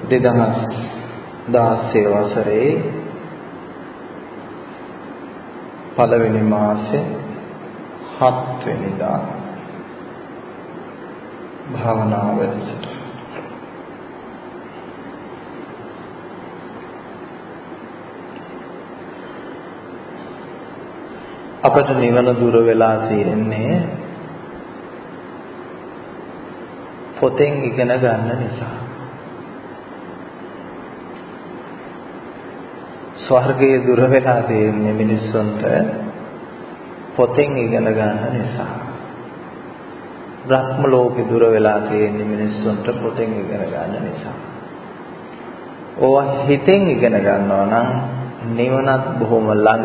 2016 වසරේ පළවෙනි මාසේ 7 වෙනිදා භාවනා වැඩසටහන. අපට නිවන දුර වෙලා තියෙන්නේ පොතෙන් ඉගෙන ගන්න නිසා. ස්වර්ගයේ දුර වෙලා තියෙන්නේ මිනිස්සුන්ට පොතෙන් ඉගෙන ගන්න නිසා. බ්‍රහ්ම ලෝකේ දුර වෙලා තියෙන්නේ මිනිස්සුන්ට පොතෙන් ඉගෙන ගන්න නිසා. ඕවා හිතෙන් ඉගෙන ගන්නවා නම් නිවනත් බොහොම ළඟ.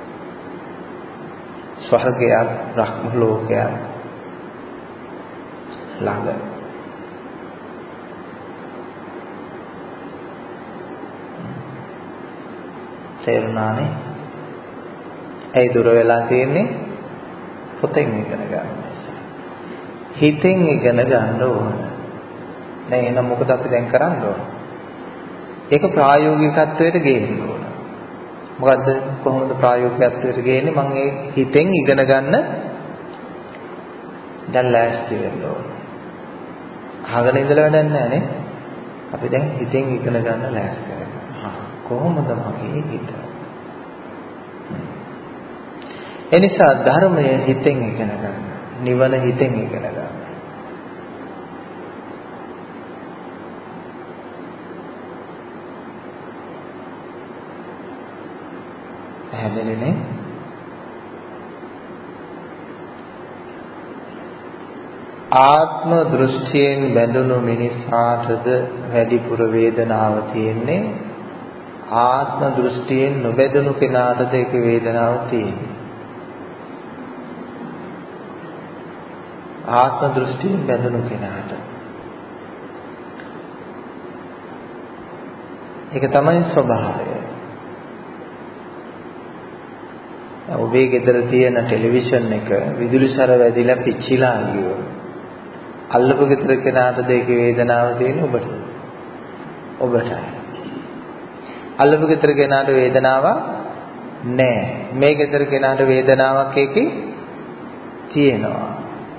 ස්වර්ගයක් බ්‍රහ්ම ලෝකයක් ළඟ. තේරුණානේ? ඒ දුර වෙලා තියෙන්නේ පොතෙන් ඉගෙන ගන්න නිසා. හිතෙන් ඉගෙන ගන්න ඕන. දැන් එහෙනම් මොකද අපි දැන් කරන්න ඕන? ඒක ප්‍රායෝගිකත්වයට ගේන්න ඕන. මොකද්ද කොහොමද ප්‍රායෝගිකත්වයට ගේන්නේ? මම ඒ හිතෙන් ඉගෙන ගන්න දැන් ලෑස්ති වෙන්න ඕන. අහගෙන ඉඳලා වැඩක් නැහැ නේ. අපි දැන් හිතෙන් ඉගෙන ගන්න ලෑස්ති වෙනවා. කොහොමද මගේ හිත? එනිසා ධර්මය හිතෙන් ඉගෙන ගන්න. නිවන හිතෙන් ඉගෙන ගන්න. හැදෙන්නේ ආත්ම දෘෂ්ටියෙන් බැඳුණු මිනිසාටද වැඩිපුර වේදනාව තියෙන්නේ. ආත්ම දෘෂ්ටියෙන් නොබැඳුණු කෙනාටද ඒක වේදනාව තියෙන්නේ. ආත්ම දෘෂ්ටියෙන් බැඳුණු කෙනාට ඒක තමයි ස්වභාවය. ඔබේ ගෙදර තියෙන ටෙලිවිෂන් එක විදුලි සර වැදිලා පිච්චිලා ගියෝ. අල්ලපු ගෙදර කෙනාටද ඒක වේදනාව තියෙන්නේ ඔබට. ඔබටයි. අල්ලපු ගෙදර කෙනාට වේදනාවක් නැහැ. මේ ගෙදර කෙනාට වේදනාවක් එකේ තියෙනවා.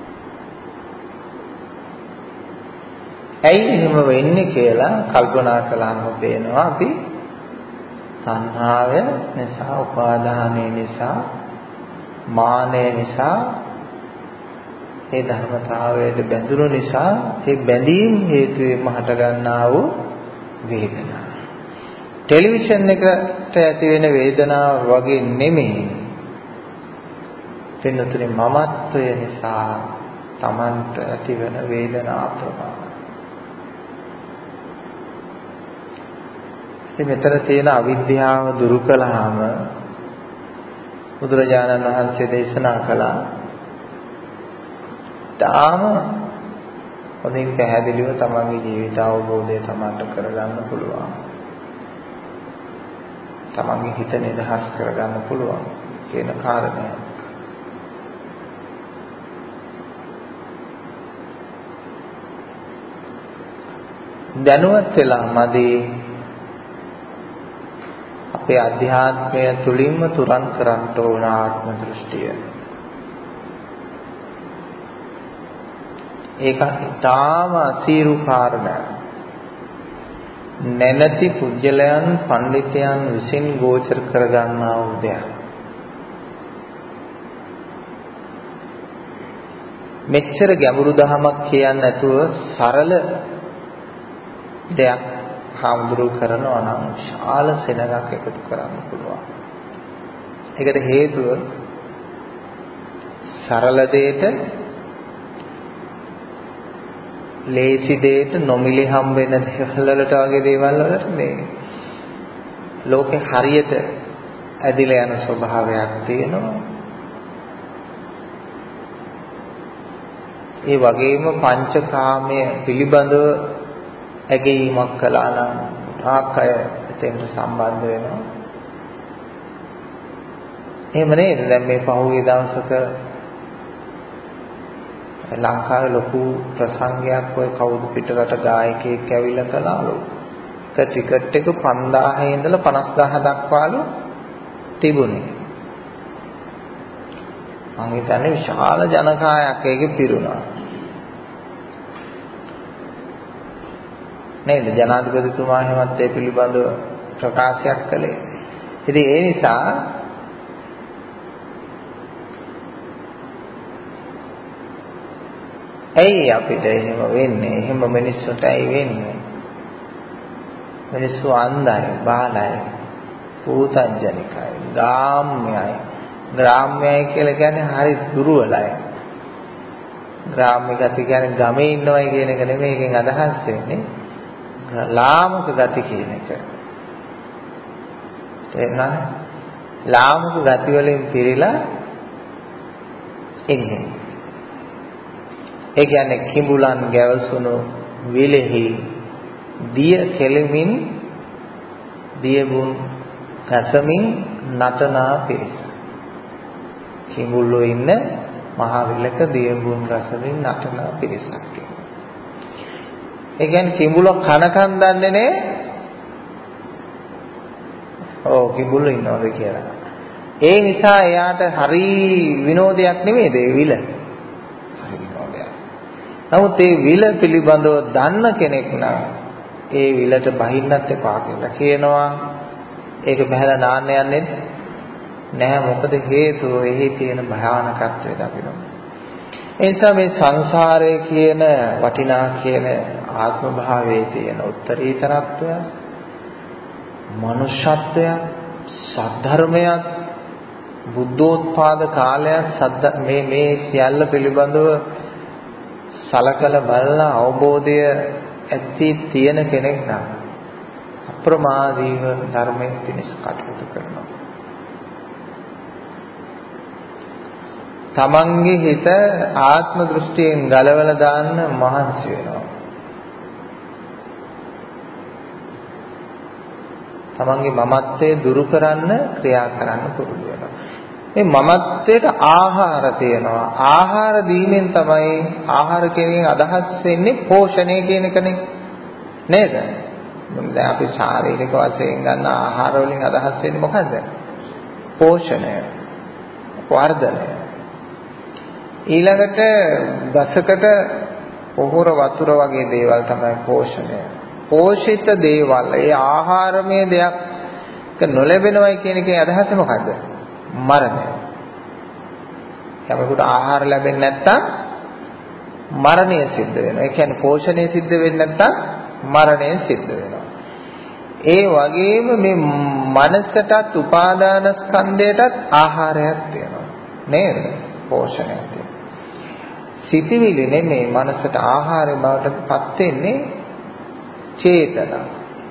ඇයි එහෙම වෙන්නේ කියලා කල්පනා කළාම පේනවා අපි තණ්හාව නිසා, උපාදානය නිසා, මානය නිසා, ඒ ධර්මතාවයට බැඳුණු නිසා, ඒ බැඳීම් හේතුවෙන්ම හට ගන්නා වූ වේදනාව. ටෙලිවිෂන් එකට ඇති වෙන වේදනාව වගේ නෙමෙයි. පින්නතුනේ මමත්වය නිසා Tamanට ඇති වෙන වේදනා ප්‍රමාණය. මෙතන තියෙන අවිද්‍යාව දුරු කළාම බුදුරජාණන් වහන්සේ දේශනා කළා. තාම හොඳින් පැහැදිලිව තමන්ගේ ජීවිත අවබෝධය තමන්ට කරගන්න පුළුවන්. තමන්ගේ හිත නිදහස් කරගන්න පුළුවන් කියන කාරණය. දැනුවත් වෙලා මදි අපේ අධ්‍යාත්මය තුලින්ම තුරන් කරන්න ඕන ආත්ම දෘෂ්ටිය. ඒක ඊටාම අසීරු කාරණයක්. නැනති පුජ්‍යලයන් පඬිතයන් විසින් ගෝචර කරගන්නා වූ දෙයක්. මෙච්චර ගැඹුරු දහමක් කියන්නේ නැතුව සරල දෙයක් හාමුදුරුවෝ කරනවා නම් ශාල සෙනඟක් එකතු කරන්න පුළුවන්. ඒකට හේතුව සරල දෙයට, ලේසි දෙයට, නොමිලේ හම්බ වෙන දේවල් වලට වගේ දේවල් වලට මේ ලෝකේ හරියට ඇදිලා යන ස්වභාවයක් තියෙනවා. ඒ වගේම පංචකාමය පිළිබඳව ඇගීමක් කළා නම් ආකය එතෙන්ට සම්බන්ධ වෙනවා. එහෙම නේද? දැන් මේ පහුගිය දවසක ලංකාවේ ලොකු ප්‍රසංගයක් ඔය කවුද පිටරට ගායකයෙක් ඇවිල්ලා කළාලු. ටිකට් එක 5000 ඉඳලා 50000 දක්වාලු තිබුණේ. මම හිතන්නේ විශාල ජනකායක් ඒකේ පිරුණා. නේද? ජනාධිපතිතුමා එහෙමත් ඒ පිළිබඳව ප්‍රකාශයක් කළේ. ඉතින් ඒ නිසා ඇයි අපිට එහෙම වෙන්නේ? එහෙම මිනිස්සුන්ට ඇයි වෙන්නේ? මිනිස්සු අන්ධයි, බාලයි, පුතංජනිකයි, ගාම්‍යයි. ග්‍රාම්‍යයි කියලා කියන්නේ හරි දුර්වලයි. ග්‍රාම්‍ය ගති කියන්නේ ගමේ ඉන්නවයි කියන එක නෙමෙයි එකෙන් අදහස් වෙන්නේ. ලාමක ගති කියන එක. තේරුණාද? ලාමක ගති වලින් පිරීලා ඉන්නේ. ඒ කියන්නේ කිඹුලන් ගැවසුණු විලෙහි දිය කෙලෙමින් දියබුන් ගසමින් නටනා පිරිස. කිඹුල්ලෝ ඉන්න මහා විලක දියබුන් ගසමින් නටනා පිරිසක්. ඒ කියන්නේ කිඹුලෝ කනකන් දන්නේ නේ. ඔව් කිඹුල්ලෝ ඉන්නවද කියලා. ඒ නිසා එයාට හරි විනෝදයක් නෙමෙයිද ඒ විල. හරි විනෝදයක්. නමුත් ඒ විල පිළිබඳව දන්න කෙනෙක් නම් ඒ විලට බහින්නත් එපා කියලා කියනවා. ඒක බහැලා නාන්න යන්නේ නැහැ. මොකද හේතුව එහි තියෙන භයානකත්වය දකිනවා. ඒ නිසා මේ සංසාරය කියන වටිනා කියන ආත්ම භාවයේ තියෙන උත්තරීතරත්වය, මනුෂ්‍යත්වය, සද්ධර්මයක්, බුද්ධෝත්පාද කාලයක් මේ සියල්ල පිළිබඳව සලකලා බලලා අවබෝධය ඇති තියෙන කෙනෙක් නම් අප්‍රමාදීව ධර්මයෙන් පිණිස කටයුතු කරනවා. තමන්ගේ හිත ආත්ම දෘෂ්ටියෙන් ගලවලා දාන්න මහන්සි වෙනවා. තමන්ගේ මමත්වයේ දුරු කරන්න ක්‍රියා කරන්න පුරුදු වෙනවා. මේ මමත්වයට ආහාර තියෙනවා. ආහාර දීමෙන් තමයි ආහාර කියන අදහස් වෙන්නේ පෝෂණය කියන එකනේ. නේද? දැන් අපි ශාරීරික වශයෙන් ගන්න ආහාර වලින් අදහස් වෙන්නේ මොකද්ද? පෝෂණය, වර්ධනය. ඊළඟට ගසකට පොහොර වතුර වගේ දේවල් තමයි පෝෂණය. පෝෂිත දේවල්, ඒ ආහාරමය දෙයක් නොලැබෙනවයි කියන එකේ අදහස මොකද්ද? මරණය. යමෙකුට ආහාර ලැබෙන්නේ නැත්තම් මරණය සිද්ධ වෙනවා. ඒ කියන්නේ පෝෂණය සිද්ධ වෙන්නේ නැත්තම් මරණය සිද්ධ වෙනවා. ඒ වගේම මේ මනසටත් උපාදාන ස්කන්ධයටත් ආහාරයක් තියෙනවා. නේද? පෝෂණයක් තියෙනවා. සිතිවිලි නෙමෙයි මනසට ආහාරය බවට පත් වෙන්නේ චේතනා.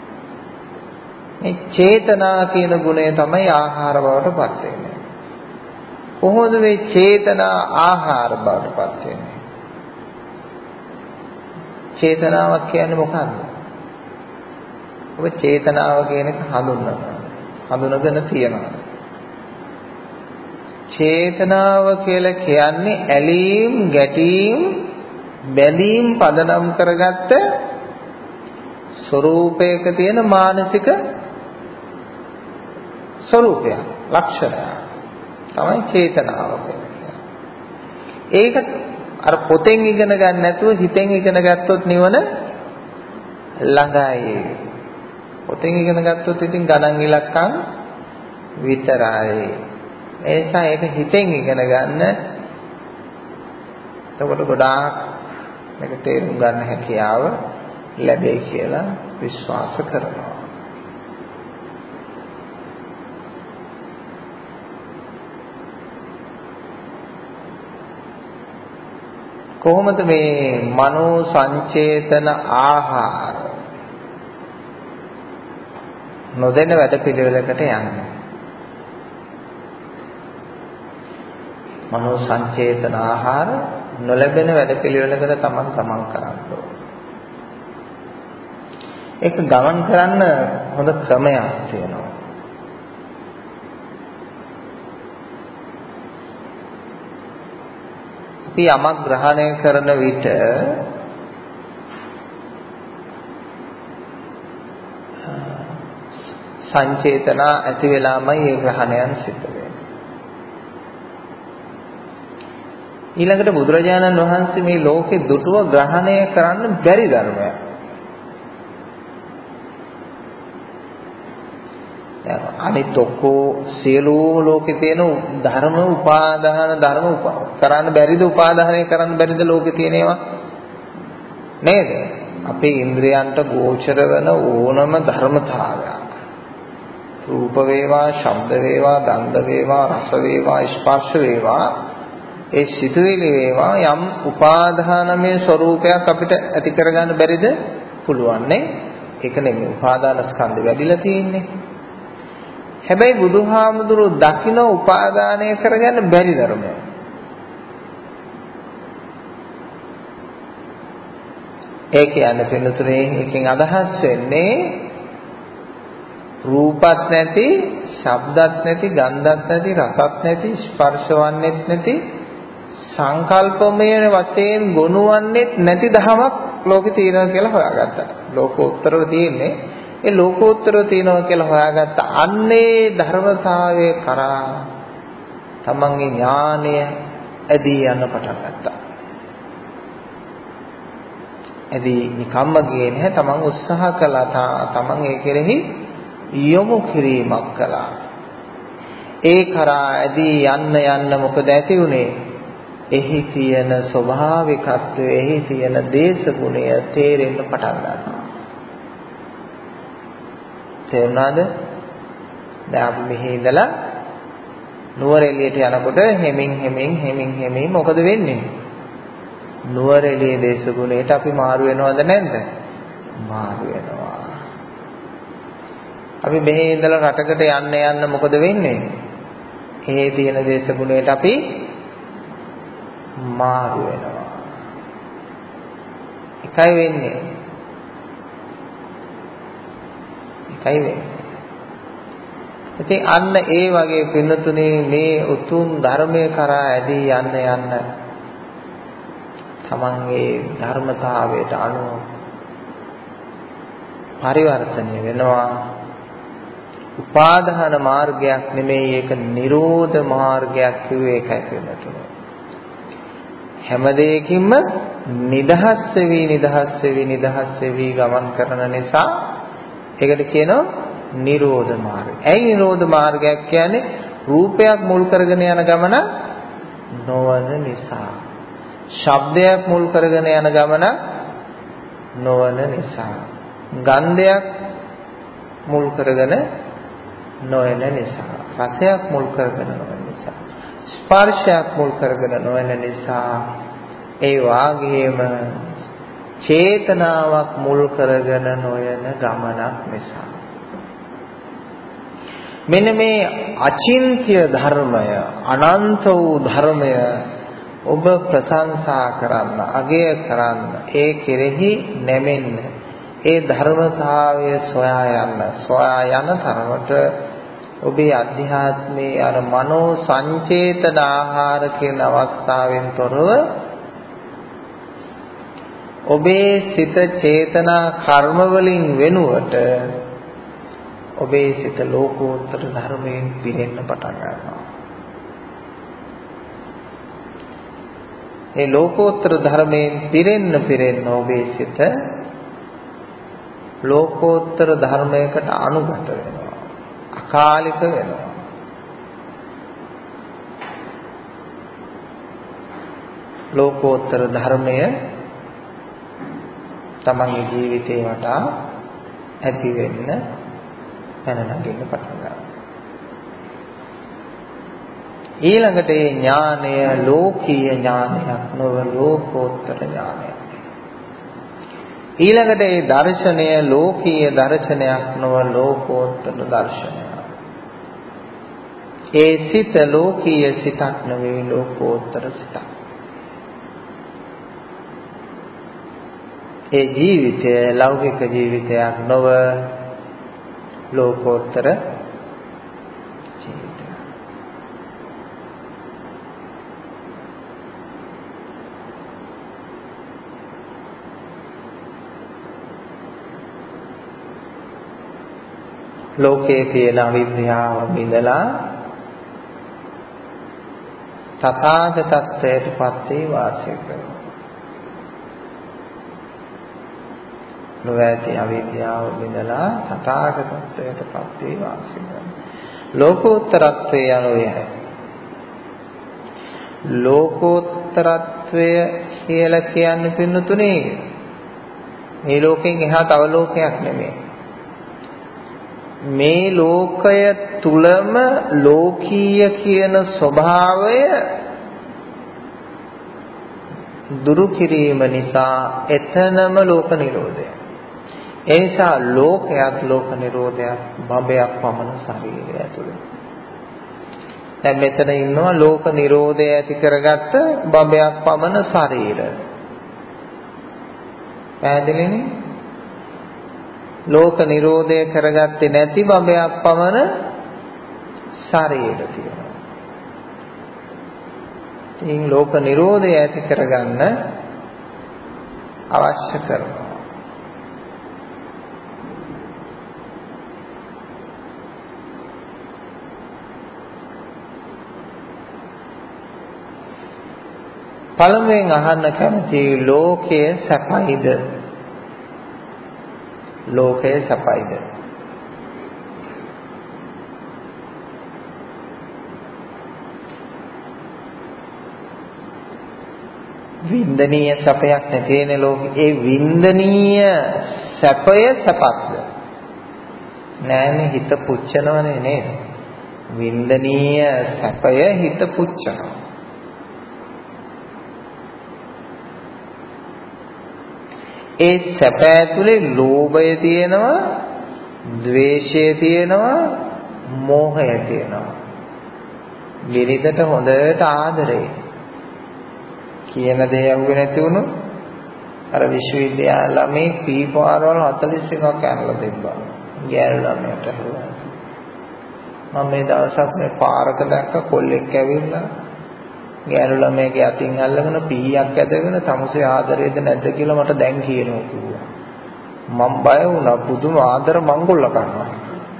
මේ චේතනා කියන ගුණය තමයි ආහාර බවට පත් වෙන්නේ. කොහොමද මේ චේතනා ආහාර බවට පත් වෙන්නේ? චේතනාවක් කියන්නේ මොකක්ද? ඔබ චේතනාව කියන එක හඳුනගෙන තියෙනවා. චේතනාව කියලා කියන්නේ ඇලීම්, ගැටීම්, බැඳීම් පදනම් කරගත්ත ස්වરૂපයක තියෙන මානසික ස්වરૂපය, ලක්ෂණය තමයි චේතනාව කියන්නේ. ඒක අර පොතෙන් ඉගෙන ගන්න නැතුව හිතෙන් ඉගෙන ගත්තොත් නිවන ළඟයි. පොතෙන් ඉගෙන ගත්තොත් ඉතින් ගණන් ඉලක්කම් විතරයි. ඒ නිසා ඒක හිතෙන් ඉගෙන ගන්න. එතකොට ගොඩාක් මේක තේරුම් ගන්න හැකියාව ලැබෙයි කියලා විශ්වාස කරනවා. කොහොමද මේ මනෝ සංචේතන ආහාර නොදෙන වැඩ පිළිවෙලකට යන්නේ? මනෝ සංචේතන ආහාර නොලැබෙන වැඩ පිළිවෙලකට තමන් ගමන් කරන්න ඕන. ඒක ගමන් කරන්න හොඳ ක්‍රමයක් තියෙනවා. අපි යමක් ග්‍රහණය කරන විට සංචේතනා ඇති වෙලාමයි ඒ ග්‍රහණයන් සිද්ධ වෙන්නේ. ඊළඟට බුදුරජාණන් වහන්සේ මේ ලෝකේ දුටුව ග්‍රහණය කරන්න බැරි ධර්මයක්. අනිත් ඔක්කො සියලුම ලෝකේ තියෙන ධර්ම උපාදාන ධර්ම කරන්න බැරිද? උපාදානය කරන්න බැරිද ලෝකේ තියෙනවා නේද? අපේ ඉන්ද්‍රයන්ට ගෝචර වෙන ඕනම ධර්මතාවයක්, රූප වේවා, ශබ්ද වේවා, ගන්ධ වේවා, රස වේවා, ස්පර්ශ වේවා, ඒ සිතුවිලි වේවා යම් උපාදානමය ස්වરૂපයක් අපිට ඇති කරගන්න බැරිද? පුළුවන් නේ. ඒක නෙමෙයි උපාදාන ස්කන්ධය වැඩිලා තියෙන්නේ. හැබැයි බුදුහාමුදුරුවෝ දකින්න උපාදානය කරගන්න බැරි ධර්මය. ඒ කියන්නේ පින්නතුනේ එකෙන් අදහස් වෙන්නේ රූපත් නැති, ශබ්දත් නැති, ගන්ධත් නැති, රසත් නැති, ස්පර්ශවන්නෙත් නැති, සංකල්පමය වශයෙන් ගොනුවන්නෙත් නැති ධමයක් ලෝකේ තියෙනවා කියලා හොයාගත්තා. ලෝකෝත්තරව තියෙන්නේ ඒ ලෝකෝත්තරව තියෙනවා කියලා හොයාගත්ත අන්නේ ධර්මතාවයේ කරා තමන්ගේ ඥානය ඇදී යන්න පටන් ගත්තා. ඇදී නිකම්ම ගියේ නැහැ. තමන් උත්සාහ කළා. තමන් ඒ කෙරෙහි යොමු කිරීමක් කළා. ඒ කරා ඇදී යන්න මොකද ඇති උනේ? එහි තියෙන ස්වභාවිකත්වය, එහි තියෙන දේශගුණය තේරෙන්න පටන් ගන්නවා. තේරුණාද? දැන් අපි මෙහි ඉඳලා නුවරඑළියට යනකොට හෙමින් මොකද වෙන්නේ? නුවරඑළියේ දේශගුණයට අපි මාරු වෙනවද නැද්ද? මාරු වෙනවා. අපි මෙහි ඉඳලා රටකට යන්න මොකද වෙන්නේ? එහි තියෙන දේශගුණයට අපි මාරු වෙනවා. එකයි වෙන්නේ. ඉතින් අන්න ඒ වගේ පින්නතුනේ මේ උතුම් ධර්මයේ කරා ඇදී යන්න තමන්ගේ ධර්මතාවයට අනුව පරිවර්තනය වෙනවා. උපාදාන මාර්ගයක් නෙමෙයි ඒක, නිරෝධ මාර්ගයක් කිව්වේ ඒකයි පින්නතුනේ. හැම දෙයකින්ම නිදහස් වෙවි ගමන් කරන නිසා ඒකට කියනවා නිරෝධ මාර්ගය. ඇයි නිරෝධ මාර්ගයක් කියන්නේ? රූපයක් මුල් කරගෙන යන ගමන නොවන නිසා. ශබ්දයක් මුල් කරගෙන යන ගමන නොවන නිසා. ගන්ධයක් මුල් කරගෙන නොවන නිසා. රසයක් මුල් කරගෙන නොවන නිසා. ස්පර්ශයක් මුල් කරගෙන නොවන නිසා. ඒ වාගේම චේතනාවක් මුල් කරගෙන නොයන ගමනක් නිසා. මෙන්න මේ අචින්ත්‍ය ධර්මය, අනන්ත වූ ධර්මය ඔබ ප්‍රශංසා කරන්න, අගය කරන්න, ඒ කෙරෙහි නැමෙන්න, ඒ ධර්මතාවය සොයා යන තරමට ඔබේ අධ්‍යාත්මයේ අර මනෝ සංචේතන ආහාර කියන අවස්ථාවෙන් තොරව ඔබේ සිත චේතනා කර්ම වලින් වෙනුවට ඔබේ සිත ලෝකෝත්තර ධර්මයෙන් පිරෙන්න පටන් ගන්නවා. ඒ ලෝකෝත්තර ධර්මයෙන් පිරෙන්න ඔබේ සිත ලෝකෝත්තර ධර්මයකට අනුගත වෙනවා. අකාලික වෙනවා. ලෝකෝත්තර ධර්මය තමන්ගේ ජීවිතේ වටා ඇති වෙන්න පැන නගින්න පටන් ගන්නවා. ඊළඟට මේ ඥානය ලෝකීය ඥානයක් නොව ලෝකෝත්තර ඥානයක්. ඊළඟට මේ දර්ශනය ලෝකීය දර්ශනයක් නොව ලෝකෝත්තර දර්ශනයක්. ඒ සිත ලෝකීය සිතක් නෙවෙයි ලෝකෝත්තර සිතක්. ඒ ජීවිතය ලෞකික ජීවිතයක් නොව ලෝකෝත්තර ජීවිතයක්. ලෝකයේ තියෙන අවිද්‍යාව බිඳලා තථාගතත්වයට පත් වී වාසය කරනවා. නොඇති අවිද්‍යාව බිඳලා තථාගතත්වයට පත් වී වාසය කරනවා. ලෝකෝත්තරත්වය යනුවෙයි. ලෝකෝත්තරත්වය කියලා කියන්නේ පින්නතුනේ මේ ලෝකෙන් එහා තව ලෝකයක් නෙමෙයි. මේ ලෝකය තුලම ලෝකීය කියන ස්වභාවය දුරු කිරීම නිසා එතනම ලෝක නිරෝධය. ඒ නිසා ලෝකයක් ලෝක නිරෝධයක් බඹයක් පමණ ශරීරය ඇතුළේ. දැන් මෙතන ඉන්නවා ලෝක නිරෝධය ඇති කරගත්ත බඹයක් පමණ ශරීර. පැහැදිලිනේ? ලෝක නිරෝධය කරගත්තේ නැති බඹයක් පමණ ශරීර තියෙනවා. ඉතින් ලෝක නිරෝධය ඇති කරගන්න අවශ්‍ය කරනවා. පළමුවෙන් අහන්න කැමති ලෝකය සැපයිද? ලෝකය සැපයිද? වින්දනීය සැපයක් නැතේනේ ලෝකේ. ඒ වින්දනීය සැපය සැපක්ද? නෑනේ, හිත පුච්චනවනේ නේද? වින්දනීය සැපය හිත පුච්චනවා. ඒ සැප ඇතුලේ ලෝභය තියෙනවා, ද්වේෂය තියෙනවා, මෝහය තියෙනවා. විරිතට හොඳට ආදරේ. කියන දේ අහුවේ නැති වුණොත් අර විශ්වවිද්‍යාල ළමයි පීපාරවල 41ක් කනලා තිබ්බා. ගෑනු ළමයට හරුවා. මම මේ දවසක් මේ පාරක දැක්ක කොල්ලෙක් ඇවිල්ලා ගෑනු ළමයාගේ අතින් අල්ලගෙන පීයක් ඇදගෙන තමුසේ ආදරේද නැද්ද කියලා මට දැන් කියනවා කිව්වා. මම බය වුණා, පුදුම ආදර මංගොල්ල කරනවා.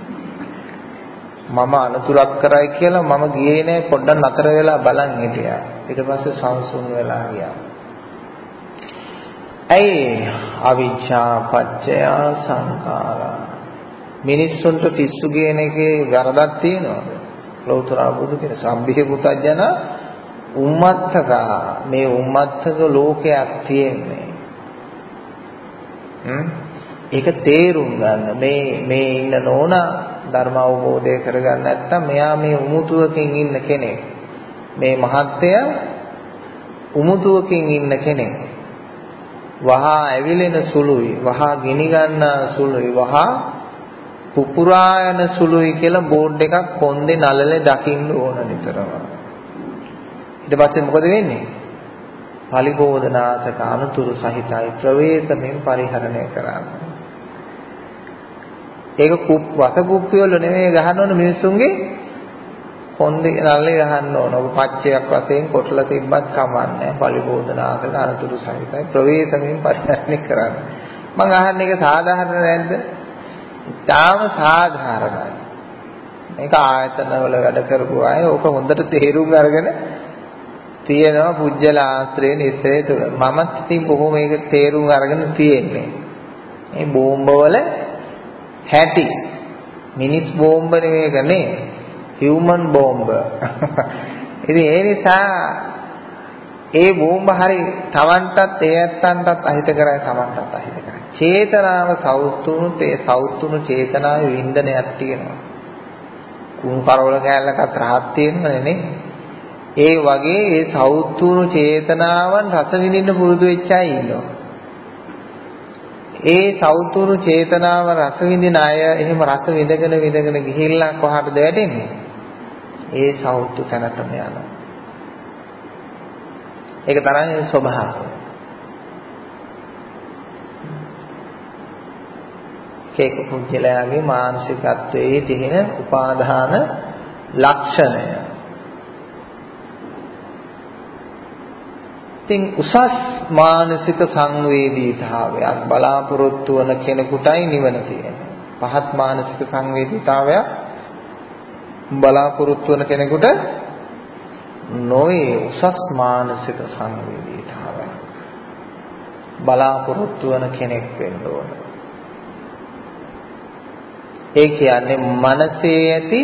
මම අනතුරක් කරයි කියලා මම ගියේ නෑ, පොඩ්ඩක් නතර වෙලා බලන් හිටියා. ඊට පස්සේ සංසුන් වෙලා ගියා. ඇයි? අවිච්ඡා පත්‍ය සංඛාරා. මිනිස්සුන්ට පිස්සු කියන එකේ වරදක් තියෙනවද? ලෞතර බුදු කියන සම්භිහ පුතඥන උම්මත්තක, මේ උම්මත්තක ලෝකයක් තියෙන්නේ. ඒක තේරුම් ගන්න. මේ ඉන්න නෝනා ධර්ම අවබෝධය කරගන්න නැත්නම් මෙයා මේ උමුතුවකින් ඉන්න කෙනෙක්. මේ මහත්ය උමුතුවකින් ඉන්න කෙනෙක්. වහා ඇවිලෙන සුළුයි, වහා ගිනි ගන්නා සුළුයි, වහා පුපුරා යන සුළුයි කියලා බෝඩ් එකක් පොන්දේ නළලේ දකින්න ඕන නිතරම. ඊට පස්සේ මොකද වෙන්නේ? පලිබෝධනාතක අනුතුරු සහිතයි ප්‍රවේතමින් පරිහරණය කරන්නේ. ඒක වත කුප්පි වල නෙමෙයි ගහන්න ඕන, මිනිස්සුන්ගේ කොන්දේ නල්ලේ ගහන්න ඕන. ඔබ පච්චයක් වශයෙන් කොටලා තිබ්බත් කමන්නේ. පලිබෝධනාතක අනුතුරු සහිතයි ප්‍රවේතමින් පරිහරණය කරන්නේ. මං අහන්නේ ඒක සාධාරණ නැද්ද? තාම සාධාරණයි. මේක ආයතන වල වැඩ කරපු අය ඕක හොඳට තේරුම් අරගෙන තියෙනවා පුජ්‍යල ආශ්‍රය නිස්සය තුළ. මමත් ඉතින් බොහොම මේක තේරුම් අරගෙන තියෙන්නේ. මේ බෝම්බ වල හැටි. මිනිස් බෝම්බ නෙමෙයි කනේ. හියුමන් බෝම්බ. ඉතින් ඒ නිසා ඒ බෝම්බ හරි Tamanටත් ඒ ඇත්තන්ටත් අහිත කරයි, Tamanටත් අහිත කරයි. චේතනාව සෞතුණුත් ඒ සෞතුණු චේතනාවේ වින්දනයක් තියෙනවා. කුණු කරවල කැලලක් රහත් තියෙනවනේ නේ. ඒ වගේ ඒ සෞතුණු චේතනාවන් රස විඳින්න පුරුදු වෙච්ච අය ඉන්නවා. ඒ සෞතුණු චේතනාව රස විඳින අය එහෙම රස විඳගෙන ගිහිල්ලා කොහාටද වැටෙන්නේ? ඒ සෞතු තැනටම යනවා. ඒක තරම් ස්වභාවය. ඒක පුජ්‍යලයාගේ මානසිකත්වයේ තියෙන උපාදාන ලක්ෂණය. ඉතින් උසස් මානසික සංවේදීතාවයක් බලාපොරොත්තු වන කෙනෙකුටයි නිවන තියෙන්නේ. පහත් මානසික සංවේදීතාවයක් බලාපොරොත්තු වෙන කෙනෙකුට නොවේ උසස් මානසික සංවේදීතාවයක් බලාපොරොත්තු වෙන කෙනෙක් වෙන්න ඕන. ඒ කියන්නේ මනසේ ඇති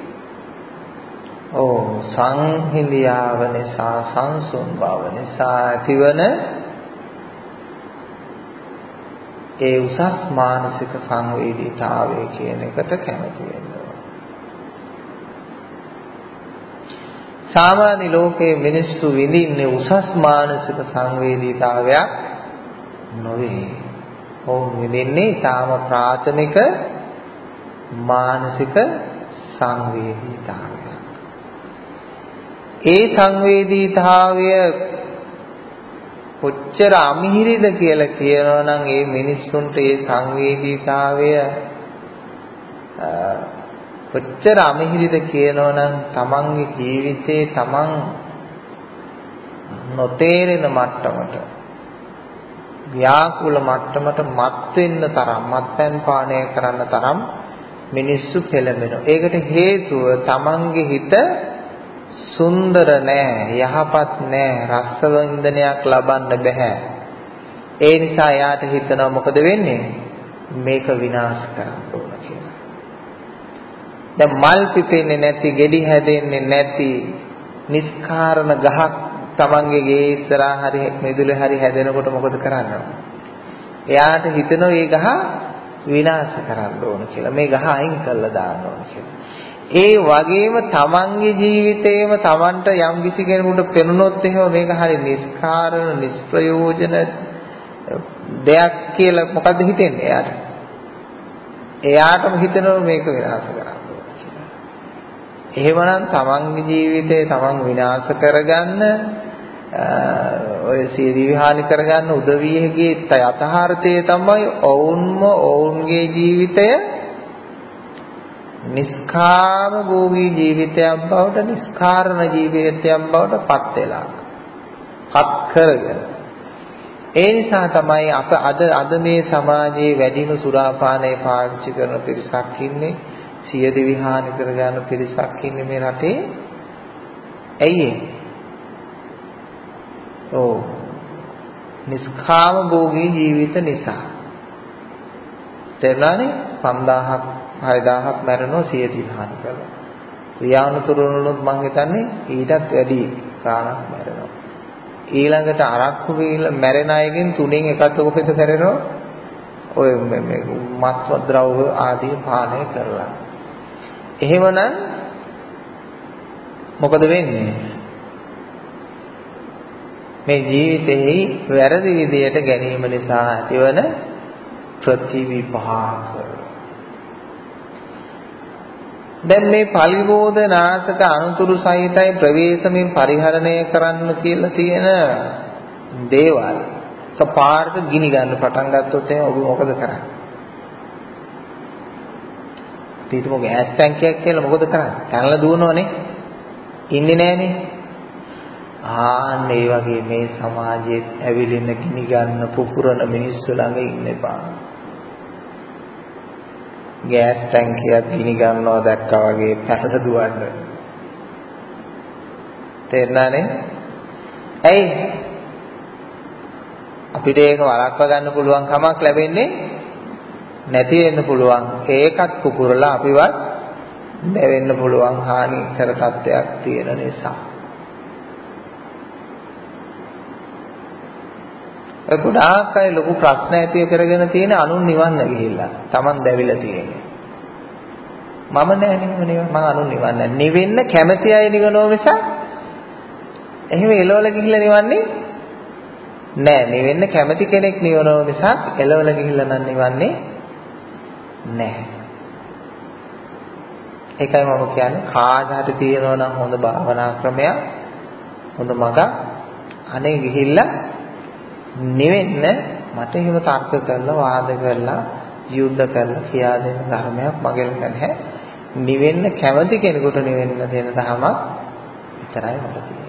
සංහිඳියාව නිසා සංසුන් බව නිසා ඇතිවන ඒ උසස් මානසික සංවේදීතාවය කියන එකට කැමති වෙනවා. සාමාන්‍ය ලෝකයේ මිනිස්සු විඳින්නේ උසස් මානසික සංවේදීතාවයක් නොවේ. ඔවුන් විඳින්නේ තාම ප්‍රාථමික මානසික සංවේදීතාවය. ඒ සංවේදීතාවය කොච්චර අමිහිරිද කියලා කියනවා නම් ඒ මිනිස්සුන්ට ඒ සංවේදීතාවය කොච්චර අමිහිරිද කියනවා නම් තමන්ගේ ජීවිතේ තමන් නොතේරෙන මට්ටමට ව්‍යාකූල මට්ටමට මත් වෙන්න තරම් මත්පැන් පානය කරන්න තරම් මිනිස්සු පෙළඹෙනවා. ඒකට හේතුව තමන්ගේ හිත සුන්දර නෑ, යහපත් නෑ, රසවින්දනයක් ලබන්න බෑ. ඒ නිසා යාට හිතනවා මොකද වෙන්නේ? මේක විනාශ කරන්න ඕන කියලා. දැන් මල් පිපෙන්නේ නැති, ගෙඩි හැදෙන්නේ නැති නිස්කාරණ ගහක් තමන්ගේ ගේ ඉස්සරහා හරි මෙදුලේ හරි හැදෙනකොට මොකද කරන්නේ? එයාට හිතනවා මේ ගහ විනාශ කරන්න ඕන කියලා. මේ ගහ අයින් කරලා දාන්න ඕන කියලා. ඒ වගේම තමන්ගේ ජීවිතේම තමන්ට යම් කිසි කෙනෙකුට පෙනුනොත් එහෙම මේක හරි නිස්කාරණ නිෂ්ප්‍රයෝජන දෙයක් කියලා මොකද්ද හිතෙන්නේ එයාට? එයාටම හිතනවා මේක විනාශ කරන්න ඕන කියලා. එහෙමනම් තමන්ගේ ජීවිතේ තමන් විනාශ කරගන්න ඔය සීදීවිහානි කරගන්න උදවියගේ යථාර්ථය තමයි ඔවුන්ගේ ජීවිතය නිස්කාම භෝගී ජීවිතයක් බවට නිස්කාරණ ජීවිතයක් බවට පත් වෙලා පත් කරගෙන ඒ නිසා තමයි අද මේ සමාජයේ වැඩිම සුරාපානය පාවිච්චි කරන පිරිසක් ඉන්නේ සියදි විහානි කරගන්න පිරිසක් ඉන්නේ මේ රටේ. ඇයි නිස්කාම භෝගී ජීවිත නිසා. තේරුණානේ? 5000ක් 6000ක් මැරෙනවා සියදි විහානි කරලා. ක්‍රියානුතුරුනුත් මං හිතන්නේ ඊටත් වැඩි ගාණක් මැරෙනවා. ඊළඟට අරක්කු වීලා මැරෙන අයගෙන් 3න් එකක් කොහෙද මැරෙනවා? ඔය මේ මත්ව ද්‍රව්‍ය ආදී පානය කරලා. එහෙමනම් මොකද වෙන්නේ? මේ ජීවිතෙහි වැරදි විදියට ගැනීම නිසා ඇතිවන ප්‍රතිවිපාක. දැන් මේ පලිබෝධනාශක අනුතුරු සහිතයි ප්‍රවේශමෙන් පරිහරණය කරන්න කියලා තියෙන දේවල් එකපාරට ගිනි ගන්න පටන් ගත්තොත් එහෙනම් ඔබ මොකද කරන්නේ? ඊටම ගෑස් ටැංකියක් කියලා මොකද කරන්නේ? කනලා දුවනවනේ. ඉන්නේ නැහනේ. ඒ වගේ මේ සමාජයේ ඇවිලින්න ගිනි ගන්න පුපුරන මිනිස්සු ළඟ ඉන්න එපා. ගෑස් ටැංකියක් ගිනි ගන්නවා දැක්කා වගේ පැහැර දුවන්න. තේරුණානේ? ඇයි? අපිට ඒක වළක්වා ගන්න පුළුවන් කමක් ලැබෙන්නේ නැති වෙන්න පුළුවන්. ඒකත් පුපුරලා අපිවත් දැවෙන්න පුළුවන් හානිකර තත්ත්වයක් තියෙන නිසා. ඒ ගොඩාක් අය ලොකු ප්‍රශ්න ඇති කරගෙන තියෙන අනුන් නිවන්න ගිහිල්ලා Taman දැවිලා තියෙන්නේ. මම නෑ නිවන මම අනුන් නිවන්න. නිවෙන්න කැමති අය නිවනෝ මිස එහෙම එළවල ගිහිල්ලා නිවන්නේ නෑ. නිවෙන්න කැමති කෙනෙක් නිවනෝ මිස එළවල ගිහිල්ලා නම් නිවන්නේ නෑ. ඒකයි මම කියන්නේ කාට හරි තියෙනවා නම් හොඳ භාවනා ක්‍රමයක් හොඳ මඟ අනේ ගිහිල්ලා නිවෙන්න මට එහෙම තර්ක කරලා වාද කරලා යුද්ධ කරලා කියා දෙන ධර්මයක් මගේ ළඟ නැහැ. නිවෙන්න කැමති කෙනෙකුට නිවෙන්න දෙන ධර්මයක් විතරයි මට තියෙන්නේ.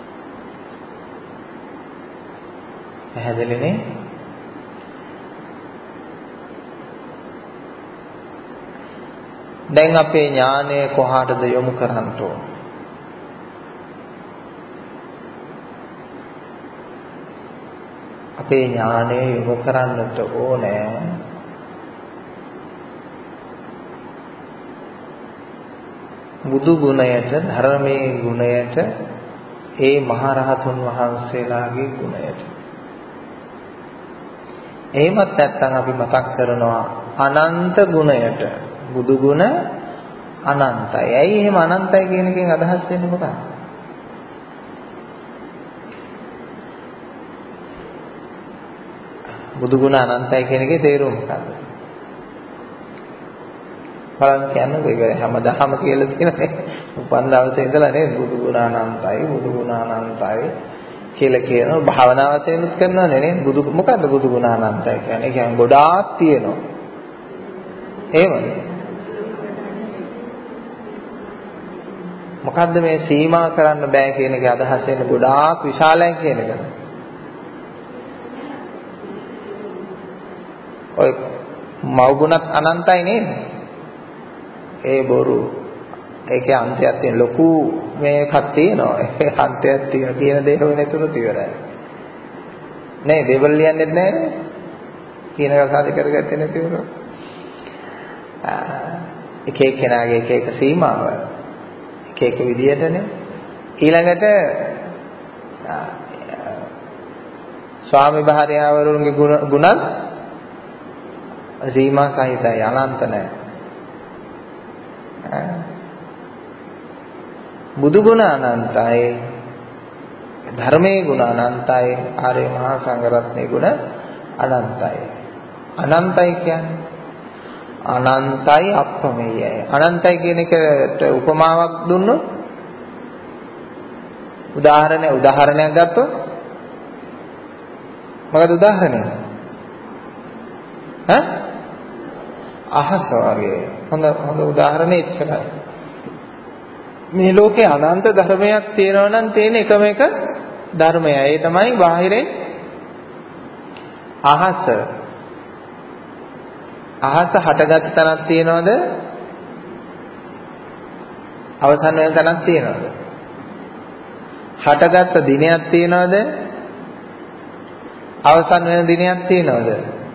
පැහැදිලිනේ? දැන් අපේ ඥානය කොහාටද යොමු කරන්න ඕන? අපේ ඥානය යොමු කරන්නට ඕනේ බුදු ගුණයට, ධර්මයේ ගුණයට, ඒ මහරහතුන් වහන්සේලාගේ ගුණයට. එහෙමත් නැත්නම් අපි මතක් කරනවා අනන්ත ගුණයට. බුදු ගුණ අනන්තයි. ඇයි එහෙම අනන්තයි කියන එකෙන් අදහස් වෙන්නේ මොකක්ද? බුදු ගුණ අනන්තයි කියන එකේ තේරුම මොකක්ද? බලන්න කියන්නේ ඒක හැමදාම කියලා තියෙනනේ. උපන් දවසේ ඉඳලා නේද බුදු ගුණ අනන්තයි, බුදු ගුණ අනන්තයි කියලා කියනවා. භාවනාවත් එනුත් කරනවානේ නේද? මොකද්ද බුදු ගුණ අනන්තයි කියන්නේ? ඒ කියන්නේ ගොඩාක් තියෙනවා. එහෙමද? මොකද්ද මේ සීමා කරන්න බෑ කියන එකේ අදහස් වෙන්නේ ගොඩාක් විශාලයි කියන එකද? ඔය මව් ගුණත් අනන්තයි නේද? ඒ බොරු. ඒකේ අන්තයක් තියෙන ලොකු මේකක් තියෙනවා. ඒ අන්තයක් තියෙන කියන දේ හොය නැතුණු ඉවරයි. නේ දේවල් ලියන්නෙත් නැහැ. කියන එක සාධ කරගත්තේ නැති වුණා. එක එක්කෙනාගේ එක එක සීමාව. එක එක විදියටනේ. ඊළඟට ස්වාමි භාර්යාවරුන්ගේ ගුණත් සීමා සහිතයි, අනන්ත නැහැ. බුදු ගුණ අනන්තයි, ධර්මයේ ගුණ අනන්තයි, ආර්ය මහා සංඝරත්නයේ ගුණ අනන්තයි. අනන්තයි කියන්නේ අනන්තයි අප්‍රමේයයි. අනන්තයි කියන එකට උපමාවක් දුන්නොත්, උදාහරණයක් ගත්තොත් මොකද උදාහරණය? අහස වගේ. හොඳ උදාහරණයක් එච්චරයි. මේ ලෝකේ අනන්ත ධර්මයක් තියෙනවා නම් තියෙන එකම එක ධර්මය. ඒ තමයි බාහිරෙන් අහස. අහස හටගත් තැනක් තියනවද? අවසන් වෙන තැනක් තියනවද? හටගත් දිනයක් තියනවද? අවසන් වෙන දිනයක් තියනවද?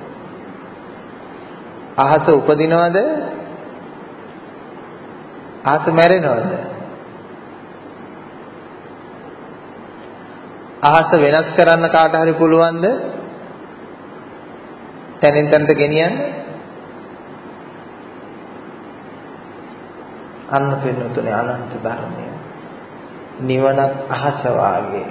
අහස උපදිනවද? අහස මැරෙනවද? අහස වෙනස් කරන්න කාට හරි පුළුවන්ද? තැනින් තැනට ගෙනියන්න? අන්න පෙන්වතුනේ අනන්ත ධර්මය. නිවනත් අහස වාගේ.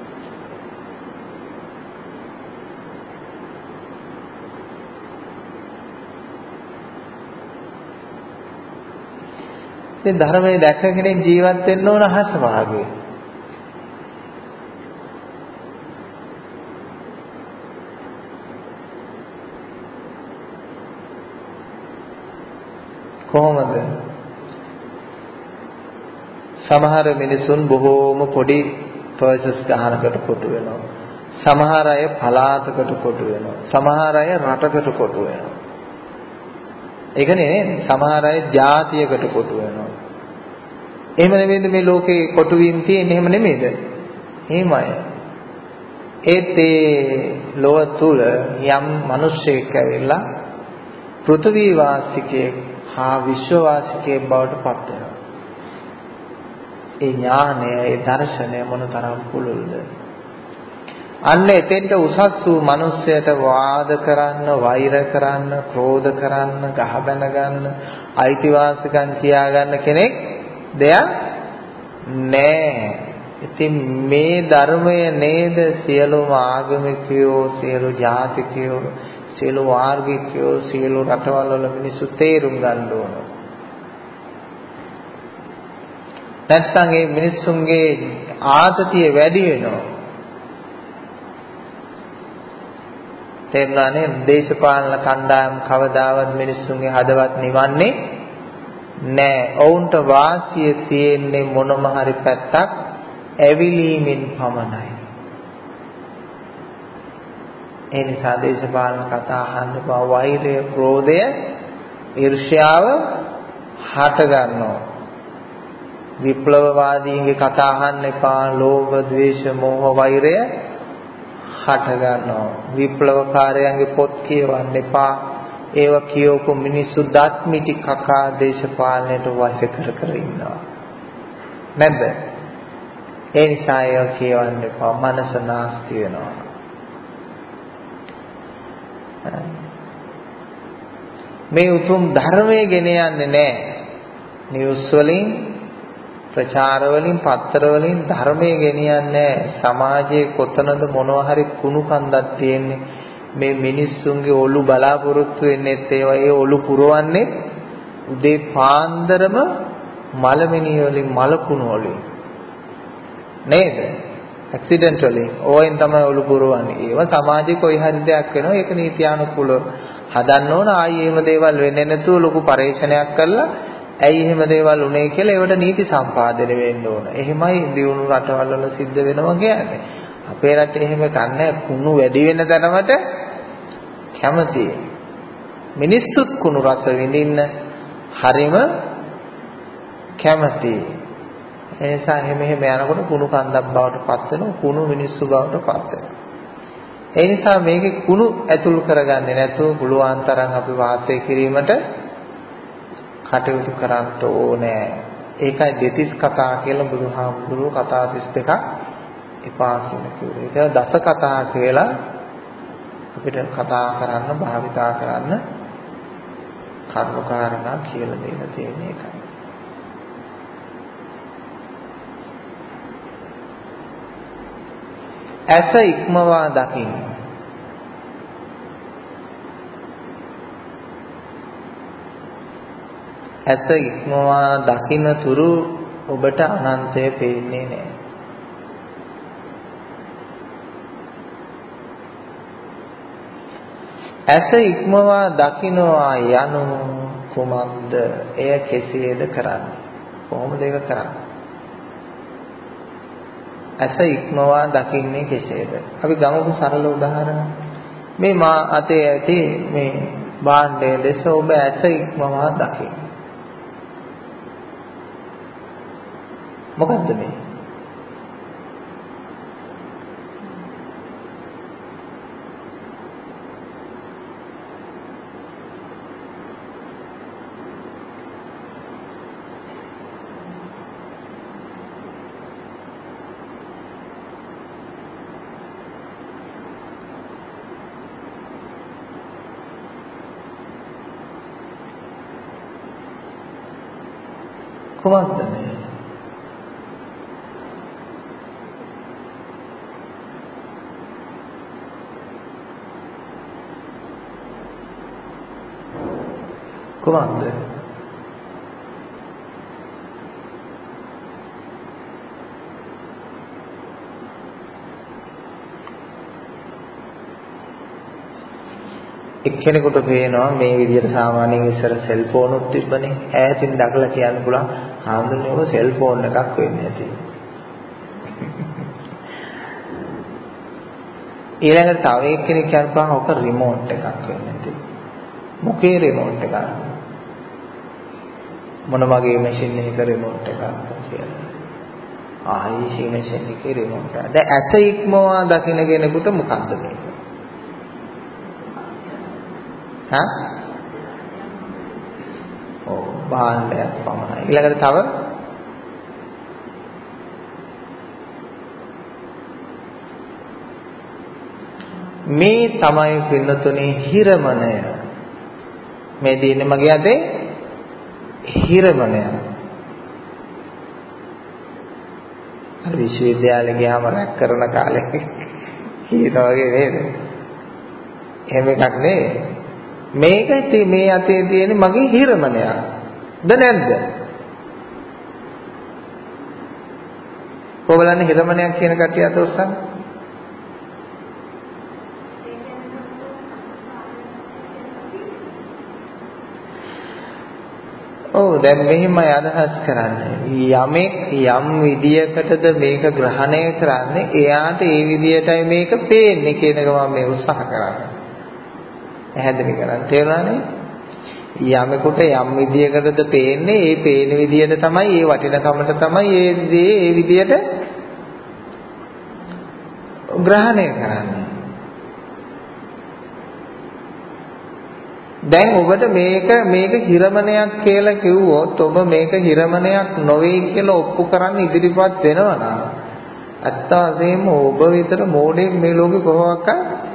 මේ ධර්මයේ දැක කෙනෙක් ජීවත් වෙන්න ඕන අහස වාගේ. කොහොමද? සමහර මිනිසුන් බොහෝම පොඩි පර්සස් ගහනකට කොටු වෙනවා. සමහර අය පළාතකට කොටු වෙනවා. සමහර අය රටකට කොටු වෙනවා. ඒකනේ නේද? සමහර අය ජාතියකට කොටු වෙනවා. එහෙම නෙමෙයිද මේ ලෝකේ කොටු වීම තියෙන්නේ? එහෙම නෙමෙයිද? එහෙමයි. ඒත් ඒ ලෝක තුල යම් මිනිසෙක් ඇවිල්ලා පෘථිවි වාසිකයෙක් හා විශ්ව වාසිකයෙක් බවට පත් වෙනවා. ඒ ඥානය, ඒ දර්ශනය මොනතරම් පුළුල්ද? අන්න එතෙන්ට උසස් වූ මිනිස්සයට වාද කරන්න, වෛර කරන්න, ක්‍රෝධ කරන්න, ගහබැන ගන්න, අයිතිවාසිකම් කියා ගන්න කෙනෙක් දෙයක් නැහැ. ඉතින් මේ ධර්මය නේද සියලුම ආගමිකයෝ, සියලු ජාතිකයෝ, සියලු වාර්ගිකයෝ, සියලු රටවල් වල මිනිස්සු තේරුම් ගන්න ඕන. නැත්නම් මේ මිනිස්සුන්ගේ ආතතිය වැඩි වෙනවා. තේරුණානේ? දේශපාලන කණ්ඩායම් කවදාවත් මිනිස්සුන්ගේ හදවත් නිවන්නේ නැහැ. ඔවුන්ට වාසිය තියෙන්නේ මොනම හරි පැත්තක් ඇවිලීමෙන් පමණයි. ඒ නිසා දේශපාලන කතා අහන්න බා වෛරය, ක්‍රෝධය, ඊර්ෂ්‍යාව හට ගන්නවා. විප්ලවවාදීන්ගේ කතා අහන්න එපා. ලෝභ, ද්වේෂ, මෝහ, වෛරය හට ගන්නවා. විප්ලවකාරයන්ගේ පොත් කියවන්න එපා. ඒව කියවපු මිනිස්සු දත් මිටි කකා දේශපාලනයට වෛර කර ඉන්නවා. නැද්ද? ඒ නිසා ඒව කියවන්න එපා. මනස නාස්ති වෙනවා. මේ උතුම් ධර්මයේ ගෙන යන්නේ නැහැ. නිවුස් වලින්, ප්‍රචාර වලින්, පත්තර වලින් ධර්මයේ ගෙනියන්නේ සමාජයේ කොතනද මොනවා හරි කුණු කන්දක් තියෙන්නේ. මේ මිනිස්සුන්ගේ ඔලු බලාපොරොත්තු වෙන්නේ ඒවා. ඒ ඔලු පුරවන්නේ උදේ පාන්දරම මලමිණිය වලින්, මලකුණු වලින් නේද? ඇක්සිඩන්ට් වලින් ඕවෙන් තමයි ඔලු පුරවන්නේ. ඒවා සමාජයේ කොයි හරි දෙයක් වෙනවා. ඒක නීතියානුකූලව හදන්න ඕන. ආයි එහෙම දේවල් වෙන්නේ නැතුව ලොකු පරීක්ෂණයක් කරලා ඇයි එහෙම දේවල් උනේ කියලා ඒවට නීති සම්පාදනය වෙන්න ඕන. එහෙමයි දියුණු රටවල් වල සිද්ධ වෙනවා කියන්නේ. අපේ රටේ එහෙම කන්නේ කුණු වැඩි වෙන තරමට කැමතියි. මිනිස්සුත් කුණු රස විඳින්න හරිම කැමතියි. ඒ නිසා එහෙම යනකොට කුණු කන්දක් බවට පත් වෙනවා. කුණු මිනිස්සු බවට පත් වෙනවා. ඒ නිසා මේකේ කුණු ඇතුල් කරගන්නේ නැතුව පුළුවන් තරම් අපි වාසය කිරීමට කටයුතු කරන්න ඕනේ. ඒකයි දෙතිස් කතා කියලා බුදුහාමුදුරුවෝ කතා 32ක් එපා කියලා කිව්වේ. ඒක දස කතා කියලා අපිට කතා කරන්න, භාවිතා කරන්න කර්මකාරණා කියලා දෙලා තියෙන එකයි. ඇස ඉක්මවා දකින්න. ඇස ඉක්මවා දකින්න තුරු ඔබට අනන්තය පේන්නේ නැහැ. ඇස ඉක්මවා දකින්නවා යනු කුමක්ද? එය කෙසේද කරන්නේ? කොහොමද ඒක කරන්නේ? ඇස ඉක්මවා දකින්නේ කෙසේද? අපි ගමුකෝ සරල උදාහරණයක්. මේ මා අතේ ඇති මේ භාණ්ඩය ලෙස ඔබ ඇස ඉක්මවා දකින්න. මොකද්ද මේ? කුමක්ද මේ? කුමක්ද? එක්කෙනෙකුට පේනවා මේ විදිහට සාමාන්‍යයෙන් ඉස්සර සෙල්ෆෝන් උත් තිබ්බනේ. ඈතින් දකලා කියන්න පුළුවන් හාමුදුරනේ ඔය සෙල්ෆෝන් එකක් වෙන්නේ නැති. ඊළඟට තව එක්කෙනෙක් කියනවා ඔක රිමෝට් එකක් වෙන්නේ නැති. මොකේ රිමෝට් එකක්? මොන වගේ මැෂින් එකක රිමෝට් එකක් කියලා. IC මැෂින් එකේ රිමෝට් එක. දැන් ඇස ඉක්මවා දකින්න කෙනෙකුට මොකද්ද මේක? භාණ්ඩයක් පමණයි. ඊළඟට තව මේ තමයි පින්නතුනේ හිරමණය. මේ දින්නේ මගේ අතේ හිරමණය. අර විශ්වවිද්‍යාලේ ගියාම රැක් කරන කාලේ කියනවා වගේ නේද? එහෙම එකක් නෙවෙයි. මේක මේ අතේ තියෙන මගේ හිරමණයක්. ද නැද්ද? කොබලන්නේ හිරමණයක් කියන කටිය අත උස්සන්න. ඔව් දැන් මෙහිමයි අදහස් කරන්නේ. යමෙක් යම් විදියකටද මේක ග්‍රහණය කරන්නේ එයාට ඒ විදියටයි මේක පේන්නේ කියන එක මම මේ උත්සාහ කරන්නේ. පැහැදිලි කරන්න තේරුණානේ? යමෙකුට යම් විදියකටද පේන්නේ ඒ පේන විදියට තමයි ඒ වටිනකමට තමයි ඒ දේ ඒ විදියට ග්‍රහණය කරන්නේ. දැන් ඔබට මේක හිරමණයක් කියලා කිව්වොත් ඔබ මේක හිරමණයක් නොවේ කියලා ඔප්පු කරන්න ඉදිරිපත් වෙනවා නම් ඇත්ත වශයෙන්ම ඔබ විතර මෝඩෙක් මේ ලෝකේ කොහොමවත්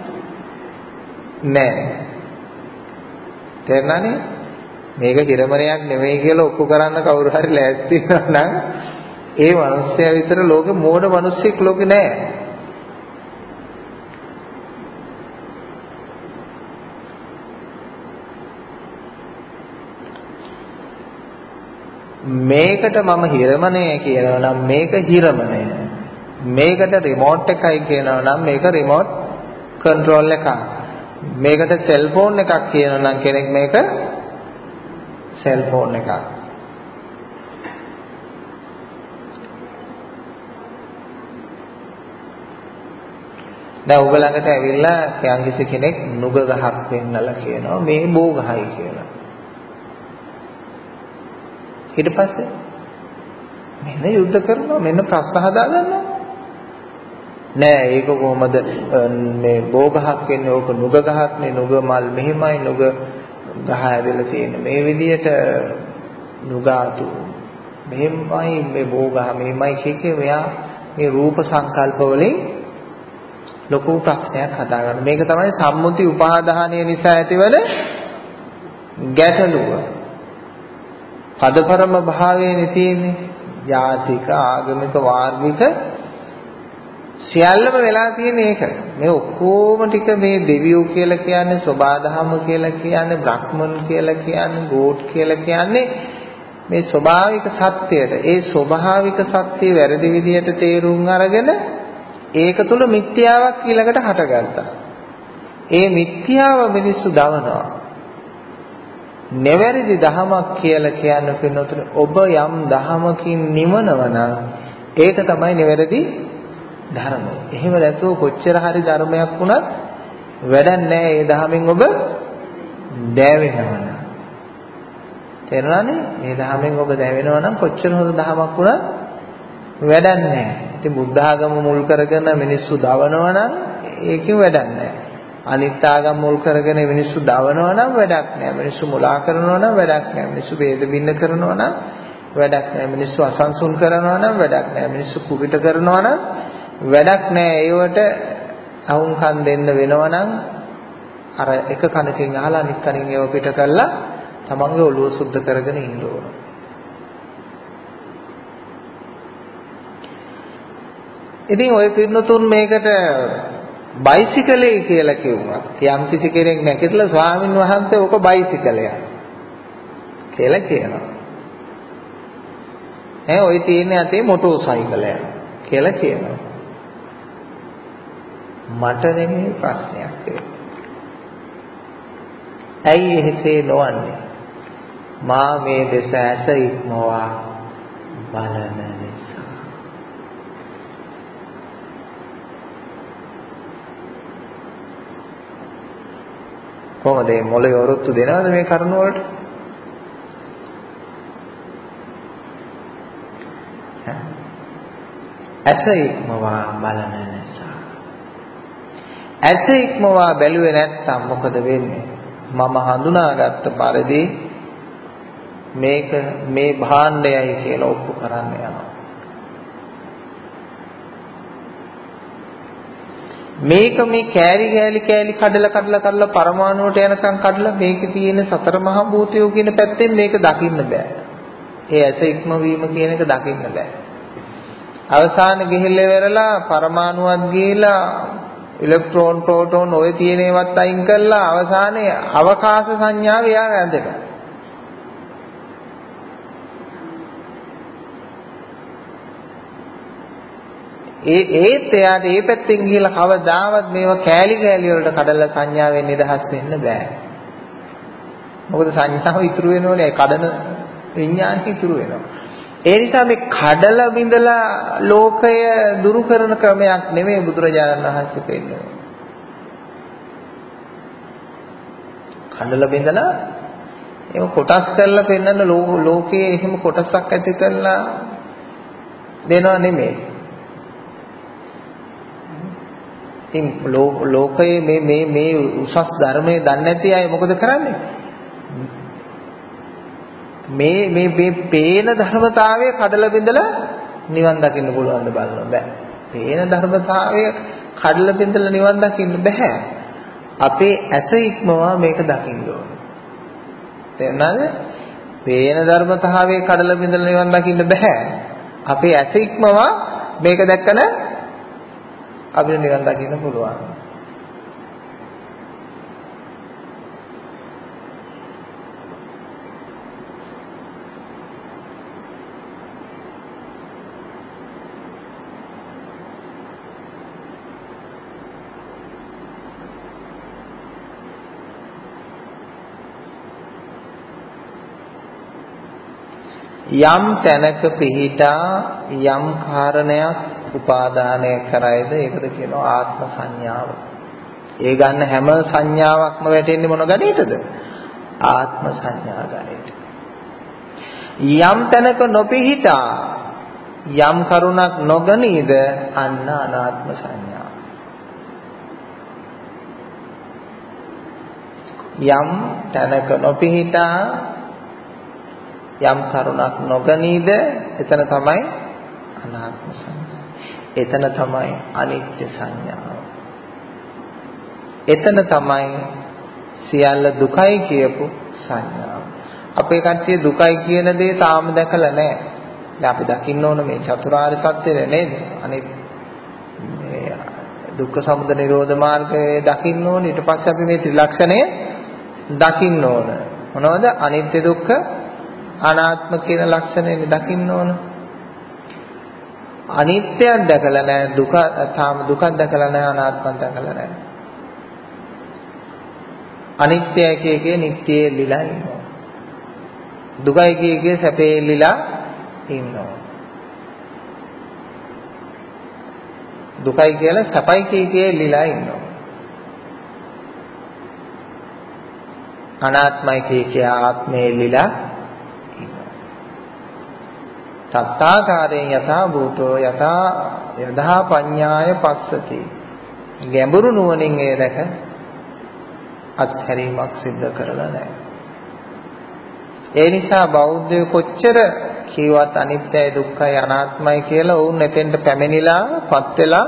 නැහැ. තේරුණානේ? මේක හිරමණයක් නෙවෙයි කියලා ඔප්පු කරන්න කවුරු හරි ලෑස්ති වෙනවා නම් ඒ මිනිස්සයා විතර ලෝකේ මෝඩ මිනිස්සෙක් ලෝකේ නැහැ. මේකට මම හිරමණය කියනවා නම් මේක හිරමණය. මේකට රිමෝට් එකයි කියනවා නම් මේක රිමෝට් කන්ට්‍රෝල් එකක්. මේකට සෙල්ෆෝන් එකක් කියනවා නම් කෙනෙක් මේක සෙල්ෆෝන් එකක්. දැන් ඔබ ළඟට ඇවිල්ලා යම්කිසි කෙනෙක් නුග ගහක් පෙන්නලා කියනවා මේ බෝ ගහයි කියලා. ඊට පස්සේ මෙන්න යුද්ධ කරනවා මෙන්න ප්‍රශ්න හදා ගන්නවා. නෑ ඒක කොහොමද මේ බෝ ගහක් වෙන්නේ? ඕක නුග ගහක් නේ. නුග මල් මෙහෙමයි. නුග ගහ ඇදලා තියෙන මේ විදියට නුගාතු මෙහෙමයි. මේ බෝ ගහ මෙහෙමයි කියකේ මෙයා මේ රූප සංකල්ප වලින් ලොකු ප්‍රශ්නයක් හදා ගන්න. මේක තමයි සම්මුති උපාදානය නිසා ඇතිවන ගැටලුව. පදපරම භාවයනේ තියෙන්නේ. ජාතික ආගමික වාර්ගික සියල්ලම වෙලා තියෙන්නේ ඒක. මේ ඔක්කොම ටික මේ දෙවියෝ කියලා කියන්නේ, සබාධම කියලා කියන්නේ, බ්‍රහ්මන් කියලා කියන්නේ, ගෝඩ් කියලා කියන්නේ මේ ස්වභාවික සත්‍යයට. ඒ ස්වභාවික සත්‍ය වැරදි විදිහට තේරුම් අරගෙන ඒක තුල මිත්‍යාවක් ඊළඟට හටගත්තා. ඒ මිත්‍යාව මිනිස්සු දවනවා. නෙවැරදි දහමක් කියලා කියන්නේ පින්නතුනේ ඔබ යම් දහමකින් නිවනව නම් ඒක තමයි නෙවැරදි ධර්මය. එහෙම නැතුව කොච්චර හරි ධර්මයක් වුණත් වැඩක් නැහැ. ඒ දහමෙන් ඔබ දැවෙනවා නම්. තේරුණානේ? මේ දහමෙන් ඔබ දැවෙනවා නම් කොච්චර හොඳ දහමක් වුණත් වැඩක් නැහැ. ඉතින් බුද්ධ ආගම මුල් කරගෙන මිනිස්සු දවනවා නම් ඒකෙන් වැඩක් නැහැ. අනිත් ආගම් මුල් කරගෙන මිනිස්සු දවනවා නම් වැඩක් නැහැ. මිනිස්සු මුලා කරනවා නම් වැඩක් නැහැ. මිනිස්සු ભેද බින්න කරනවා නම් වැඩක් නැහැ. මිනිස්සු අසංසුන් කරනවා නම් වැඩක් නැහැ. මිනිස්සු කුපිත කරනවා නම් වැඩක් නැහැ. ඒවට අහුම්කම් දෙන්න වෙනවා නම් අර එක කනකින් අහලා අනිත් කනින් ඒව පිට කරලා තමන්ගේ ඔළුව සුද්ධ කරගෙන ඉන්න ඕන. ඉතින් ඔය පින්නතුන් මේකට බයිසිකලේ කියලා කිව්වා. යම් කිසි කෙනෙක් නැගිටලා ස්වාමින් වහන්සේ ඔක බයිසිකලයක් කියලා කියනවා. ඔය තියෙන අතේ මොටෝ සයිකලයක් කියලා කියනවා. මට නෙමෙයි ප්‍රශ්නයක් ඒක. ඇයි එහෙසේ නොවන්නේ? මා මේ දෙස ඇස ඉක්මවා බලන නිසා. කොහොමද මේ මොළේ වරුත්තු දෙනවද මේ කරුණ වලට? ඇස ඉක්මවා බලන නිසා. ඇස ඉක්මවා බැලුවේ නැත්තම් මොකද වෙන්නේ? මම හඳුනාගත්ත පරිදි මේක මේ භාණ්ඩයයි කියලා ඔප්පු කරන්න යනවා. මේක මේ කෑලි කඩලා පරමාණුවට යනකම් කඩලා මේකේ තියෙන සතර මහා භූතයෝ කියන පැත්තෙන් මේක දකින්න බෑ. ඒ ඇස ඉක්මවීම කියන එක දකින්න බෑ. අවසාන ගිහිල්ලා ඉවරලා පරමාණුවත් ගිහිලා ඉලෙක්ට්‍රෝන ප්‍රෝටෝන ඔය තියෙන ඒවත් අයින් කරලා අවසානයේ අවකාශ සංඥාව එයා වැඳෙනවා. ඒත් එයාට මේ පැත්තෙන් ගිහිල්ලා කවදාවත් මේවා කෑලි වලට කඩලා සංඥාවෙන් නිදහස් වෙන්න බෑ. මොකද සංඥාව ඉතුරු වෙනෝනේ කඩන විඥානෙ ඉතුරු වෙනවා. ඒ නිසා මේ කඩලා බිඳලා ලෝකය දුරු කරන ක්‍රමයක් නෙමෙයි බුදුරජාණන් වහන්සේ පෙන්නන්නේ. කඩලා බිඳලා ඒක කොටස් කරලා පෙන්වන්න ලෝකයේ එහෙම කොටසක් ඇති කරලා දෙනව නෙමෙයි. ඉතින් ලෝකයේ මේ උසස් ධර්මයේ දන්නේ නැති අය මොකද කරන්නේ? මේ පේන ධර්මතාවය කඩලා බිඳලා නිවන් දකින්න පුළුවන් ද බලන්න බෑ. පේන ධර්මතාවය කඩලා බිඳලා නිවන් දකින්න බෑ. අපේ ඇස ඉක්මවා මේක දකින්න ඕන. තේරුණාද? පේන ධර්මතාවය කඩලා බිඳලා නිවන් දකින්න බෑ. අපේ ඇස ඉක්මවා මේක දැක්කම අපිට නිවන් දකින්න පුළුවන්. යම් තැනක පිහිටා යම් කාරණයක් උපාදානය කරයිද ඒකට කියනවා ආත්ම සංඥාව. ඒ ගන්න හැම සංඥාවක්ම වැටෙන්නේ මොන ගණේටද? ආත්ම සංඥා ගණේට. යම් තැනක නොපිහිටා යම් කරුණක් නොගනීද අන්න අනාත්ම සංඥාව. යම් තැනක නොපිහිටා යම් කරුණක් නොගනීද එතන තමයි අනාත්ම සංඥාව. එතන තමයි අනිත්‍ය සංඥාව. එතන තමයි සියල්ල දුකයි කියපු සංඥාව. අපේ කට්ටිය දුකයි කියන දේ තාම දැකලා නැහැ. දැන් අපි දකින්න ඕන මේ චතුරාර්ය සත්‍යය නේද? අනිත් මේ දුක්ඛ සමුදය නිරෝධ මාර්ගය දකින්න ඕන. ඊට පස්සේ අපි මේ ත්‍රිලක්ෂණය දකින්න ඕන. මොනවද? අනිත්‍ය දුක්ඛ අනාත්ම කියන ලක්ෂණය දකින්න ඕන. අනිත්‍යයක් දැකලා නැහැ, දුක තාම දුකක් දැකලා නැහැ, අනාත්මයක් දැකලා නැහැ. අනිත්‍යයි කියකේ නිට්ටයේ লীලා ඉන්නවා. දුකයි කියකේ සැපේ লীලා ඉන්නවා. දුකයි කියලා සැපයි කියකේ লীලා ඉන්නවා. අනාත්මයි කියකේ ආත්මේ লীලා තත්තාකාරයෙන් යථා භූතෝ යදා පඤ්ඤාය පස්සති. ගැඹුරු නුවණින් ඒ දැක අත්හැරීමක් සිද්ධ කරලා නැහැ. ඒ නිසා බෞද්ධයෝ කොච්චර කීවත් අනිත්‍යයි දුක්ඛයි අනාත්මයි කියලා වුන් එතෙන්ට පැමිණිලාපත් වෙලා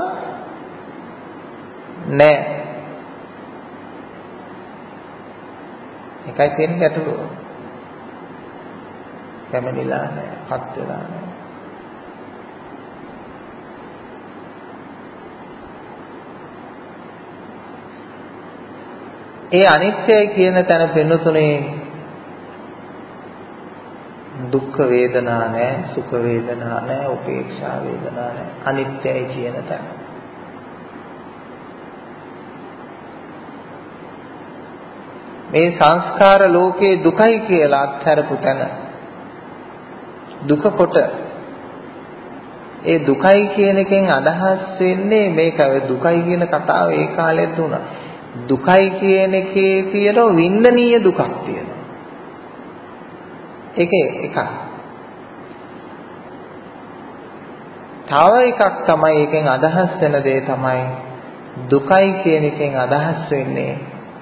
නැහැ. එකයි තියෙන ගැටලුව. පැමිණිලා නැහැ, පත් වෙලා නැහැ. ඒ අනිත්‍යයි කියන තැන පෙනුතුනේ දුක්ඛ වේදනා නැහැ, සුඛ වේදනා නැහැ, උපේක්ෂා වේදනා නැහැ. අනිත්‍යයි කියන තැන. මේ සංස්කාර ලෝකේ දුකයි කියලා අත්හැරපු තැන දුක කොට ඒ දුකයි කියන එකෙන් අදහස් වෙන්නේ මේක දුකයි කියන කතාව ඒ කාලෙත් දුනා. දුකයි කියන එකේ තියෙන වින්දනීය දුකක් තියෙනවා. ඒක එකක්. තව එකක් තමයි එකෙන් අදහස් වෙන දේ තමයි දුකයි කියන එකෙන් අදහස් වෙන්නේ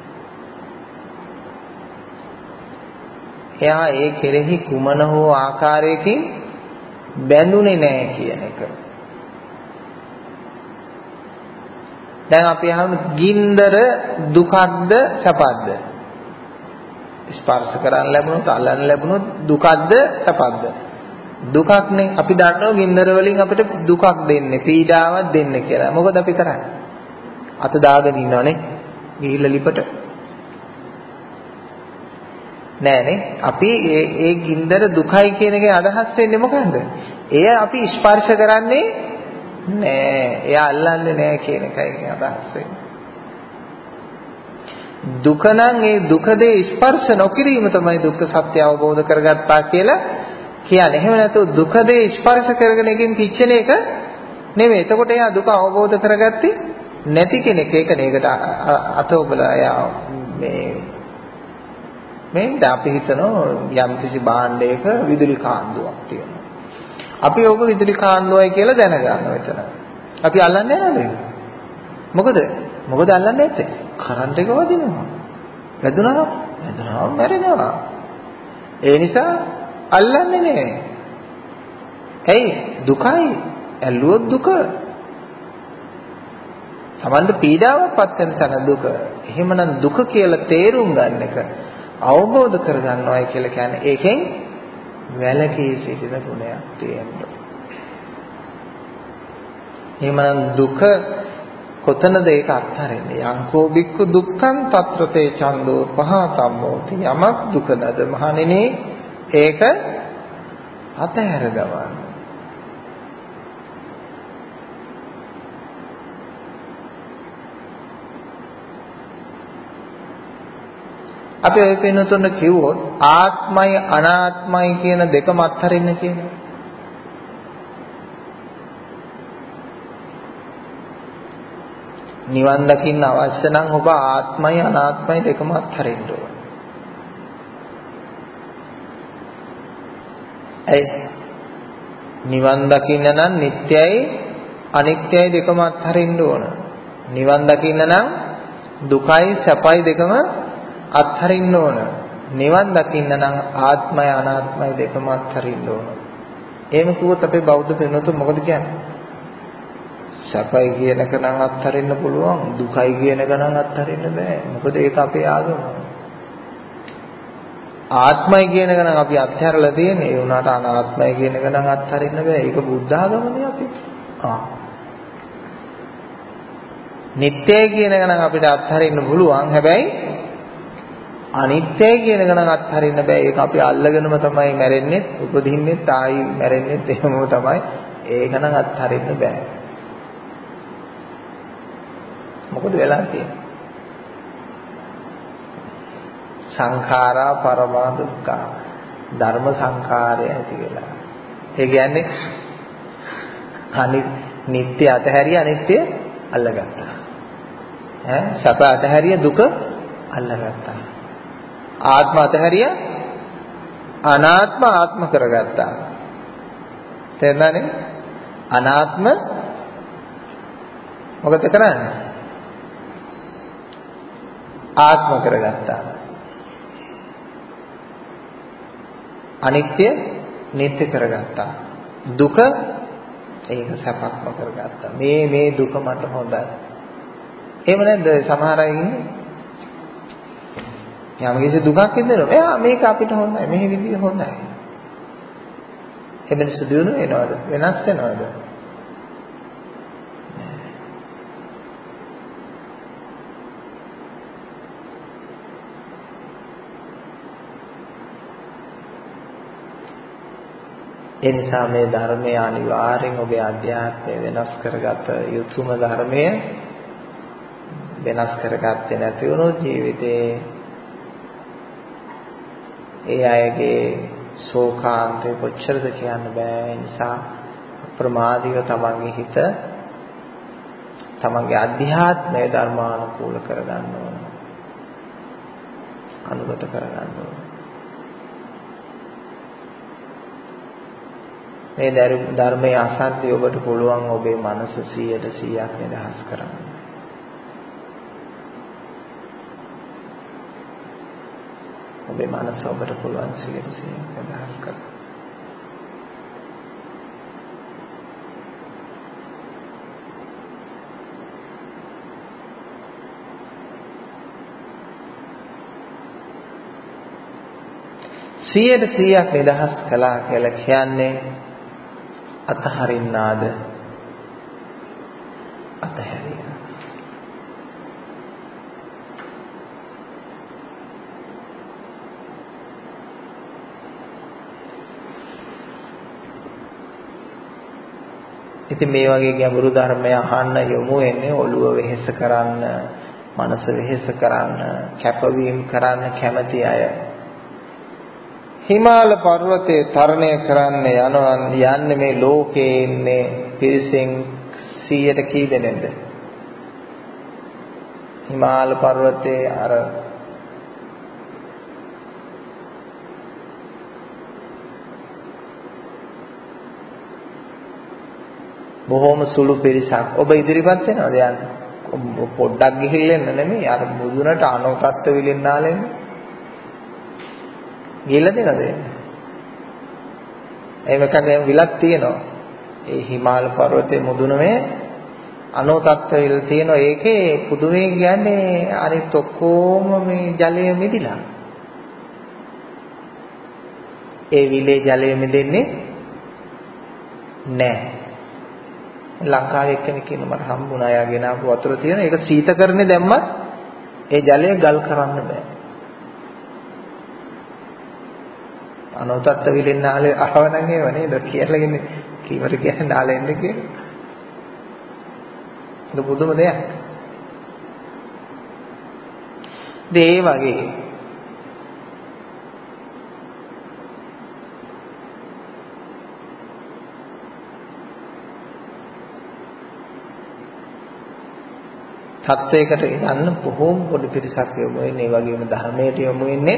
එයා ඒ කෙරෙහි කුමන හෝ ආකාරයකින් බැඳුනේ නැහැ කියන එක. දැන් අපි අහමු ගින්දර දුකක්ද සැපක්ද? ස්පර්ශ කරන්න ලැබුණොත් අල්ලන්න ලැබුණොත් දුකක්ද සැපක්ද? දුකක්නේ. අපි දන්නවා ගින්දර වලින් අපිට දුකක් දෙන්නේ, පීඩාවක් දෙන්නේ කියලා. මොකද අපි කරන්නේ? අත දාගෙන ඉන්නවනේ. ගිහිල්ලා ලිපට නෑනේ. අපි ඒ ගින්දර දුකයි කියන එකේ අදහස් වෙන්නේ මොකන්ද? එය අපි ස්පර්ශ කරන්නේ නෑ. එයා අල්ලන්නේ නෑ කියන එකයි අදහස් වෙන්නේ. දුක නම් ඒ දුකදේ ස්පර්ශ නොකිරීම තමයි දුක්ඛ සත්‍ය අවබෝධ කරගත්තා කියලා කියන්නේ. එහෙම නැත්නම් දුකදේ ස්පර්ශ කරගෙන එකකින් කිච්චෙන එක නෙමෙයි. එතකොට එයා දුක අවබෝධ කරගත්තේ නැති කෙනෙක්. ඒකනේ ඒකට අතෝබලා එයා මේ මේ අපි හිතනවා යම් කිසි භාණ්ඩයක විදුලි කාන්දුවක් තියෙනවා. අපි ඕක විදුලි කාන්දුවයි කියලා දැනගන්නවා එතන. අපි අල්ලන්නේ නැද්ද? මොකද අල්ලන්නේ නැත්තේ? කරන්ට් එක වදිනවා. වැදුනා මැරෙනවා. ඒ නිසා අල්ලන්නේ නැහැ. ඇයි? දුකයි. ඇල්ලුවොත් දුක. තමන්ට පීඩාවක් පත් වෙන තැන දුක. එහෙමනම් දුක කියලා තේරුම් ගන්න එක අවබෝධ කරගන්නවයි කියලා කියන්නේ ඒකෙන් වැළකී සිටින ගුණයක් තියෙනවා. එහෙමනම් දුක කොතනද ඒක අත්හරින්නේ? යංකෝ බික්කු දුක්ඛං తත්‍රතේ චන්தோ පහතම්මෝති. යමක් දුක නද මහණෙනි ඒක අතහැර ගවන්න. අපි ඔය පින්නතුන් කිව්වොත් ආත්මයි අනාත්මයි කියන දෙකම අත්හරින්න කියන්නේ. නිවන් දකින්න අවශ්‍ය නම් ඔබ ආත්මයි අනාත්මයි දෙකම අත්හරින්න ඕන. නිවන් දකින්න නම් නිට්ටයයි අනිත්‍යයි දෙකම අත්හරින්න ඕන. නිවන් දකින්න නම් දුකයි සැපයි දෙකම අත්හරින්න ඕන. නිවන් දකින්න නම් ආත්මය අනාත්මය දෙකම අත්හරින්න ඕන. එහෙම කිව්වොත් අපේ බෞද්ධ පින්නතුන් මොකද කියන්නේ? සැපයි කියන එක නම් අත්හරින්න පුළුවන්, දුකයි කියන එක නම් අත්හරින්න බෑ. මොකද ඒක අපේ ආගම. ආත්මයි කියන එක නම් අපි අත්හැරලා තියෙන්නේ. ඒ වුණාට අනාත්මයි කියන එක නම් අත්හරින්න බෑ. ඒක බුද්ධ ආගමනේ අපි. නිට්ටයයි කියන එක නම් අපිට අත්හරින්න පුළුවන්. හැබැයි අනිත්‍යයි කියන එක නම් අත්හරින්න බෑ. ඒක අපි අල්ලගෙනම තමයි මැරෙන්නේ, උපදින්නේ, ආයි මැරෙන්නේ එහෙමම තමයි. ඒක නම් අත්හරින්න බෑ. මොකද වෙලා තියෙන්නේ? සංඛාරා පරමා දුක්ඛා. ධර්ම සංඛාරය ඇති වෙලා. ඒ කියන්නේ නිට්ටය අතහැරිය අනිත්‍ය අල්ලගත්තා. සැප අතහැරිය දුක අල්ලගත්තා. ආත්ම අතහැරිය අනාත්ම ආත්ම කරගත්තා. තේරුණානේ? අනාත්ම මොකද කරන්නේ? ආත්ම කරගත්තා. අනිත්‍ය නිට්ටය කරගත්තා. දුක ඒක සැපක්ම කරගත්තා. මේ දුක මට හොඳයි. එහෙම නැද්ද? සමහර අය ඉන්නේ යම් කිසි දුකක් ඉදෙනවා. එයා මේක අපිට හොඳයි. මේ විදිහ හොඳයි. එබැවින් සුදුණු වෙනවද? වෙනස් වෙනවද? ඒ නිසා මේ ධර්මය අනිවාර්යෙන් ඔබේ අධ්‍යාත්මය වෙනස් කරගත යුතුම ධර්මය. වෙනස් කරගත්තේ නැති වුණොත් ජීවිතේ ඒ අයගේ ශෝකාන්තේ කොච්චරද කියන්න බෑ. ඒ නිසා ප්‍රමාදීව තමන්ගේ හිත තමන්ගේ අධ්‍යාත්මය ධර්මානුකූල කරගන්න ඕන. අනුගත කරගන්න ඕන. මේ ධර්මයේ අසද්දී ඔබට පුළුවන් ඔබේ මනස 100% නිදහස් කරන්න. ඔබේ මනස ඔබට පුළුවන් 100% නිදහස් කරන්න. සියයට 100ක් නිදහස් කළා කියලා කියන්නේ අතහරින්නාද අතහැරියා. ඉතින් මේ වගේ ගැඹුරු ධර්මය අහන්න යොමු වෙන්නේ ඔළුව වෙහෙස කරන්න, මනස වෙහෙස කරන්න, කැපවීම කරන්න කැමති අය. හිමාල පර්වතයේ තරණය කරන්න යන්නේ මේ ලෝකයේ ඉන්නේ පිරිසෙන් 100ට කී දෙනෙක්ද? හිමාල පර්වතයේ අර බොහොම සුළු පිරිසක්. ඔබ ඉදිරිපත් වෙනවද යන්න? පොඩ්ඩක් ගිහිල්ලා එන්න නෙමෙයි. අර මුදුනට අනෝතත්ත්ව විලින්නාලෙන්න. ගිහිල්ලා දෙනවද? ඒකකගේ විලක් තියෙනවා. ඒ හිමාල පර්වතයේ මුදුනේ අනෝතත්ත්ව විල තියෙනවා. ඒකේ පුදුමේ කියන්නේ අනිත් ඔක්කොම මේ ජලය මිදිලා. ඒ විලේ ජලය මිදෙන්නේ නැහැ. ලංකාවේ එක්කෙනෙක් ඉන්න මට හම්බුණා. යාගෙන ආපු වතුර තියෙන. ඒක සීතකරනේ දැම්මත් ඒ ජලය ගල් කරන්න බෑ. අනෝතත්ත්ව විලෙන් නාලේ අහවනම් ඒව නේද කියලා ඉන්නේ. කීවට කියන්නේ නාලේ එන්නේ කියලා. ඒක පුදුම දෙයක්. ඒ වගේ තත්වයකට යන්න බොහෝම පොඩි පිරිසක් යොමු වෙන්නේ. ඒ වගේම ධර්මයට යොමු වෙන්නේ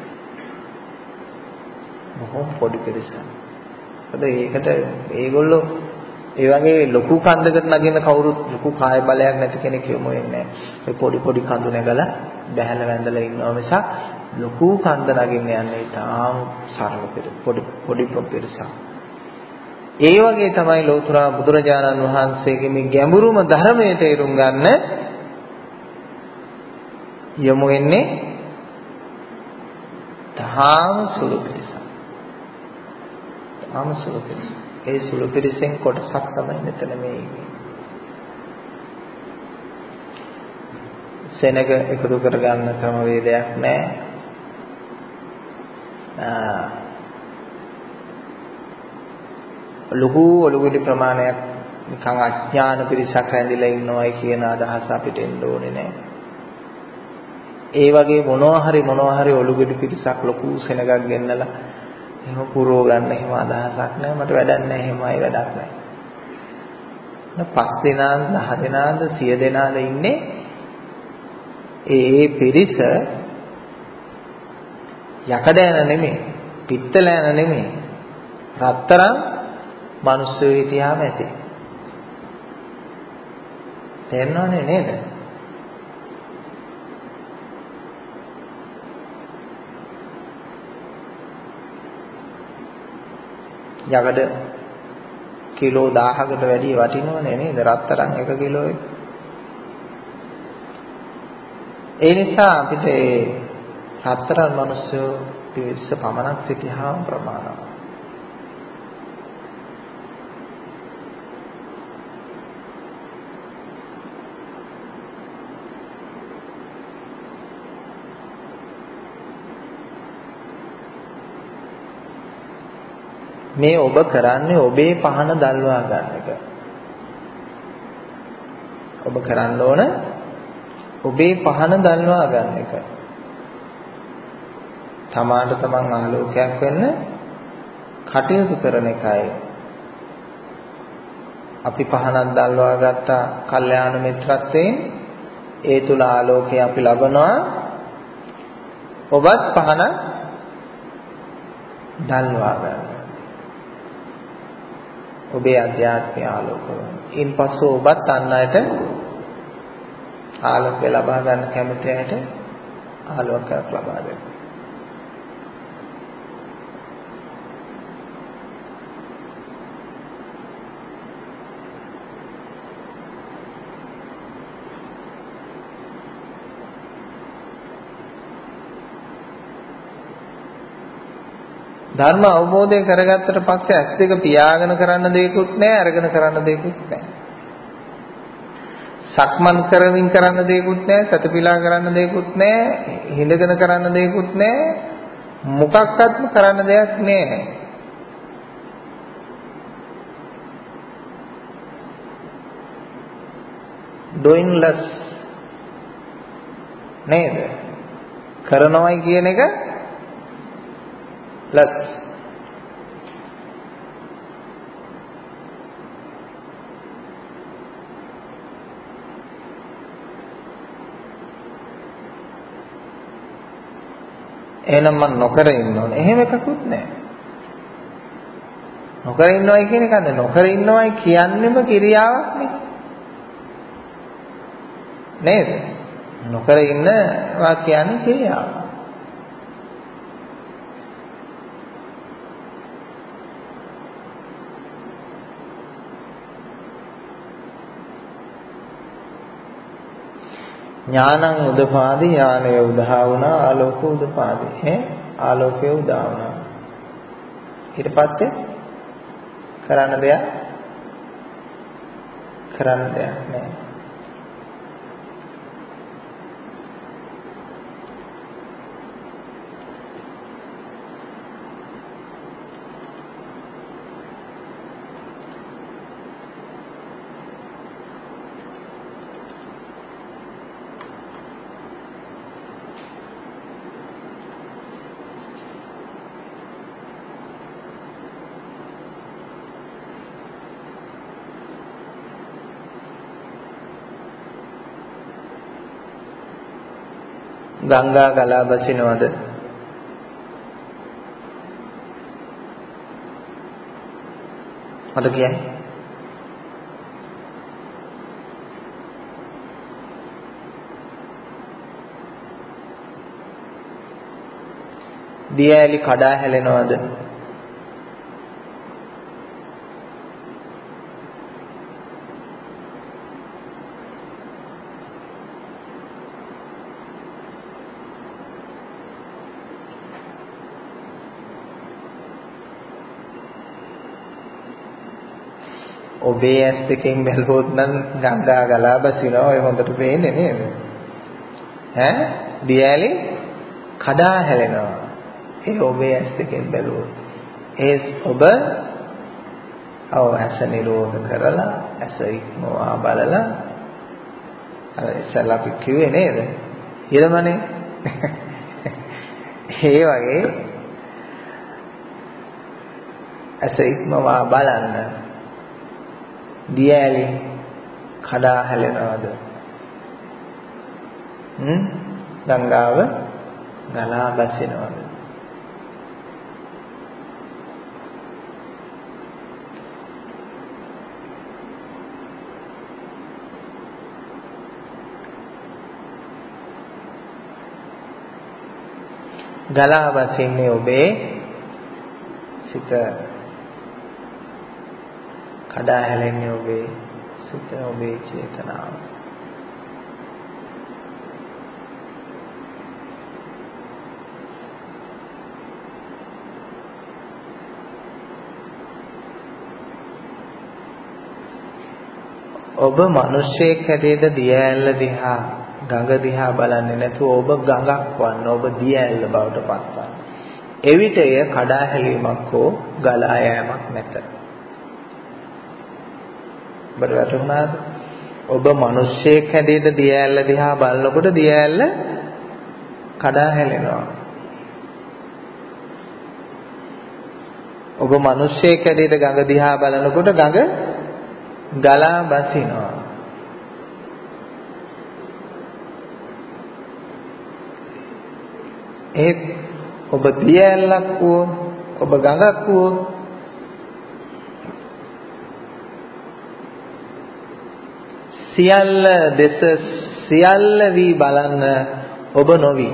බොහෝම පොඩි පිරිසක්. අද ඒකට ඒගොල්ලෝ ඒ වගේ ලොකු කන්දකට නගින්න කවුරුත් ලොකු කාය බලයක් නැති කෙනෙක් යොමු වෙන්නේ නැහැ. ඒ පොඩි කඳු නැගලා බැහැලා වැඳලා ඉන්නවා මිසක් ලොකු කන්ද නගින්න යන්නේ තාම සරල පොඩි පිරිසක්. ඒ වගේ තමයි ලෞතර බුදුරජාණන් වහන්සේගේ මේ ගැඹුරුම ධර්මයේ තේරුම් ගන්න යොමු වෙන්නේ තාම සුළු පිරිසක්. තාම සුළු පිරිසක්. ඒ සුළු පිරිසෙන් කොටසක් තමයි මෙතන මේ ඉන්නේ. සෙනග එකතු කරගන්න ක්‍රමවේදයක් නැහැ. ලොකු ඔලුගුඩි ප්‍රමාණයක් නිකන් අඥාන පිරිසක් රැඳිලා ඉන්නවයි කියන අදහස අපිට එන්න ඕනේ නැහැ. ඒ වගේ මොනවා හරි ඔලුගුඩි පිරිසක් ලොකු සෙනගක් ගෙන්නලා එහෙම පුරව ගන්න එහෙම අදහසක් නැහැ. මට වැඩක් නැහැ. එහෙමයි වැඩක් නැහැ. 5 දෙනාද 10 දෙනාද 100 දෙනාද ඉන්නේ ඒ පිරිස යකඩ යන නෙමෙයි, පිත්තල යන නෙමෙයි. රත්තරන් මිනිස්සු හිටියාම ඇති. තේරෙනවනේ නේද? යකඩ කිලෝ 1000කට වැඩි වටිනවනේ නේද? රත්තරන් 1 කිලෝ එක. ඒ නිසා අපිට රත්තරන් මිනිස්සු පිරිස පමණක් සිටියාම ප්‍රමාණවත්. මේ ඔබ කරන්නේ ඔබේ පහන දල්වා ගන්න එක. ඔබ කරන්න ඕන ඔබේ පහන දල්වා ගන්න එක. තමාට තමන් ආලෝකයක් වෙන්න කටයුතු කරන එකයි. අපි පහනක් දල්වා ගත්ත කල්යාණ මිත්‍රත්වයෙන් ඒ තුල ආලෝකය අපි ලබනවා. ඔබත් පහන දල්වා ගන්න. ඔබේ අධ්‍යාත්මික ආලෝකය. ඉන්පසු ඔබත් අන් අයට ආලෝකය ලබා ගන්න කැමති අයට ආලෝකයක් ලබා දෙන්න. ධර්ම අවබෝධය කරගත්තට පස්සේ ඇස් දෙක පියාගෙන කරන්න දෙයක්වත් නැහැ, අරගෙන කරන්න දෙයක්වත් නැහැ. සක්මන් කරමින් කරන්න දෙයක්වත් නැහැ, සතිපිලා කරන්න දෙයක්වත් නැහැ, හිඳගෙන කරන්න දෙයක්වත් නැහැ, මොකක්වත්ම කරන්න දෙයක් නැහැ. doing less නේද? කරනවයි කියන එක less. එහෙනම් මම නොකර ඉන්න ඕනේ. එහෙම එකකුත් නැහැ. නොකර ඉන්නවයි කියන එක නොකර ඉන්නවයි කියන්නේම ක්‍රියාවක් නේද? නොකර ඉන්නවා කියන්නේ ක්‍රියාවක්. ඥානං උදපාදි ඥානය උදා වුණා ආලෝක උදපාදි ආලෝකය උදා වුණා. ඊට පස්සේ කරන්න දෙයක් නැහැ. ගංගා ගලා බසිනවද? මට කියන්නේ දියඇලි කඩා හැලෙනවද? ඔබේ ඇස් දෙකෙන් බැලුවොත් නම් ගංගා ගලා බසිනවා ඔය හොඳට පේන්නේ නේද? දියඇලි කඩා හැලෙනවා. ඒ ඔබේ ඇස් දෙකෙන් බැලුවොත් ඔබ ඇස නිරෝධ කරලා ඇස ඉක්මවා බලලා අර ඉස්සලා අපි කිව්වේ නේද? ඊළමනේ ඒ වගේ ඇස ඉක්මවා බලන්න දියඇලි කඩා හැලෙනවද? ගංගාව ගලා බසිනවද? ගලා බසින්නේ ඔබේ සිත. කඩා හැලෙන්නේ ඔබේ සිත, ඔබේ චේතනාව. ඔබ මිනිස්සෙක් හැටියට දියඇල්ල දිහා, ගඟ දිහා බලන්නේ නැතුව ඔබ ගඟක් වන්න, ඔබ දියඇල්ල බවට පත්වන්න. එවිට එය කඩා හැලීමක් හෝ ගලා යෑමක් නැත. ඔබට වැටහුණාද? ඔබ මිනිස්සෙක් හැටියට දියඇල්ල දිහා බලනකොට දියඇල්ල කඩා හැලෙනවා. ඔබ මිනිස්සෙක් හැටියට ගඟ දිහා බලනකොට ගඟ ගලා බසිනවා. ඒත් ඔබ දියඇල්ලක් වුවොත්, ඔබ ගඟක් වුවොත් සියල්ල දෙස සියල්ල වී බලන්න ඔබ නොවි.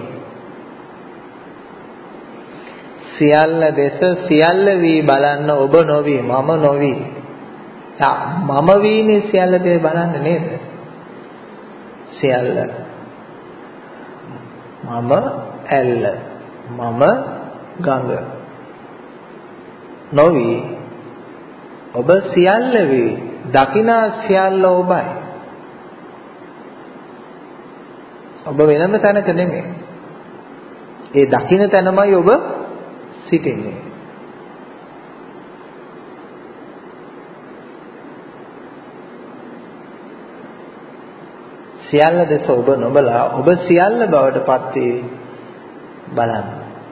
සියල්ල දෙස සියල්ල වී බලන්න ඔබ නොවි, මම නොවි. මම වීනේ සියල්ල දෙස බලන්න නේද? සියල්ල මම ඇල්ල, මම ගඟ නොවි. ඔබ සියල්ල වී දකිනා සියල්ල ඔබයි. ඔබ වෙනම තැනක නෙමෙයි. ඒ දකින්න තැනමයි ඔබ සිටින්නේ. සියල්ල දෙස ඔබ නොබලා ඔබ සියල්ල බවට පත් වී බලන්න.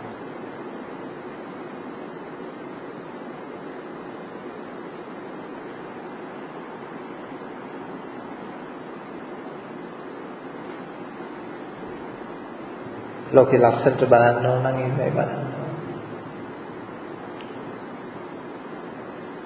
ලෝකෙ ලස්සනට බලන්න ඕන නම් ඒකයි බලන්න.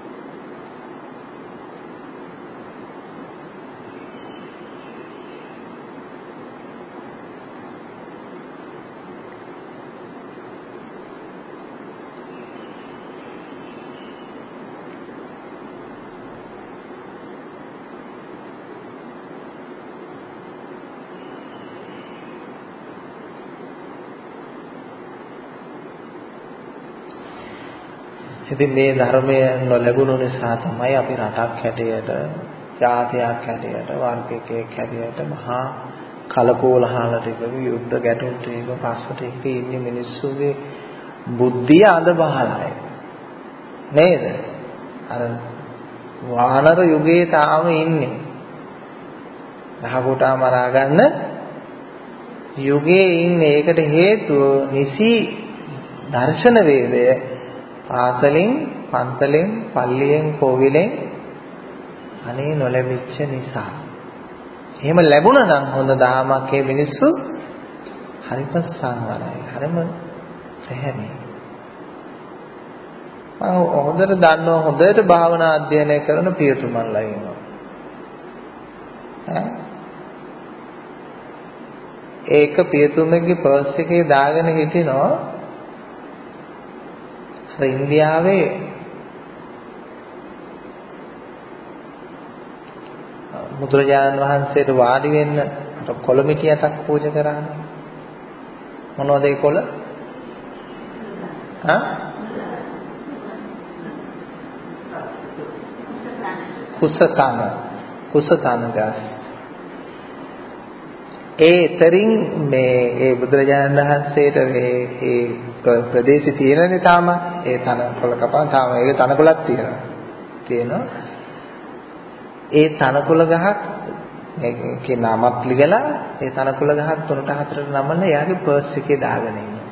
ඉතින් මේ ධර්මය නොලැබුණු නිසා තමයි අපි රටක් හැටියට, ජාතියක් හැටියට, වර්ගයකයක් හැටියට මහා කලකෝලහල ටික, යුද්ධ ගැටුම් ටික, ප්‍රශ්න ටික ඉන්නේ මිනිස්සුගේ බුද්ධිය අඳ බහලයි. නේද? අර වානර යුගයේ තාම ඉන්නේ. ගහකොටා මරා ගන්න යුගයේ ඉන්නේ. ඒකට හේතුව නිසි දර්ශන වේදය පාසලෙන්, පන්සලෙන්, පල්ලියෙන්, කෝවිලෙන් අනේ නොලැබිච්ච නිසා. එහෙම ලැබුණා නම් හොඳ දහමක් ඒ මිනිස්සු හරිම සංවරයි, හරිම සැහැණි. මම හොඳට දන්නවා, හොඳට භාවනා අධ්‍යයනය කරන පියතුමන්ලා ඉන්නවා. ඒක පියතුමගේ පර්ස් එකේ දාගෙන හිටිනවා. ඉන්දියාවේ බුදුරජාණන් වහන්සේට වාඩි වෙන්න කොළමිටියටක් පූජා කරානේ. මොනවද ඒ කොළ? කුසතන ගස්. ඒතරින් මේ බුදුරජාණන් වහන්සේට ඒ ප්‍රදේශي තියෙනනේ තාම ඒ තනකොළ කපන තාම ඒක තනකොළක් තියෙනවා. ඒ තනකොළ ගහක් මේකේ නමක් ලියලා ඒ තනකොළ ගහක් 3ට 4ට නමලා එයාගේ පර්ස් එකේ දාගෙන ඉන්නවා.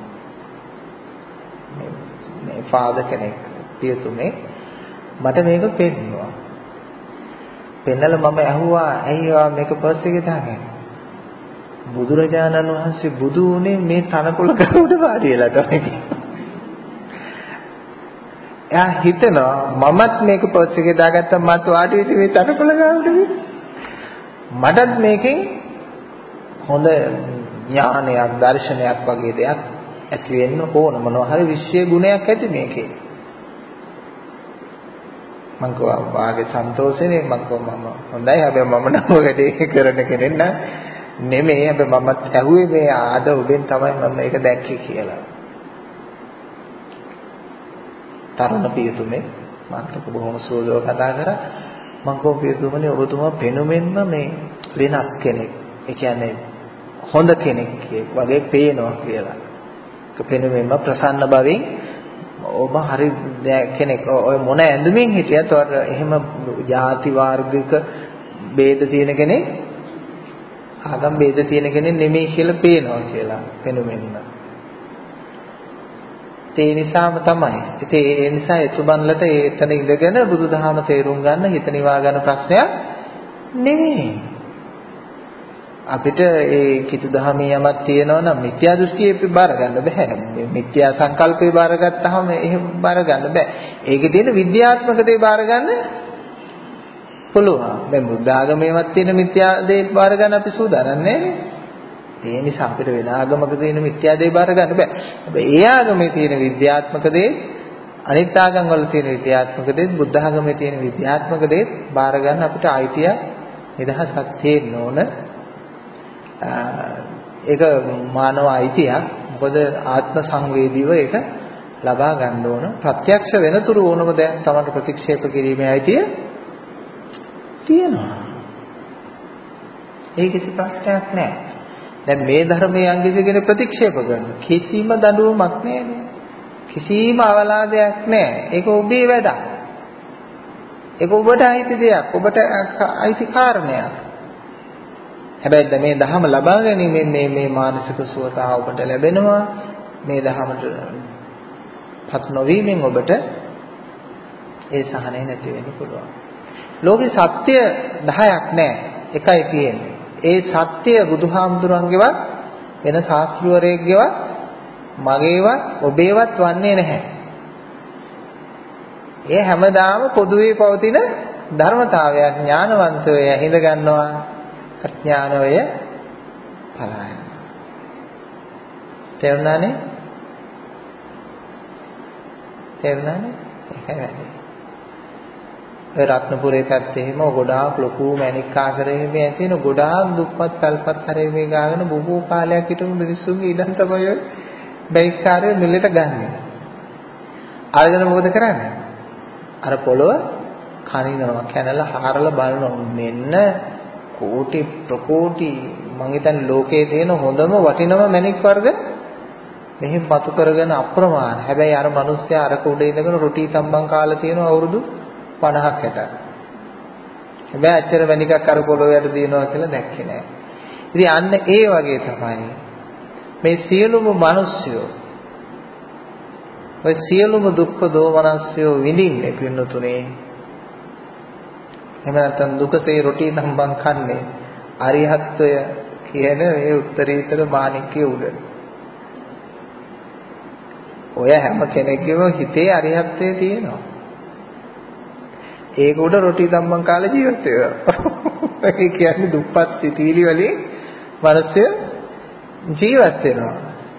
මේ ෆාදර් කෙනෙක් පියතුමේ මට මේක පෙන්නුවා. පෙන්නලා මම ඇහුවා ඇයි මේක පර්ස් එකේ දාගෙන? බුදුරජාණන් වහන්සේ බුදු වුණේ මේ තනකොළ ගහ උඩ වාඩි වෙලා තමයි. එයා හිතනවා මමත් මේක පර්ස් එකේ දාගත්තම මත් වාඩි වෙති මේ තනකොළ ගහ උඩ. මටත් මේකෙන් හොඳ ඥානයක්, දර්ශනයක් වගේ දෙයක් ඇති වෙන්න ඕන. මොනවා හරි විශ්වයේ ගුණයක් ඇති මේකේ. මං කෝ වාගේ සන්තෝෂනේ. මං කෝ මම හොඳයි. හැබැයි මම නම් වැඩේ කරන කෙනෙක් නෑ. නෙමෙයි. හැබැයි මමත් ඇහුවේ මේ ආද ඔබෙන් තමයි මම මේක දැක්කේ කියලා. තරුණ පියතුමේ මාත් බොහොම සුවදව කතා කරා. මං කෝ පියතුමනේ ඔබතුමා පෙනුමෙන්ම මේ වෙනස් කෙනෙක්. ඒ කියන්නේ හොඳ කෙනෙක් වගේ පේනවා කියලා. ඒක පෙනුමෙන්ම ප්‍රසන්න බවින් ඔබ හරි කෙනෙක්. ඔය මොන ඇඳුමින් හිටියත් ඔය එහෙම ಜಾති වාර්ගික ભેද තියෙන කෙනෙක්, ආගම් ભેද තියෙන කෙනෙක් නෙමෙයි කියලා පේනවා කියලා පෙනුමෙන්ම. ඒ නිසාම තමයි. ඉතින් ඒ නිසා එතුමන්ලට එතන ඉඳගෙන බුදුදහම තේරුම් ගන්න, හිත නිවා ගන්න ප්‍රශ්නයක් නෙමෙයි. අපිට ඒ කිතු දහමේ යමක් තියෙනවා නම් මිත්‍යා දෘෂ්ටියේ බාර ගන්න බෑ. මේ මිත්‍යා සංකල්පේ බාර ගත්තාම එහෙම බාර ගන්න බෑ. ඒකේ තියෙන විද්‍යාත්මක දේ බාර ගන්න පුළුවන්. දැන් බුද්ධ ආගමේවත් තියෙන මිත්‍යා දේ බාර ගන්න අපි සූදානම් නෑනේ. ඒ නිසා අපිට වෙන ආගමක තියෙන මිත්‍යා දේ බාර ගන්න බෑ. හැබැයි ඒ ආගමේ තියෙන විද්‍යාත්මක දේ, අනිත් ආගම් වල තියෙන විද්‍යාත්මක දේ, බුද්ධ ආගමේ තියෙන විද්‍යාත්මක දේ බාර ගන්න අපිට අයිතිය, නිදහසක් තියෙන්න ඕන. ඒක මානව අයිතියක්. මොකද ආත්ම සංවේදීව ඒක ලබා ගන්න ඕන. ප්‍රත්‍යක්ෂ වෙනතුරු ඕනම දෙයක් තමයි ප්‍රතික්ෂේප කිරීමේ අයිතිය තියෙනවා. ඒක කිසි ප්‍රශ්නයක් නෑ. දැන් මේ ධර්මයේ අංගිකගෙන ප්‍රතික්ෂේප කරන කිසිම දඬුවමක් නෑනේ. කිසිම අවලාදයක් නෑ. ඒක ඔබේ වැඩක්. ඒක ඔබට අයිති දෙයක්. ඔබට අයිති කාරණයක්. හැබැයි මේ ධහම ලබා ගැනීමෙන් මේ මානසික සුවතාව ඔබට ලැබෙනවා. මේ ධහමට පත් නොවීමෙන් ඔබට ඒ සහනය නැති වෙන්න පුළුවන්. ලෝකේ සත්‍ය 10ක් නෑ. එකයි තියෙන්නේ. ඒ සත්‍ය බුදුහාමුදුරන්ගේවත් වෙන ශාස්ත්‍රවරයෙක්ගේවත් මගේවත් ඔබේවත් වන්නේ නැහැ. ඒ හැමදාම පොදුවේ පවතින ධර්මතාවයක්. ඥානවන්තය හිඳ ගන්නවා, අඥානය පලා යනවා. තේරුණානේ? ඒකයි වැඩි. ඒ රත්නපුරේ පැත්තේ එහෙම ගොඩාක් ලොකු මැණික් ආකාරයේ මේ ඇතින ගොඩාක් දුප්පත් තල්පත් කරේ මේ ගාගෙන බොහෝ කාලයක් හිටපු මිනිස්සුන්ගේ ඉඩම් තමයි බැරිකාරය මිලට ගන්න. අරගෙන මොකද කරන්නේ? අර පොළව කනිනවා, කනලා හාරලා බලනවා. මෙන්න කෝටි ප්‍රකෝටි මං හිතන්නේ ලෝකයේ තියෙන හොඳම වටිනම මණික් වර්ග මෙහෙම පතු කරගෙන අප්‍රමාණ. හැබැයි අර මිනිස්සයා අරක උඩ ඉඳගෙන රොටි තම්බන් කාලා තියෙනවා අවුරුදු 50ක් 60ක්. හැබැයි අච්චර මණිකක් අර පොළොව යට දිනනවා කියලා දැක්කේ නෑ. ඉතින් අන්න ඒ වගේ තමයි මේ සියලුම මිනිස්සුયો ඔය සියලුම දුක්ඛ දෝමනස්යෝ විඳින්නේ පින්නතුනේ. එහෙම නැත්නම් දුකසේ රොටි තම්බන් කන්නේ අරිහත්ත්වය කියන මේ උත්තරීතර මාණික්කයේ උඩ. ඔය හැම කෙනෙක්ගේම හිතේ අරිහත්ත්වයේ තියෙනවා. ඒක උඩ රොටි තම්බන් කාලේ ජීවත් වෙනවා. ඒ කියන්නේ දුප්පත් සිතිවිලි වලින් මිනිස්සු ජීවත් වෙනවා.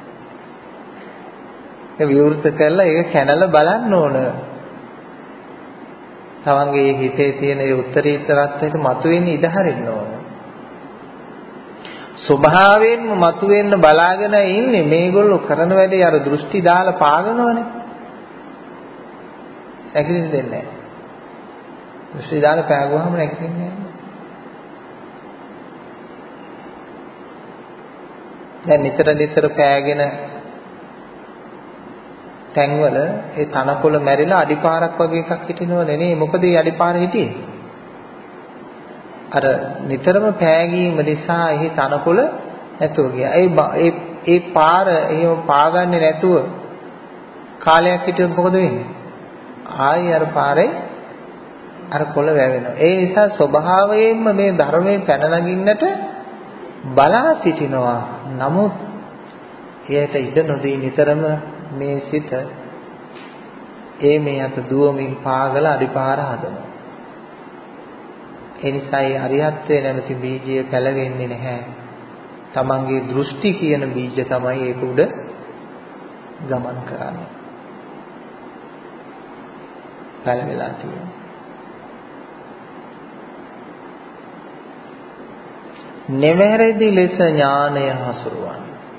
ඒ විවෘත කරලා ඒක කැනලා බලන්න ඕන. තමන්ගේ හිතේ තියෙන ඒ උත්තරීතරත්වයට මතුවෙන්න ඉඩ හරින්න ඕන. ස්වභාවයෙන්ම මතුවෙන්න බලාගෙන ඉන්නේ මේගොල්ලෝ කරන වැඩේ අර දෘෂ්ටි දාලා පාගනවනේ. නැගිටින්න දෙන්නේ නැහැ. දෘෂ්ටි දාලා පෑගුවාම නැගිටින්නේ නැහැ. දැන් නිතර පෑගෙන තැන්වල ඒ තනකොළ මැරිලා අඩිපාරක් වගේ එකක් හිටිනවනේ නේ. මොකද ඒ අඩිපාර හිටියේ? අර නිතරම පෑගීම නිසා එහි තනකොළ නැතුව ගියා. ඒ පාර එහෙම පාගන්නේ නැතුව කාලයක් හිටියොත් මොකද වෙන්නේ? ආයි අර පාරේ අර කොළ වැවෙනවා. ඒ නිසා ස්වභාවයෙන්ම මේ ධර්මයෙන් පැන නගින්නට බලා සිටිනවා. නමුත් එයට ඉඩ නොදී නිතරම මේ සිත මේ අත දුවමින් පාගල අඩිපාර හදනවා. ඒ නිසා ඒ අරිහත්ත්වයේ නැමැති බීජය පැලවෙන්නේ නැහැ. තමන්ගේ දෘෂ්ටි කියන බීජ තමයි ඒක උඩ ගමන් කරන්නේ. පැලවෙලා තියෙනවා. නිවැරදි ලෙස ඥානය හසුරුවන්න.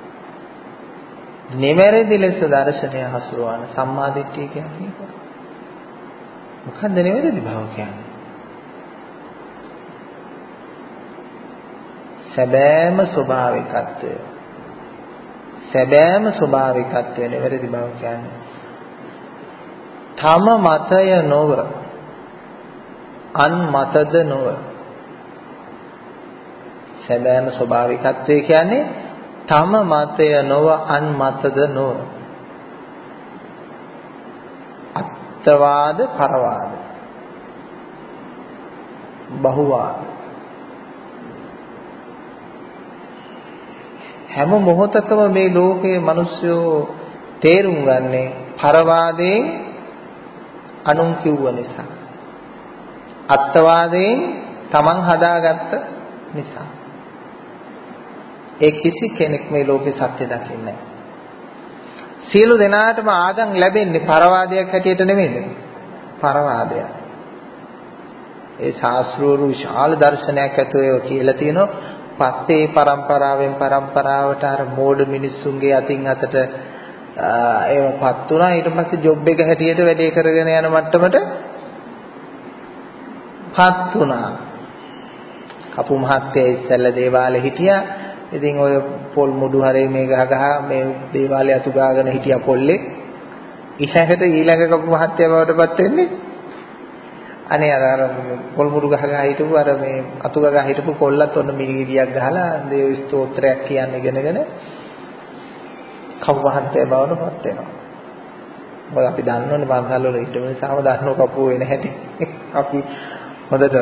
නිවැරදි ලෙස දර්ශනය හසුරුවන්න. සම්මාදිට්ඨිය කියන්නේ මොකක්ද නිවැරදි භාව කියන්නේ? සැබෑම ස්වභාවිකත්වය. සැබෑම ස්වභාවිකත්වය නිවැරදි භාව කියන්නේ. තම මතය නොව අන් මතද නොව. සැබෑම ස්වභාවිකත්වය කියන්නේ තම මතය නොව අන් මතද නොව. අත්වාද පරවාද බහුවාද. හැම මොහොතකම මේ ලෝකයේ මිනිස්සු තේරුම් ගන්නේ පරවාදයෙන් අනුන් කිව්ව නිසා. අත්වාදයෙන් තමන් හදාගත්ත නිසා. ඒ කිසි කෙනෙක් මේ ලෝකේ සත්‍ය දකින්නේ නැහැ. සියලු දෙනාටම ආගම් ලැබෙන්නේ පරවාදයක් හැටියට නෙමෙයිද? පරවාදයක්. ඒ ශාස්ත්‍රවල විශාල දර්ශනයක් ඇතුළේ කියලා තියෙනවා. පස්සේ පරම්පරාවෙන් පරම්පරාවට අර මෝඩ මිනිස්සුන්ගේ අතින් අතට ඒවපත් වුණා. ඊට පස්සේ ජොබ් එක හැටියට වැඩේ කරගෙන යන මට්ටමට පත් වුණා. කපු මහත්තයා ඉස්සෙල්ලා දේවාලේ හිටියා. ඉතින් ඔය පොල් මුඩු හරේ මේ ගහ මේ දේවාලේ අතු ගාගෙන හිටියා කොල්ලෙක්. ඊළඟ කපු මහත්තයා බවට පත් වෙන්නේ අනේ අර පොල් මුඩු ගහ හිටපු අර මේ අතු ගහ හිටපු කොල්ලත් ඔන්න මිරිගිරියක් ගහලා දේව ස්තෝත්‍රයක් කියන්න ඉගෙනගෙන කපු මහත්තයා බවට පත් වෙනවා. මොකද අපි දන්නවනේ බංගල් වල හිටපු නිසාම දන්නව කපු වෙන හැටි. අපි හොඳට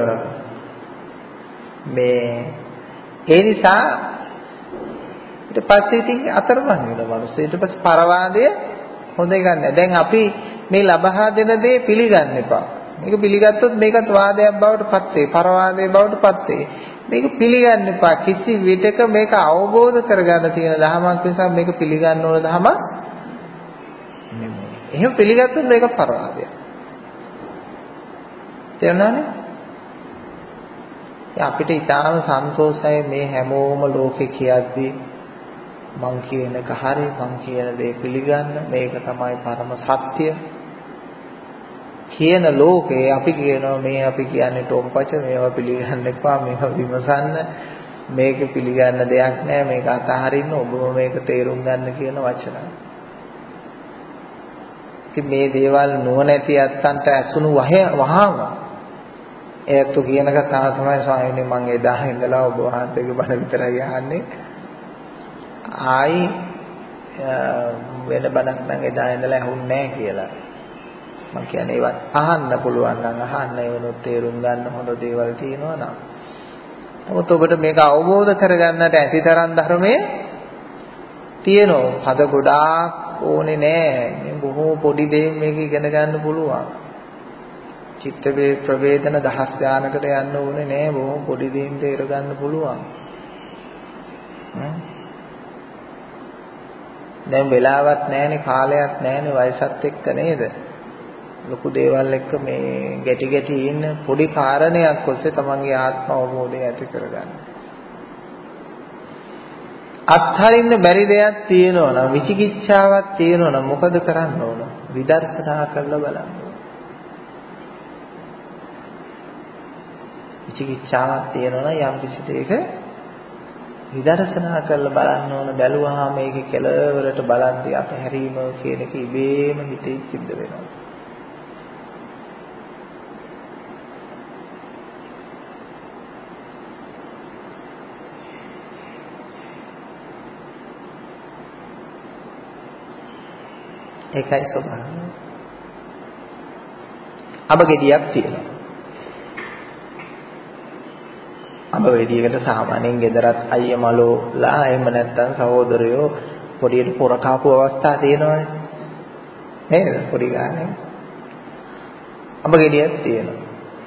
මේ ඒ නිසා ඊට පස්සේ ඉතින් අතරමං වෙනවා මිනිස්සු. ඊට පස්සේ පරවාදය හොඳ ගන්න. දැන් අපි මේ ලබහා දෙන දේ පිළිගන්න එපා. මේක පිළිගත්තොත් මේකත් වාදයක් බවට පත් වේ. පරවාදයේ බවට පත් වේ. මේක පිළිගන්න එපා. කිසි විටක මේක අවබෝධ කරගන්න තියෙන ධර්මයක් නිසා මේක පිළිගන්න ඕන ධර්මයක් නෙමෙයි. එහෙම පිළිගත්තොත් මේක පරවාදයක්. තේරුණානේ? අපිට ඊටාම සන්තෝෂයි මේ හැමෝම ලෝකේ කියද්දී මං කියන එක හරි, මං කියන දේ පිළිගන්න, මේක තමයි පරම සත්‍ය. කියන ලෝකේ අපි කියනවා මේ අපි කියන්නේ ටොම්පච මේවා පිළිගන්න එපා මේවා විමසන්න මේක පිළිගන්න දෙයක් නෑ මේක අතහරින්න ඔබම මේක තේරුම් ගන්න කියන වචන. ඉතින් මේ දේවල් නුවණැති අත්තන්ට ඇසුණු වහාම ඒත් කියන කතාව තමයි ස්වාමීනි මම එදා ඉඳලා ඔබ වහන්සේගේ බණ විතරයි අහන්නේ. ආයි වෙන බණක් නම් එදා ඉඳලා ඇහුන්නේ නෑ කියලා. මම කියන්නේ ඒවත් අහන්න පුළුවන් නම් අහන්න ඒවනොත් තේරුම් ගන්න හොඳ දේවල් තියෙනවා නම්. නමුත් ඔබට මේක අවබෝධ කරගන්නට ඇතිතරම් ධර්මයේ තියෙනවා. පද ගොඩාක් ඕනේ නෑ. මේ බොහෝ පොඩි දෙයින් මේක ඉගෙන ගන්න පුළුවන්. චිත්ත ප්‍රවේදන දහස් ගානකට යන්න ඕනේ නෑ. බොහෝ පොඩි දෙයින් තේර ගන්න පුළුවන්. දැන් වෙලාවක් නෑනේ කාලයක් නෑනේ වයසත් එක්ක නේද? ලොකු දේවල් එක්ක මේ ගැටි ඉන්න පොඩි කාරණයක් ඔස්සේ තමන්ගේ ආත්ම අවබෝධය ඇති කරගන්න. අත්හරින්න බැරි දෙයක් තියෙනවා නම් විචිකිච්ඡාවක් තියෙනවා නම් මොකද කරන්න ඕන? විදර්ශනා කරලා බලන්න. විචිකිච්ඡාවක් තියෙනවා නම් යම් කිසි දෙයක විදර්ශනා කරලා බලන්න ඕන. බැලුවාම මේකේ කෙලවරට බලන්දී අපහැරීම කියන එක ඉබේම හිතේ සිද්ධ වෙනවා. ඒකයි ස්වභාවය. අබ ගෙඩියක් තියෙනවා. අබ ගෙඩියකට සාමාන්‍යයෙන් ගෙදරත් අයියා මලෝලා එහෙම නැත්නම් සහෝදරයෝ පොඩියට පොර කාපු අවස්ථා තියෙනවානේ. නේද? පොඩි ගානේ. අබ ගෙඩියක් තියෙනවා.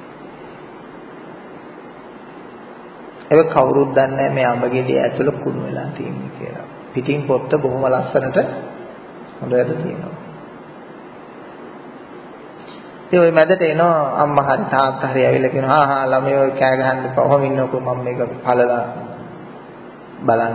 ඒක කවුරුත් දන්නේ නැහැ මේ අබ ගෙඩිය ඇතුළ කුණු වෙලා තියෙන්නේ කියලා. පිටින් පොත්ත බොහොම ලස්සනට හොඳට තියෙනවා. ඒ ඔය මැදට එනවා අම්මා හරි තාත්තා හරි ඇවිල්ලා කියනවා ආහා ළමයෝ කෑ ගහන්න කොහොම ඉන්නකෝ මම මේක පළලා බලන්න.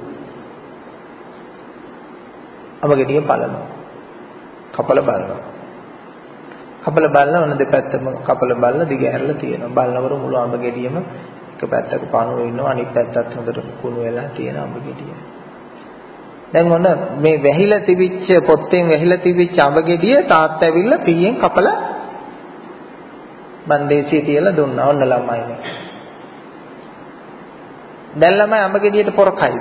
අබ ගෙඩිය පළනවා. කපල බලනවා. කපල බලන ඔන්න දෙපැත්තම කපල බලලා දිග ඇරලා තියෙනවා. බලනකොට මුළු අබ ගෙඩියම එක පැත්තක පණුව ඉන්නවා අනිත් පැත්තත් හොඳට කුණු වෙලා තියෙන අබ ගෙඩිය. දැන් ඔන්න මේ වැහිලා තිබිච්ච පොත්තෙන් වැහිලා තිබිච්ච අඹ ගෙඩිය තාත්තා ඇවිල්ලා පීයෙන් කපලා බන්දේසිය තියලා දුන්නා. ඔන්න ළමයිනේ. දැන් ළමයි අඹ ගෙඩියට පොර කයිද?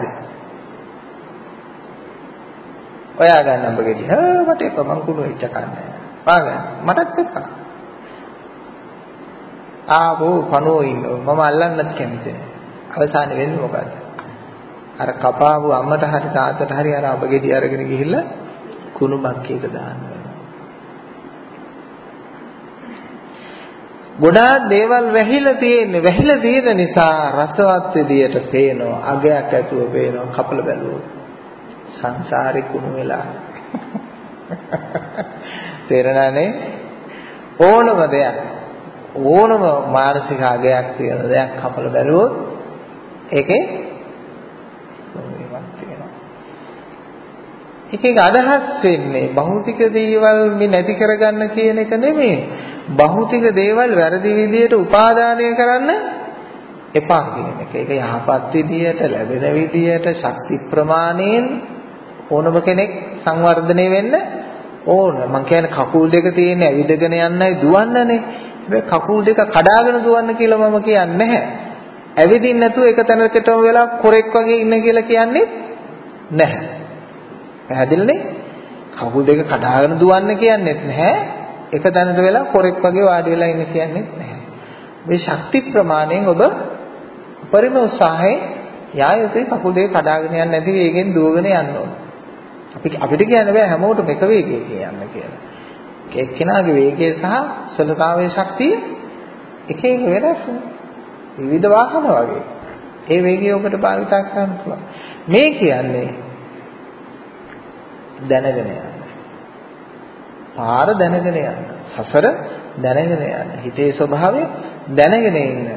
ඔයා ගන්න අඹ ගෙඩිය. මට එපා මං කුණු වෙච්ච කන්නේ. පාගන්න. මටත් එපා. ආවෝ කනෝ ඉන්නවා. මම අල්ලන්නත් කැමති නෑ. අවසානයේ වෙන්නේ මොකද්ද? අර කපාවු අම්මට හරි තාත්තට හරි අර අඹ ගෙඩිය අරගෙන ගිහිල්ලා කුණු බක්කේක දානවා. ගොඩාක් දේවල් වැහිලා තියෙන නිසා රසවත් විදියට පේනවා අගයක් ඇතුව පේනවා කපල බැලුවොත් සංසාරේ කුණු වෙලා තේරෙනනේ ඕනම දෙයක් ඕනම මානසික අගයක් තියෙන දෙයක් කපල බැලුවොත් ඒකේ එකක අදහස් වෙන්නේ භෞතික දේවල් මේ නැති කරගන්න කියන එක නෙමෙයි. භෞතික දේවල් වැරදි විදියට උපාදානය කරන්න එපා කියන එක. ඒක යහපත් විදියට ලැබෙන විදියට ශක්ති ප්‍රමාණයෙන් ඕනම කෙනෙක් සංවර්ධනය වෙන්න ඕන. මං කියන්නේ කකුල් දෙක තියෙන ඇවිදගෙන යන්නයි දුවන්නනේ. හැබැයි කකුල් දෙක කඩාගෙන දුවන්න කියලා මම කියන්නේ නැහැ. ඇවිදින්න නැතුව එක තැනකටම වෙලා කොරෙක් වගේ ඉන්න කියලා කියන්නේ නැහැ. පැහැදිලිනේ? කකුල් දෙක කඩාගෙන දුවන්න කියන්නේත් නැහැ. එක තැනට වෙලා කොරෙක් වගේ වාඩි වෙලා ඉන්න කියන්නේත් නැහැ. මේ ශක්ති ප්‍රමාණයෙන් ඔබ පරිම උත්සාහයෙන් යා යුතුයි කකුල් දෙක කඩාගෙන යන්නේ නැති වේගෙන් දුවගෙන යන්න ඕන. අපිට කියන්න බෑ හැමෝටම එක වේගයකින් යන්න කියලා. එක්කෙනාගේ වේගය සහ සලතාවයේ ශක්තිය එක එක වෙනස්. විවිධ වාහන වගේ. ඒ වේගය ඔබට භාවිතා කරන්න පුළුවන්. මේ කියන්නේ දැනගෙන යන්න. පාර දැනගෙන යන්න. සසර දැනගෙන යන්න. හිතේ ස්වභාවය දැනගෙන ඉන්න.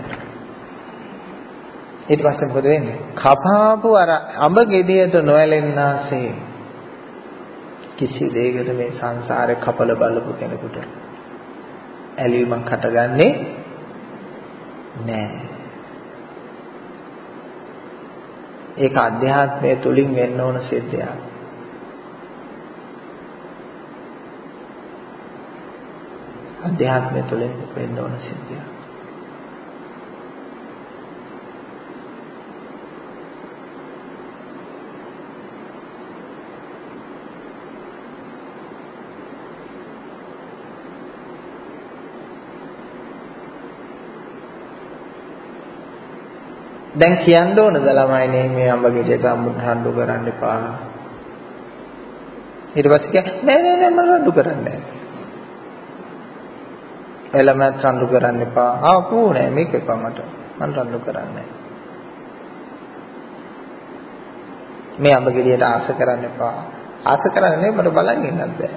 ඊට පස්සේ මොකද වෙන්නේ? කපාපු අර අඹ ගෙඩියට ඇලීමක් හටගන්නේ නැහැ. ඒක අධ්‍යාත්මය තුලින් වෙන්න ඕන සිද්ධියක්. අධ්‍යාත්මය තුලින් වෙන්න ඕන සිද්ධියක්. දැන් කියන්න ඕනද ළමයිනේ මේ අඹ ගෙඩියට රණ්ඩු කරන්න එපා. ඊට පස්සේ නෑ මම රණ්ඩු කරන්නේ නෑ. එළමත් රණ්ඩු කරන්න එපා. ආපෝ නෑ මේක එපා මට. මම රණ්ඩු කරන්නේ නෑ. මේ අඹ ගෙඩියට ආස කරන්න එපා. ආස කරන්නේ මට බලන් ඉන්නත් බෑ.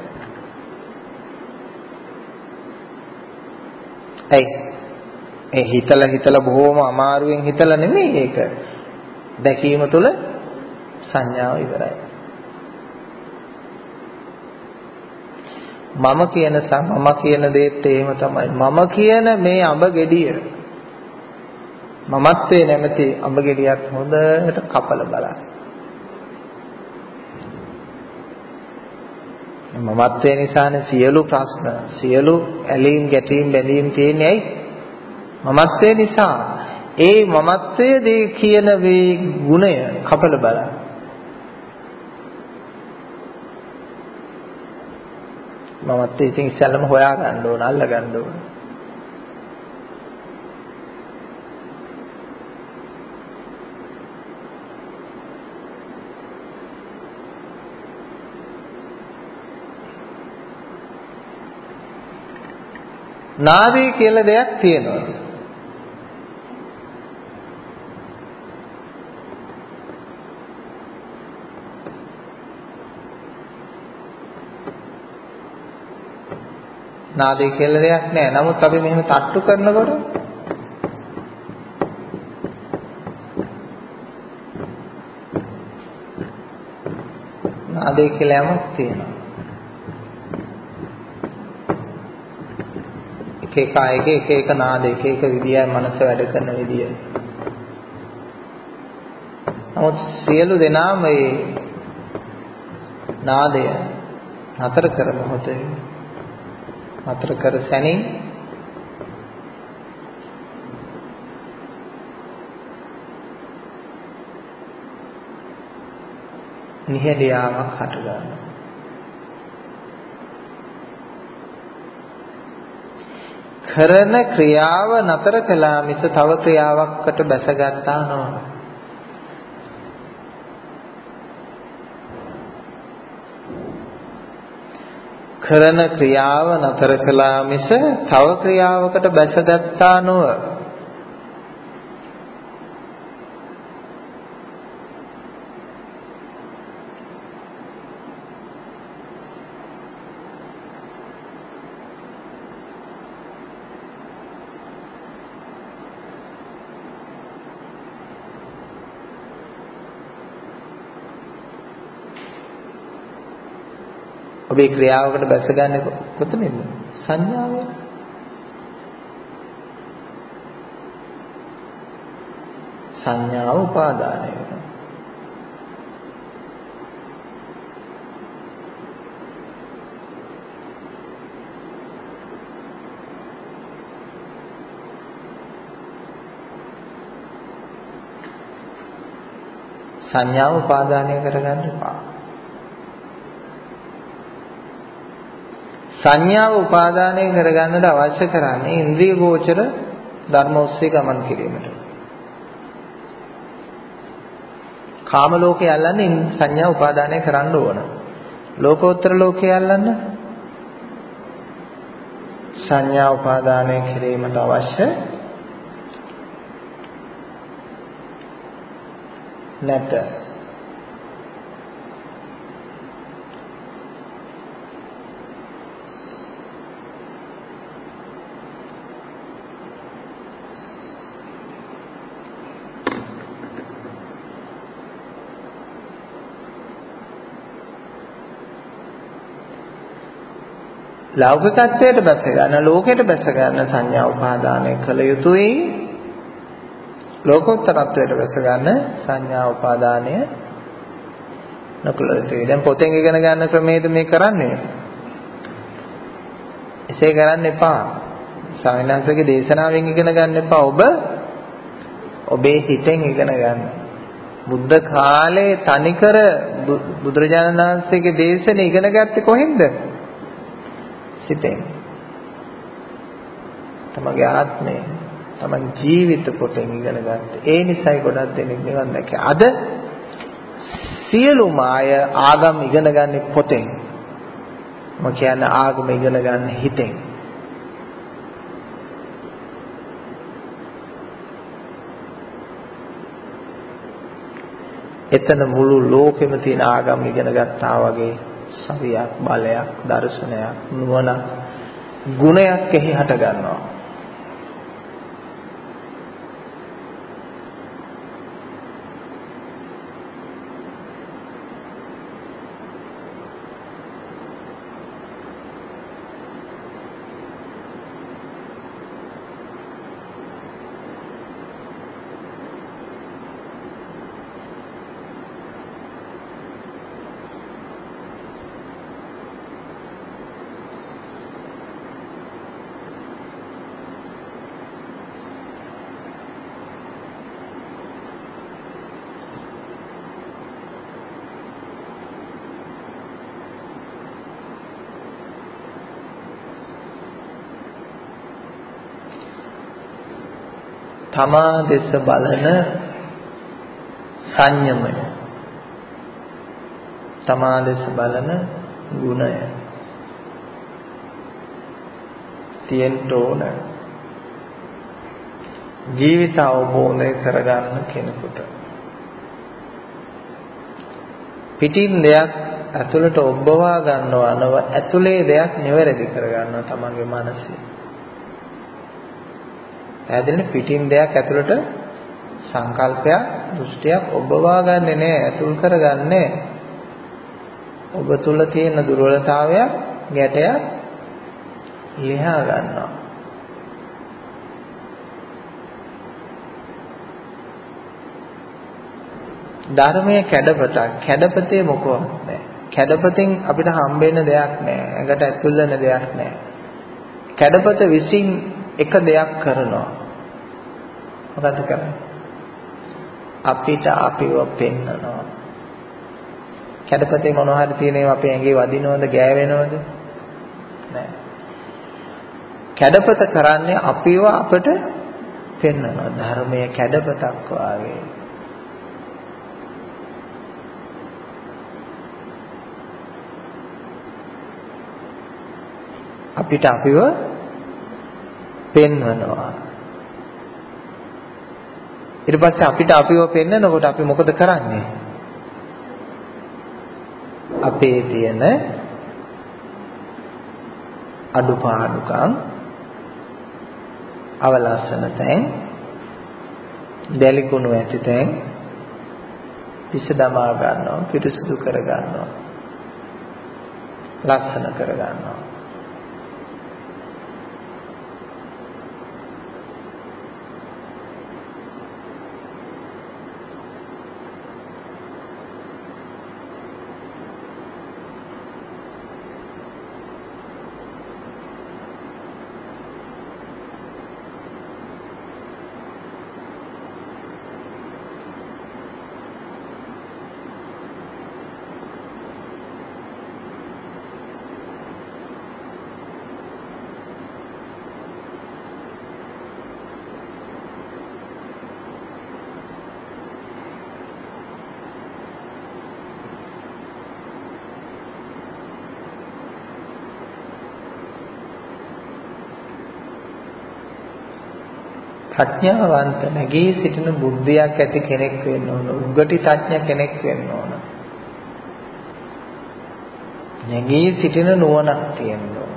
ඒ හිතලා බොහොම අමාරුවෙන් හිතලා නෙමෙයි ඒක. දැකීම තුළ සංඥාව ඉවරයි. මම කියන දේත් එහෙම තමයි. මම කියන මේ අඹ ගෙඩිය මමත්වේ නැමැති අඹ ගෙඩියත් හොඳට කපලා බලන්න. මමත්වේ නිසානේ සියලු ප්‍රශ්න, සියලු ඇලීම්, ගැටීම්, බැඳීම් තියෙන්නේ ඇයි? මමත්වේ නිසා. ඒ මමත්වයේ කියන මේ ගුණය කපලා බලන්න. මමත්වයේ ඉතින් ඉස්සෙල්ලම හොයා ගන්න ඕන, අල්ල ගන්න ඕන. නාදී කියලා දෙයක් තියෙනවා. නාදේ කියලා දෙයක් නෑ. නමුත් අපි මෙහෙම තට්ටු කරනකොට නාදේ කියලා යමක් තියෙනවා. එක අයගේ එක නාද, එක විදියයි මනස වැඩ කරන විදිය. නමුත් සියලු දෙනාම මේ නාදය නතර කර මොහොතේ නතර කර සැනින් නිහඬියාවක් හටගන්නවා. කරන ක්‍රියාව නතර කළා මිස තව ක්‍රියාවකට බැසගත්තා නොව. කරන ක්‍රියාව නතර කළා මිස තව ක්‍රියාවකට බැසගත්තා නොව. ඔබේ ක්‍රියාවකට බැසගන්නේ කොතනින්ද? සංඥාවෙන්. සංඥාව උපාදානය වෙනවා. සංඥාව උපාදානය කරගන්න එපා. සංඥාව උපාදානය කරගන්නට අවශ්‍ය කරන්නේ ඉන්ද්‍රිය ගෝචර ධර්ම ඔස්සේ ගමන් කිරීමට. කාම ලෝකේ යල්ලන්නේ සංඥා උපාදානය කරන්න ඕන. ලෝකෝත්තර ලෝකේ යල්ලන්න සංඥා උපාදානය කිරීමට අවශ්‍ය නැත. ලෞකිකත්වයට බැස ගන්න, ලෝකයට බැස ගන්න සංඥා උපාදානය කළ යුතුයි. ලෝකෝත්තරත්වයට බැස ගන්න සංඥා උපාදානය නොකළ යුතුයි. දැන් පොතෙන් ඉගෙන ගන්න ක්‍රමයේද මේ කරන්නේ? එසේ කරන්න එපා. සාමිනාසගේ දේශනාවෙන් ඉගෙන ගන්න එපා. ඔබේ හිතෙන් ඉගෙන ගන්න. බුද්ධ කාලේ තනිකර බුදුරජාණන් වහන්සේගේ දේශනේ ඉගෙන ගත්තේ කොහෙන්ද? සිතෙන්. තමගේ ආත්මය, තමන් ජීවිත පොතෙන් ඉගෙන ගත්තේ. ඒ නිසායි ගොඩක් දෙනෙක් නිවන් දැක්කේ. අද සියලුම අය ආගම් ඉගෙන ගන්න පොතෙන්. මම කියන්නේ ආගම ඉගෙන ගන්න හිතෙන්. එතන මුළු ලෝකෙම තියෙන ආගම් ඉගෙන ගත්තා වගේ සවියක්, බලයක්, දර්ශනයක්, නුවණක්, ගුණයක් එහි හට ගන්නවා. තමා දෙස බලන සංයමය, තමා දෙස බලන ගුණය තියෙන්න ඕන ජීවිත අවබෝධය කරගන්න කෙනෙකුට. පිටින් දෙයක් ඇතුළට ඔබවා ගන්නවා නව ඇතුලේ දෙයක් නිවැරදි කරගන්නවා තමන්ගේ මනසේ. ඇදෙන පිටින් දෙයක් ඇතුළට සංකල්පයක්, දෘෂ්ටියක් ඔබවා ගන්නෙ නෑ, ඇතුල් කරගන්නේ. ඔබ තුල තියෙන දුර්වලතාවයක්, ගැටයක් ලියා ගන්නවා. ධර්මයේ කැඩපතක්, කැඩපතේ මොකවත් නෑ. කැඩපතෙන් අපිට හම්බෙන්න දෙයක් නෑ, ඇඟට ඇතුල් වෙන දෙයක් නෑ. කැඩපත විසින් එක දෙයක් කරනවා. මොකද කරන්නේ? අපිට අපිව පෙන්නනවා. කැඩපතේ මොනවා හරි තියෙන ඒවා අපේ ඇඟේ වදිනවද, ගෑවෙනවද? නෑ. කැඩපත කරන්නේ අපිව අපට පෙන්නනවා. ධර්මයේ කැඩපතක් වාගේ. අපිට අපිව පෙන්වනවා. ඊට පස්සේ අපිට අපිව පෙන්නනකොට අපි මොකද කරන්නේ? අපේ තියෙන අඩුපාඩුකම්, අවලස්සන තැන්, දැලිකුණු ඇති තැන් පිස දමා ගන්නවා, පිරිසුදු කර ගන්නවා, ලස්සන කර ගන්නවා. ප්‍රඥාවන්ත නැගී සිටින බුද්ධියක් ඇති කෙනෙක් වෙන්න ඕන. උග්ගටිතඥ කෙනෙක් වෙන්න ඕන. නැගී සිටින නුවණක් තියෙන්න ඕන.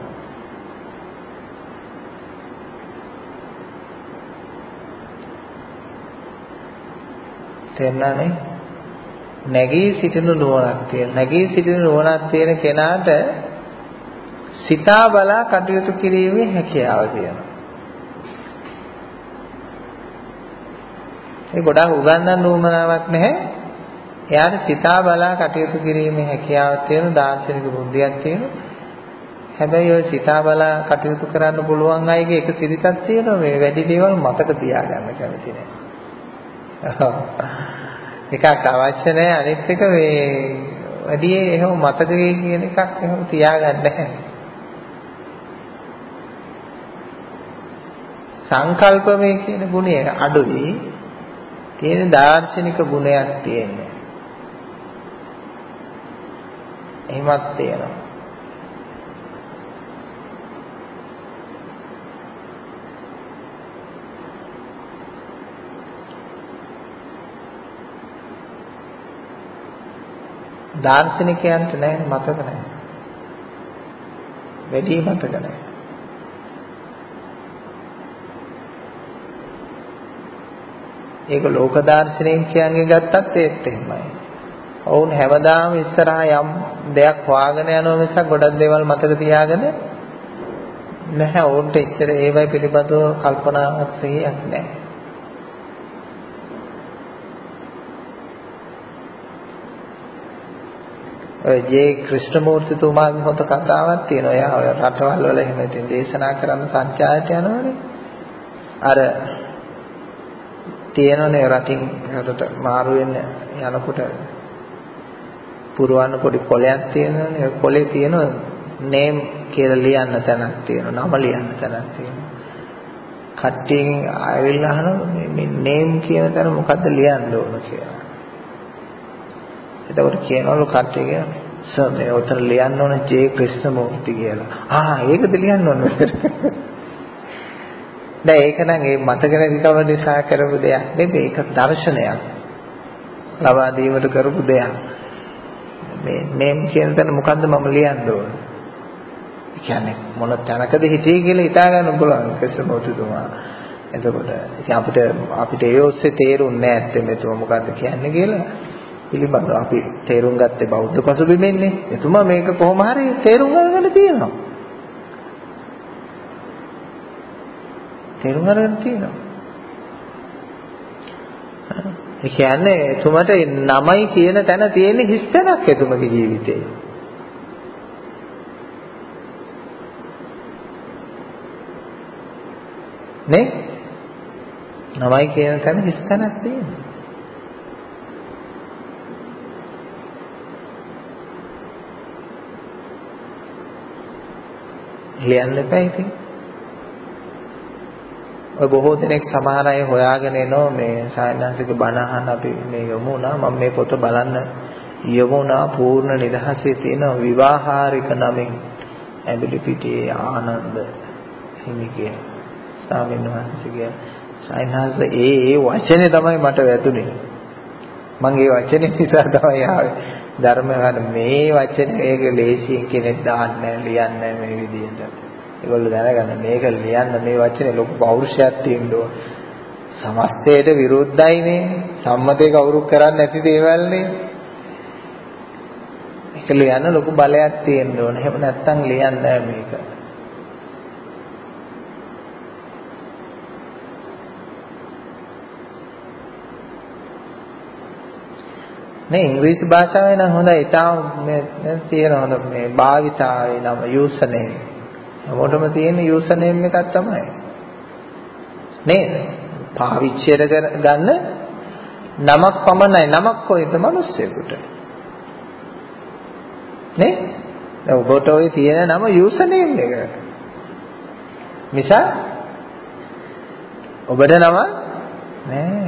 තේරුණානේ? නැගී සිටින නුවණක් තියෙන. නැගී සිටින නුවණක් තියෙන කෙනාට සිතා බලා කටයුතු කිරීමේ හැකියාව තියෙනවා. ඒ ගොඩාක් උගන්වන්න උවමනාවක් නැහැ. එයාට සිතා බලා කටයුතු කිරීමේ හැකියාවක් තියෙන දාර්ශනික බුද්ධියක් තියෙනවා. හැබැයි ඔය සිතා බලා කටයුතු කරන්න පුළුවන් අයගේ එක සිරිතක් තියෙනවා. මේ වැඩි දේවල් මතක තියාගන්න කැමති නැහැ. එකක් අවශ්‍ය නැහැ. අනිත් එක මේ වැඩි එහෙම මතකයේ කියන එකක් එහෙම තියාගන්න නැහැ. සංකල්පමය කියන ගුණය අඩුයි. තියෙන දාර්ශනික ගුණයක් තියෙනවා. එහෙමත් තියෙනවා. දාර්ශනිකයන්ට නැහැ මතක නැහැ. වැඩි මතක නැහැ. ඒක ලෝක දාර්ශනිකයන්ගේ ගත්තත් ඒත් එහෙමයි. ඔවුන් හැමදාම ඉස්සරහා යම් දෙයක් හොයාගෙන යනවා මිසක් ගොඩක් දේවල් මතක තියාගෙන නැහැ. ඔවුන්ට ඉතර ඒවයි පිළිබඳව කල්පනාවක් සිහියක් නැහැ. ඔය ජේ ක්‍රිෂ්ණමූර්තිතුමාගේ හොත කතාවක් තියෙනවා. එයා ඔය රටවල් වල එහෙම ඉතින් දේශනා කරන්න සංචාරයට යනවනේ. අර තියෙනනේ රටින් රටට මාරු වෙන්න යනකොට පුරවන්න පොඩි කොලයක් තියෙනවනේ. ඒ කොලේ තියෙන නේම් කියලා ලියන්න තැනක් තියෙනවා. නම ලියන්න තැනක් තියෙනවා. කට්ටියන් ආවිල්ලා අහනවා මේ නේම් කියන තැන මොකද්ද ලියන්න ඕන කියලා. එතකොට කියනවලු කට්ටිය කියනවා සර් මේ උතර ලියන්න ඕන ජේ ක්‍රිෂ්ණමූර්ති කියලා. ඒකද ලියන්න ඕන. දැන් ඒක නම් ඒ මතක නැතිකම නිසා කරපු දෙයක් නෙමෙයි. ඒක දර්ශනයක්. ලබා දීමට කරපු දෙයක්. මේ නේම් කියන තැන මොකද්ද මම ලියන්න ඕන? ඒ කියන්නේ මොන තැනකද හිටියේ කියලා හිතා ගන්න පුළුවන් ක්‍රිෂ්ණමූර්තිතුමා. එතකොට ඉතින් අපිට ඒ ඔස්සේ තේරුන්නේ නැහැ ඇත්තටම එතුමා මොකද්ද කියන්නේ කියලා. පිළිබඳව අපි තේරුම් ගත්තේ බෞද්ධ පසුබිමෙන්නේ. එතුමා මේක කොහොම හරි තේරුම් ගන්න තියෙනවා. තේරුම් ගන්න තියෙනවා. ඒ කියන්නේ එතුමාට නමයි කියන තැන තියෙන හිස්තැනක් එතුමගේ ජීවිතේ. නේ? නමයි කියන තැන හිස්තැනක් තියෙනවා. ලියන්න එපා ඉතින්. ඔය බොහෝ දෙනෙක් සමහර අය හොයාගෙන එනවා මේ සායනසික බණ අහන්න අපි මේ යමු වුණා. මම මේ පොත බලන්න යමු වුණා. පූර්ණ නිදහසේ තියෙන විවාහාරික නමින් ඇඹිලි පිටියේ ආනන්ද හිමිගේ ස්වාමීන් වහන්සේගේ සායනහස ඒ වචනේ තමයි මට වැදුනේ. මම ඒ වචනේ නිසා තමයි ආවේ. ධර්ම ගන්න මේ වචනේ ඒක ලේසියෙන් කෙනෙක් දාන්නේ ලියන්නේ මේ විදිහට. ඒගොල්ලෝ දැනගන්න මේක ලියන්න මේ වචනේ ලොකු පෞරුෂයක් තියෙන්න ඕන. සමස්තයට විරුද්ධයිනේ. සම්මතේ කවුරු කරන්නේ නැති දේවල්නේ. ඒක ලියන්න ලොකු බලයක් තියෙන්න ඕන. එහෙම නැත්තම් ලියන්නේ නැහැ මේක. මේ ඉංග්‍රීසි භාෂාවේ නම් හොඳයි. ඊටාම මේ තියෙන හොඳ මේ භාවිතාවේ නම යූසර් නේම්. හැමෝටම තියෙන යූසර් නේම් එකක් තමයි. නේද? පාවිච්චියට ගන්න නමක් පමණයි. නමක් කොයිද මිනිස්සෙකුට? නේ? දැන් ඔබට ඔය තියෙන නම යූසර් නේම් එක. නිසා ඔබට නම නෑ.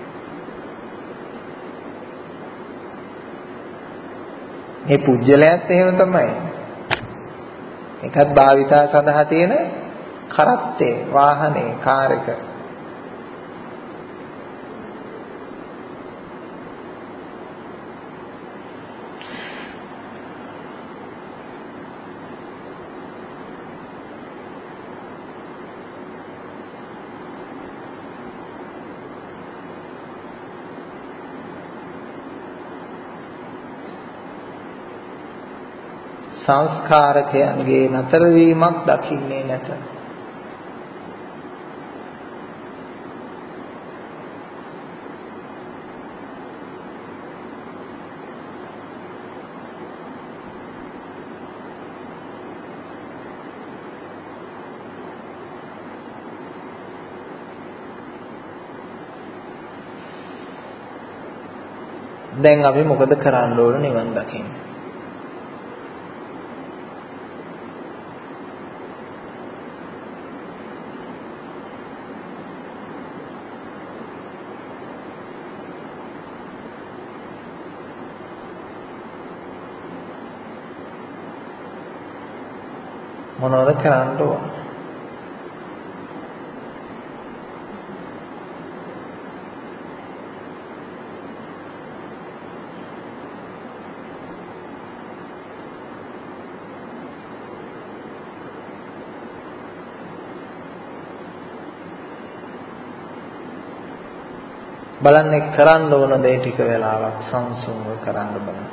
මේ පුජ්‍යලයත් එහෙම තමයි. එකත් භාවිතා සඳහා තියෙන කරත්තේ වාහනේ කාර් එක. සංස්කාරකයන්ගේ නතර වීමක් දකින්නේ නැත. දැන් අපි මොකද කරන්න ඕන නිවන් දකින්න? මොනවද කරන්න ඕන? බලන්නේ කරන්න ඕන දේ ටික වෙලාවක් සංසුන්ව කරන්න බලන්න.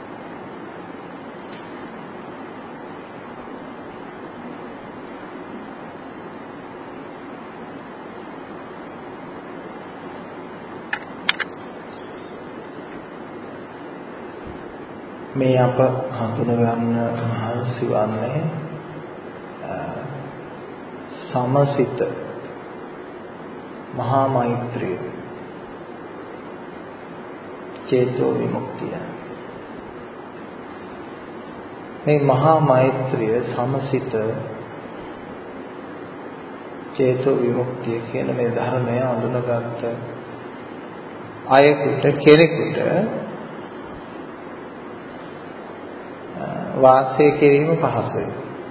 මේ අප හඳුනගන්න මහන්සි වන්නේ සමසිත මහා මෛත්‍රිය චේතෝ විමුක්තිය. මේ මහා මෛත්‍රිය සමසිත චේතෝ විමුක්තිය කියන මේ ධර්මය අඳුනගත්ත අයෙකුට කෙනෙකුට වාසය කිරීම පහසුයි.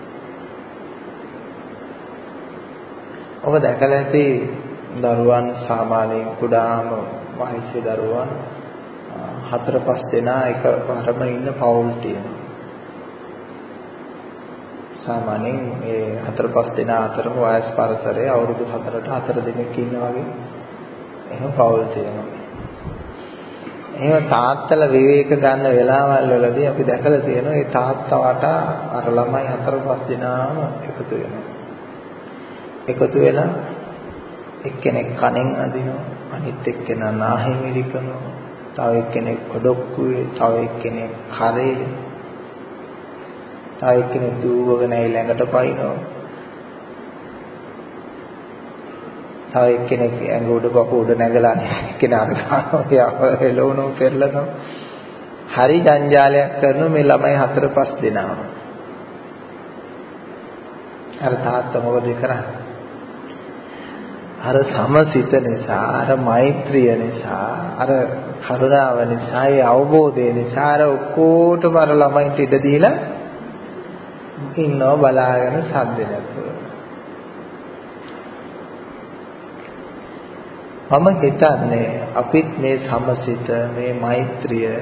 ඔබ දැකලා ඇති දරුවන් සාමාන්‍යයෙන් කුඩාම වයසේ දරුවන් 4-5 දෙනා එකවරම ඉන්න පවුල් තියෙනවා. සාමාන්‍යයෙන් මේ 4-5 දෙනා අතරම වයස් පරතරය අවුරුදු 4ට 4 දෙනෙක් ඉන්නා වගේ එහෙම පවුල් තියෙනවා. එහෙම තාත්තලා විවේක ගන්න වෙලාවල් වලදී අපි දැකලා තියෙනවා ඒ තාත්තවට අර ළමයි 4-5 දෙනාම එකතු වෙනවා. එකතු වෙලා එක්කෙනෙක් කනෙන් අදිනවා, අනිත් එක්කෙනා නාහේ මිරිකනවා, තව එක්කෙනෙක් ඔඩොක්කුවේ, තව එක්කෙනෙක් කරේ, තව එක්කෙනෙක් දුවගෙන ළඟට පයින්නවා. තව එක්කෙනෙක් ඇඟ උඩ පපුව උඩ නැගලා එක්කෙනා අර ගන්නවා එළවණු පෙරලනවා. හරි ජංජාලයක් කරන මේ ළමයි 4-5 දෙනාම. අර තාත්තා මොකද කරන්නේ? අර සමසිත නිසා, අර මෛත්‍රිය නිසා, අර කරුණාව නිසා, ඒ අවබෝධය නිසා අර ඔක්කොටම අර ළමයින්ට ඉඩ දීලා ඉන්නව බලාගෙන සද්ද නැතුව. මම හිතන්නේ අපිත් මේ සමසිත, මේ මෛත්‍රිය,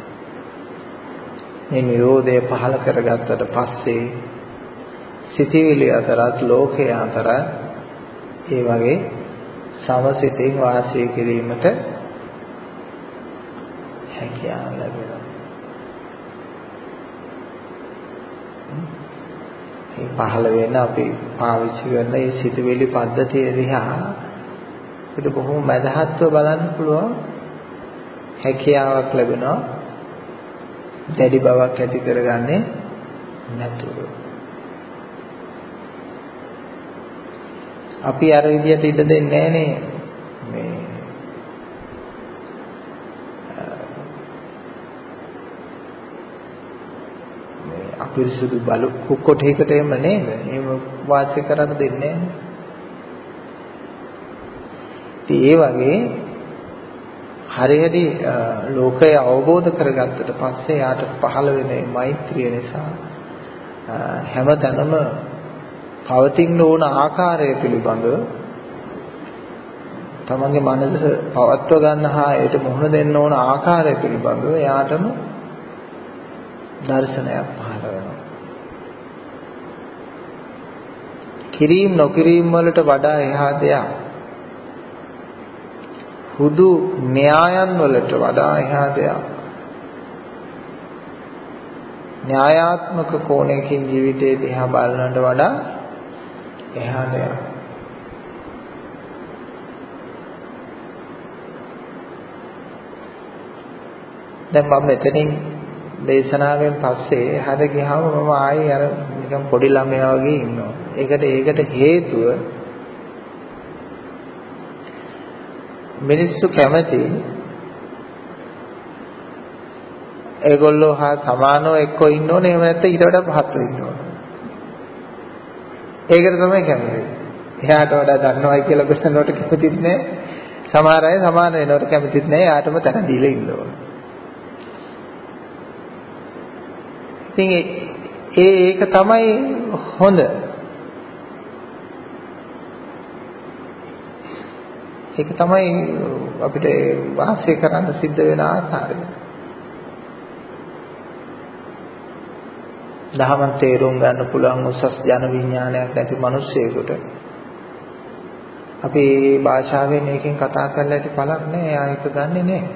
මේ නිරෝධය පහල කරගත්තට පස්සේ සිතිවිලි අතරත් ලෝකයේ අතර ඒ වගේ සමසිතින් වාසය කිරීමට හැකියාව ලැබෙනවා. මේ පහළ වෙන අපි පාවිච්චි කරන මේ සිතිවිලි පද්ධතිය දිහා ඒක බොහොම මදහත්ව බලන්න පුළුවන් හැකියාවක් ලැබෙනවා. දැඩි බවක් ඇති කරගන්නේ නැතුව. අපි අර විදියට ඉඩ දෙන්නේ නැහනේ මේ අපිරිසුදු බලු කුක්කොටේකට එම නේද? එහෙම වාසය කරන්න දෙන්නේ නැහැ. ඒ වගේ හරියටි ලෝකය අවබෝධ කරගත්තට පස්සේ යාට පහළ වෙන මෛත්‍රිය නිසා හැමතැනම පවතින ඕන ආකාරය පිළිබඳව තමන්ගේ මනස පවත්ව ගන්න හා ඒට මුහුණ දෙන්න ඕන ආකාරය පිළිබඳව එයාටම දර්ශනයක් පහළ වෙනවා. කිරීම නොකිරීම වලට වඩා එහා දෙයක්. හුදු න්‍යායන් වලට වඩා එහා දෙයක්. න්‍යායාත්මක කෝණයකින් ජීවිතේ දිහා බලනට වඩා එහාට යනවා. දැන් මම මෙතනින් දේශනාවෙන් පස්සේ හද ගියාම මම ආයේ අර නිකන් පොඩි ළමයා වගේ ඉන්නවා. ඒකට හේතුව මිනිස්සු කැමති ඒගොල්ලෝ හා සමානව එක්ක ඉන්න ඕනේ, එහෙම නැත්නම් ඊට වඩා පහත් වෙන්න ඕනේ. ඒකට තමයි කැමති. එයාට වඩා දන්නවයි කියලා බෙසනවට කැමතිත් නැහැ. සමහර අය සමාන වෙනවට කැමතිත් නැහැ. එයාටම තන දීලා ඉන්න ඕනේ. ඉතින් ඒක තමයි හොඳ. ඒක තමයි අපිට වාසය කරන්න සිද්ධ වෙන ආකාරය. දහම තේරුම් ගන්න පුළුවන් උසස් ජන විඥානයක් නැති මිනිස්සෙකුට අපි භාෂාවෙන් එකකින් කතා කරලා ඇති පළක් නැහැ. එයා ඒක ගන්නෙ නැහැ.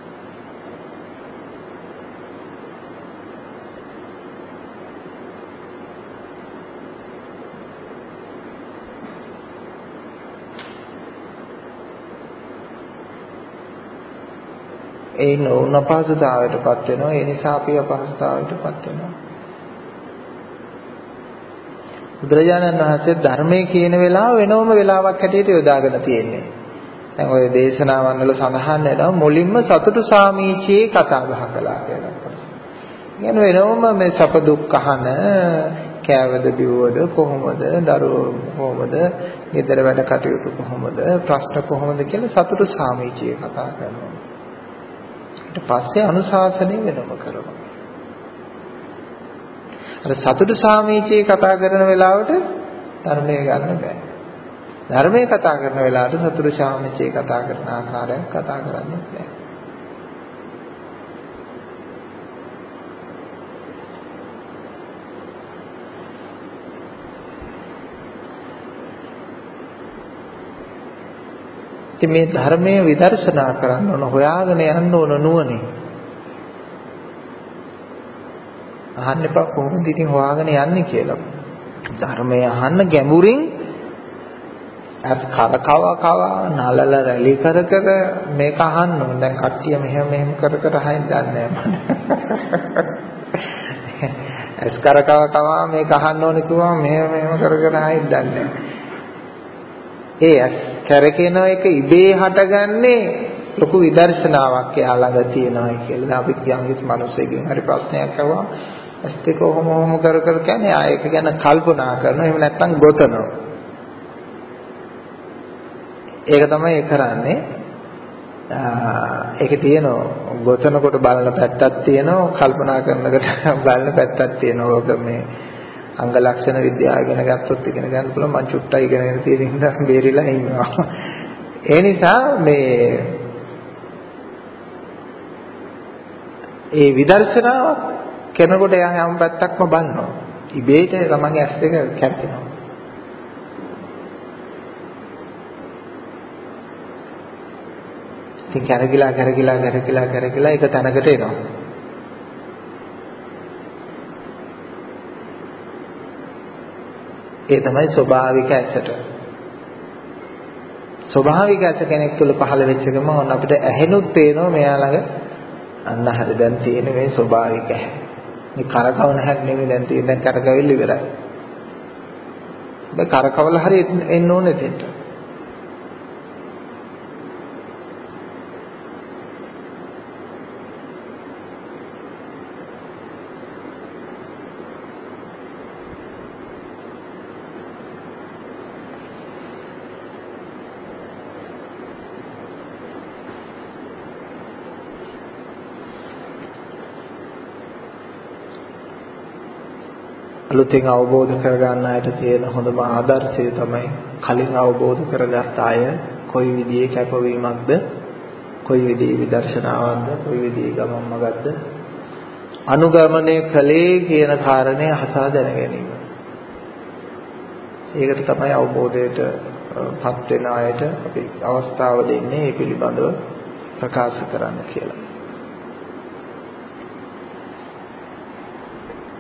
ඒ නෝන අපහසුතාවයටපත් වෙනවා. ඒ නිසා අපි අපහසුතාවයටපත් වෙනවා. බුදුරජාණන් වහන්සේ ධර්මයේ කියන වෙලාව වෙනවම වෙලාවක් හැටියට යොදාගෙන තියෙන්නේ. දැන් ඔය දේශනාවන් වල සඳහන් වෙනවා මුලින්ම සතුටු සාමීචියේ කතා බහ කළා කියලා. කියන්නේ වෙනවම මේ සැප දුක් අහන කෑවද බිව්වද කොහොමද දරුවෝ කොහොමද ගෙදර වැඩ කටයුතු කොහොමද ප්‍රශ්න කොහොමද කියලා සතුටු සාමීචියේ කතා කරනවා. ඊට පස්සේ අනුශාසනය වෙනම කරනවා. අර සතුටු සාමීචියේ කතා කරන වෙලාවට ධර්මයේ ගන්න බෑ. ධර්මයේ කතා කරන වෙලාවට සතුටු සාමීචියේ කතා කරන ආකාරයෙන් කතා කරන්න බෑ. ඉතින් මේ ධර්මයේ විදර්ශනා කරන්න ඕන, හොයාගෙන යන්න ඕන නුවණින්. අහන්න එපා කොහොමද ඉතින් හොයාගෙන යන්නේ කියලා. ධර්මය අහන්න ගැඹුරින් අත් කරකව නලල රැලි කර මේක අහන්න ඕන. දැන් කට්ටිය මෙහෙම කර හයින් දන්නේ නැහැ. අස් කරකව මේක අහන්න ඕන කිව්වම මෙහෙම කර හයින් දන්නේ නැහැ. ඒ අස් කරකින එක ඉබේ හටගන්නේ ලොකු විදර්ශනාවක් එයා ළඟ තියෙනවා කියලා. දැන් අපි කියන්ගිස් මිනිස්සෙකින් හරි ප්‍රශ්නයක් අහුවා ඇස් දෙක කොහොම කර කියන්නේ ආයෙක ගැන කල්පනා කරනවා. එහෙම නැත්නම් ගොතනවා. ඒක තමයි ඒ කරන්නේ. ඒකේ තියෙනවා ගොතනකොට බලන පැත්තක් තියෙනවා, කල්පනා කරනකොට බලන පැත්තක් තියෙනවා. ඔක මේ අංග ලක්ෂණ විද්‍යාව ඉගෙන ගත්තොත් ඉගෙන ගන්න පුළුවන්. මං චුට්ටයි ඉගෙනගෙන තියෙන හින්දා බේරිලා ඉන්නවා. ඒ නිසා ඒ විදර්ශනාවක් කෙනෙකුට එයා හැම පැත්තක්ම බලනවා. ඉබේට ළමගේ ඇස් දෙක කැපෙනවා. ඉතින් කරකිලා එක තැනකට එනවා. ඒ තමයි ස්වභාවික ඇසට. ස්වභාවික ඇස කෙනෙක් තුළ පහළ වෙච්ච ගම ඕන අපිට ඇහෙනුත් පේනවා මෙයා ළඟ අන්න හරි දැන් තියෙන මේ ස්වභාවික ඇහැ. මේ කරකවන හැක් නෙමෙයි දැන් තියෙන දැන් කරකවෙන්න ඉවරයි. මේ කරකවල හරි එන්න ඕනේ දෙන්න. අලුතෙන් අවබෝධ කරගන්න අයට තියෙන හොඳම ආදර්ශය තමයි කලින් අවබෝධ කරගත් අය කොයි විදිහේ කැපවීමක්ද, කොයි විදිහේ විදර්ශනාවක්ද, කොයි විදිහේ ගමන් මගක්ද අනුගමනය කළේ කියන කාරණය අහසා දැන ගැනීම. ඒකට තමයි අවබෝධයට පත් වෙන අයට අපි අවස්ථාව දෙන්නේ මේ පිළිබඳව ප්‍රකාශ කරන්න කියලා.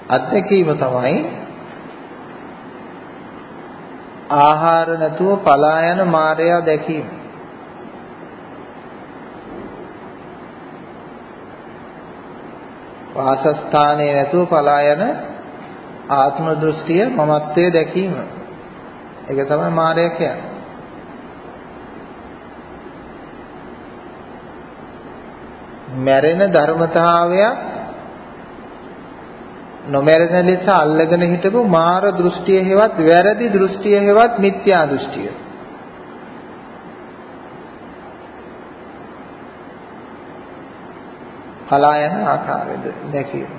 අත්දැකීම තමයි ආහාර නැතුව පලා යන මායя දැකීම. වාසස්ථානයේ නැතුව පලා යන ආත්ම දෘෂ්ටිය මමත්වයේ දැකීම. ඒක තමයි මායя කියන්නේ. මැරෙන ධර්මතාවය නොමැරෙන ලෙස අල්ලගෙන හිටපු මාර දෘෂ්ටිය හේවත් වැරදි දෘෂ්ටිය හේවත් මිත්‍යා දෘෂ්ටිය. පලා යන ආකාරයද දැකීම.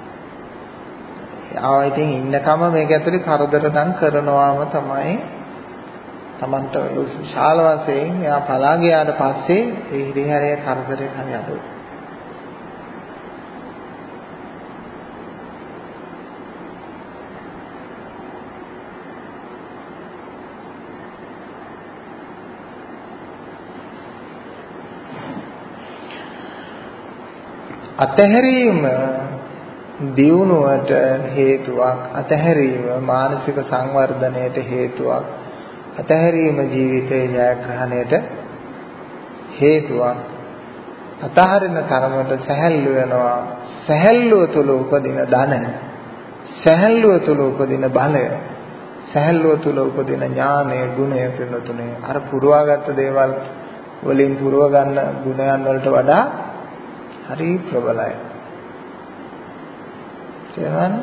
ඉතින් ඉන්නකම මේක ඇතුලේ කරදර නම් කරනවාම තමයි Tamanට විශාල වශයෙන් එයා පලා ගියාට පස්සේ ඒ හිරිහැරේ කරදරේ හරි අඩුයි. අතහැරීම දියුණුවට හේතුවක්, අතහැරීම මානසික සංවර්ධනයට හේතුවක්, අතහැරීම ජීවිතයේ ජයග්‍රහණයට හේතුවක්. අතහරින තරමට සැහැල්ලු වෙනවා. සැහැල්ලුව තුළ උපදින ධන, සැහැල්ලුව තුළ උපදින බලය, සැහැල්ලුව තුළ උපදින ඥානය, ගුණය පිළිතුනේ අර පුරවාගත් දේවල් වලින් පුරව ගන්න ගුණයන් වලට වඩා හරි ප්‍රබලයි. තේරෙනවද?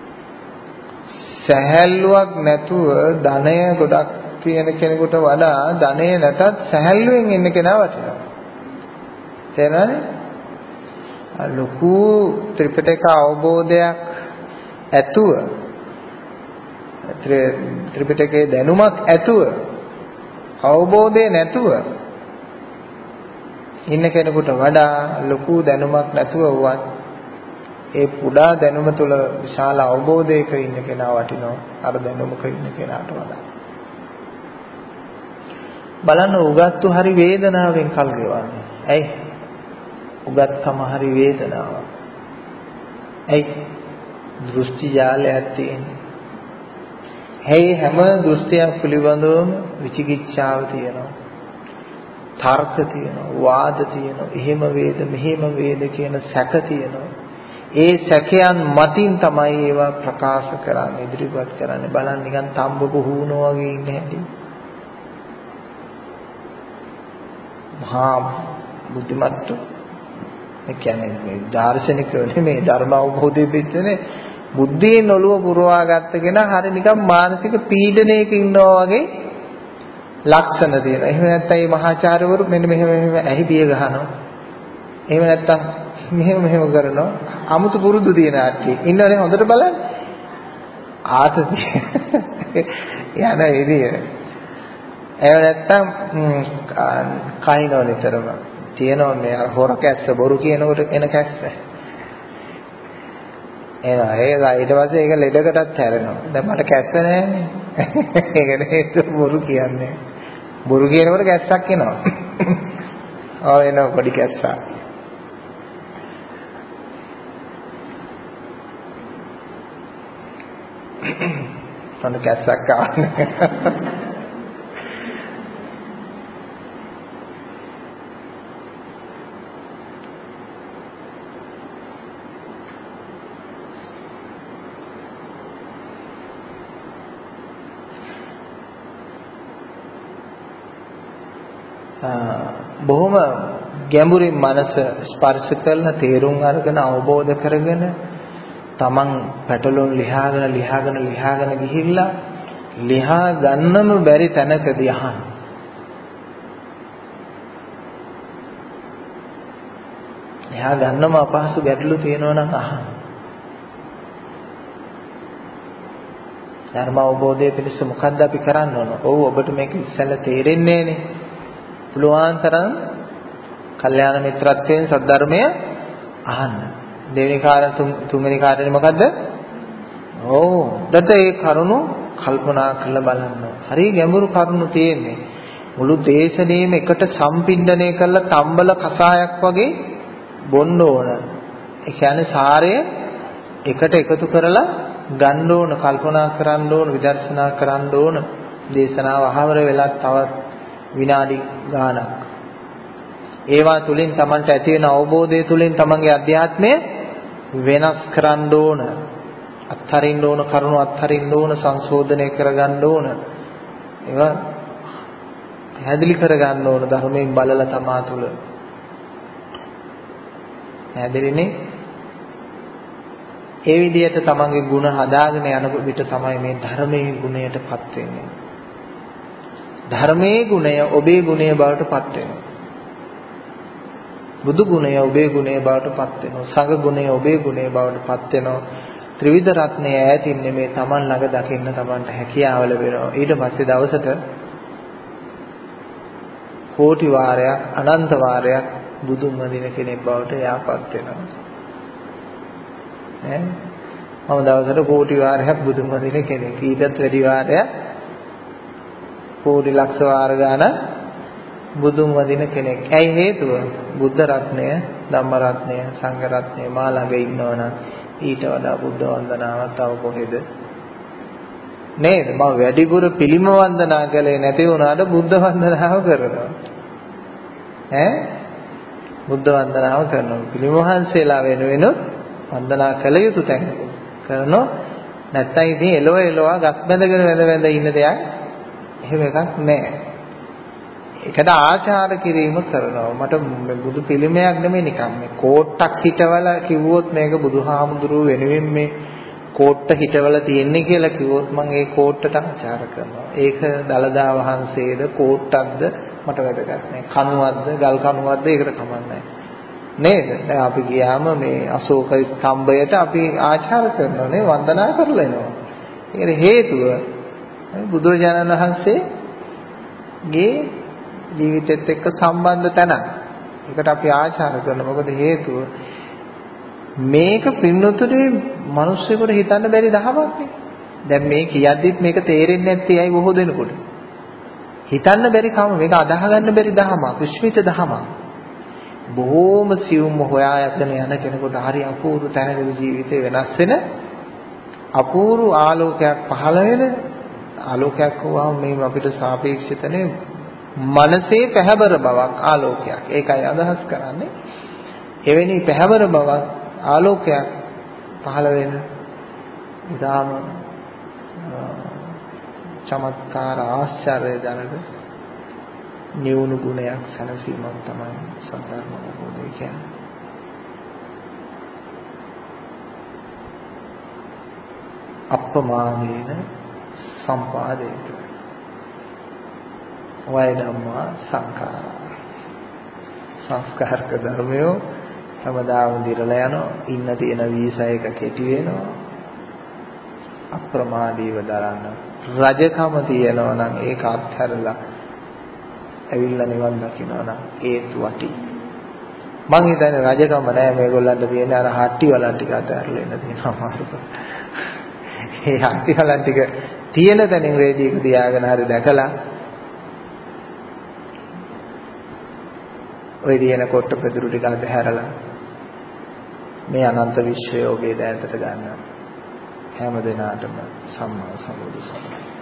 සැහැල්ලුවක් නැතුව ධනය ගොඩක් තියෙන කෙනෙකුට වඩා ධනය නැතත් සැහැල්ලුවෙන් ඉන්න කෙනා වටිනවා. තේරෙනවද? ලොකු ත්‍රිපිටක අවබෝධයක් ඇතුව ත්‍රිපිටකයේ දැනුමක් ඇතුව අවබෝධය නැතුව ඉන්න කෙනෙකුට වඩා ලොකු දැනුමක් නැතුව වුවත් ඒ පුඩා දැනුම තුළ විශාල අවබෝධයක ඉන්න කෙනා වටිනවා අර දැනුමක ඉන්න කෙනාට වඩා. බලන්න උගත්තු හරි වේදනාවෙන් කල් ගෙවන්නේ. ඇයි? උගත්කම හරි වේදනාවක්. ඇයි? දෘෂ්ටි ජාලයක් තියෙන්නේ. ඇයි හැම දෘෂ්ටියක් පිළිබඳවම විචිකිච්ඡාව තියෙනවා. තර්ක තියෙනවා, වාද තියෙනවා, එහෙම වේද මෙහෙම වේද කියන සැක තියෙනවා. ඒ සැකයන් මතින් තමයි ඒවා ප්‍රකාශ කරන්නේ, ඉදිරිපත් කරන්නේ. බලන්න නිකන් තඹපු හුනෝ වගේ ඉන්න හැටි. මහා බුද්ධිමත්තු. ඒ කියන්නේ මේ දාර්ශනිකව නෙමෙයි ධර්ම අවබෝධය පිටනේ බුද්ධියෙන් ඔළුව පුරවා ගත්ත කෙනා හරිය නිකන් මානසික පීඩනයක ඉන්නවා වගේ ලක්ෂණ තියෙනවා. එහෙම නැත්නම් මේ මහාචාර්යවරු මෙන්න මෙහෙම ඇහි පිය ගහනවා. එහෙම නැත්නම් මෙහෙම කරනවා. 아무තු පුරුදු දින ආට්ටි. ඉන්නවනේ හොඳට බලන්න. ආතතිය. යන ඉරිය. එහෙම නැත්නම් කයිනෝ නිතරම තියෙනවා මේ අර හොර කැස්ස බොරු කියනකොට එන කැස්ස. එනවා ඊට පස්සේ ඒක ලෙඩකටත් හැරෙනවා. දැන් මට කැස්ස නැහැනේ. ඒකට බොරු කියන්නේ. බොරු කියනකොට කැස්සක් එනවා. ආ එනවා පොඩි කැස්සක්. සඳ කැස්සක් ආවනේ. බොහොම ගැඹුරින් මනස ස්පර්ශ කරන තේරුම් අරගෙන අවබෝධ කරගෙන තමන් පැටලුම් ලියාගෙන ගිහිල්ලා ලියා ගන්නම බැරි තැනකදී අහන ලියා ගන්නම අපහසු ගැටලු තියෙනවා නම් අහන ධර්ම අවබෝධය පිණිස මොකද්ද අපි කරන්න ඕන? ඔව් ඔබට මේක ඉස්සෙල්ලා තේරෙන්නේ නැනේ. පුළුවන් තරම් කල්යාණ මිත්‍රත්වයෙන් සද්ධර්මය අහන්න. දෙවෙනි කාරණා තුන්වෙනි කාරණේ මොකද්ද? දත ඒ කරුණු කල්පනා කරලා බලන්න. හරි ගැඹුරු කරුණු තියෙන්නේ. මුළු දේශනේම එකට සම්පින්ඩණය කරලා තම්බල කසායක් වගේ බොන්න ඕන. ඒ කියන්නේ සාරය එකට එකතු කරලා ගන්න ඕන, කල්පනා කරන්න ඕන, විදර්ශනා කරන්න ඕන. දේශනාව අහවර වෙලා තවත් විනාඩි ගාණක්. ඒවා තුලින් Tamanට ඇති වෙන අවබෝධය තුලින් Tamanගේ අධ්‍යාත්මය වෙනස් කරන්න ඕන. අත්හරින්න ඕන කරුණු අත්හරින්න ඕන, සංශෝධනය කරගන්න ඕන. ඒවා පැහැදිලි කරගන්න ඕන ධර්මයෙන් බලලා තමා තුළ. පැහැදිලිනේ? ඒ විදිහට තමන්ගේ ಗುಣ හදාගෙන යන විට තමයි මේ ධර්මයේ ගුණයටපත් වෙන්නේ. ධර්මයේ ගුණය ඔබේ ගුණය බවට පත් වෙනවා. බුදු ගුණය ඔබේ ගුණය බවට පත් වෙනවා. සංඝ ගුණය ඔබේ ගුණය බවට පත් වෙනවා. ත්‍රිවිධ රත්නය ඈතින් මේ තමන් ළඟ දකින්න තමන්ට හැකියාව ලැබෙනවා. ඊට පස්සේ දවසට කෝටි වාරයක් අනන්ත වාරයක් බුදුන් වදින කෙනෙක් බවට යාපත් වෙනවා. මම දවසට කෝටි වාරයක් බුදුන් වදින කෙනෙක්. ඊටත් වැඩි වාරයක් කෝටි ලක්ෂ වාර ගාන බුදුන් වදින කෙනෙක්. ඇයි හේතුව? බුද්ධ රත්නය, ධම්ම රත්නය, සංඝ රත්නය මා ළඟ ඉන්නවනම් ඊට වඩා බුද්ධ වන්දනාවක් තව කොහෙද? නේද? මම වැඩිපුර පිළිම වන්දනා කළේ නැති වුණාට බුද්ධ වන්දනාව කරනවා. බුද්ධ වන්දනාව කරනවා. පිළිම වහන්සේලා වෙනුවෙනුත් වන්දනා කළ යුතු තැන් කරනවා. නැත්තම් ඉතින් එලව ගස් බැඳගෙන වැඳ ඉන්න දෙයක් එහෙම එකක් නැහැ. ඒකට ආචාර කිරීම කරනවා. මට බුදු පිළිමයක් නෙමෙයි නිකන් මේ කෝට්ටක් හිටවල කිව්වොත් මේක බුදුහාමුදුරුව වෙනුවෙන් මේ කෝට්ට හිටවල තියෙන්නේ කියලා කිව්වොත් මම ඒ කෝට්ටට ආචාර කරනවා. ඒක දලදා වහන්සේද කෝට්ටක්ද මට වැදගත් නැහැ. කණුවක්ද ගල් කණුවක්ද ඒකට කමන්නේ නේද? දැන් අපි ගියාම මේ අශෝක ස්තම්භයට අපි ආචාර කරනවා නේ, වන්දනා කරලා එනවා. ඒකට හේතුව බුදුරජාණන් වහන්සේගේ ජීවිතෙත් එක්ක සම්බන්ධ තැන. ඒකට අපි ආචාර කරනවා. මොකද හේතුව මේක පින්නතුනේ මිනිස්සුන්ට හිතන්න බැරි දහමක් නේ. දැන් මේ කියද්දිත් මේක තේරෙන්නේ නැත්තේ ඇයි බොහෝ දෙනෙකුට? හිතන්න බැරි කම, මේක අදාහ ගන්න බැරි දහමක්, විශ්මිත දහමක්. බොහෝම සියුම්ව හොයාගෙන යන කෙනෙකුට හරි අපූර්ව තැනකදී ජීවිතේ වෙනස් වෙන අපූර්ව ආලෝකයක් පහළ වෙන ආලෝකයක් වුණාම මේ අපිට සාපේක්ෂිතනේ මනසේ පැහැබර බවක් ආලෝකයක්. ඒකයි අදහස් කරන්නේ. එවැනි පැහැබර බවක් ආලෝකයක් පහළ වෙන ඉතාම චමත්කාර ආශ්චර්යජනක නිවුණු ගුණයක් සැනසීමක් තමයි සද්ධර්ම අවබෝධය කියන්නේ. අප්පමාදේන සම්පාදේත වය ධම්මා සංඛාරා. සංස්කාරක ධර්මයෝ හැමදාම දිරලා යනවා. ඉන්න තියෙන වීසා එක කෙටි වෙනවා. අප්‍රමාදීව දරන්න රජකම තියෙනවා නම් ඒක අත්හැරලා ඇවිල්ලා නිවන් දකින්නවා නම් ඒත් වටි. මං හිතන්නේ රජකම නෑ මේගොල්ලන්ට තියෙන්නේ අර හට්ටි වලන් ටික අතහැරලා ඉන්න තියෙනවා. ඒ හට්ටි වලන් ටික තියෙන තැනින් රේඩියක තියාගෙන හරි දැකලා ඔය දින කොට පෙදුරු ටික අතහැරලා මේ අනන්ත විශ්වයෝගේ දෑතට ගන්න හැම දිනාටම සම්මා සම්බුදු සරණයි.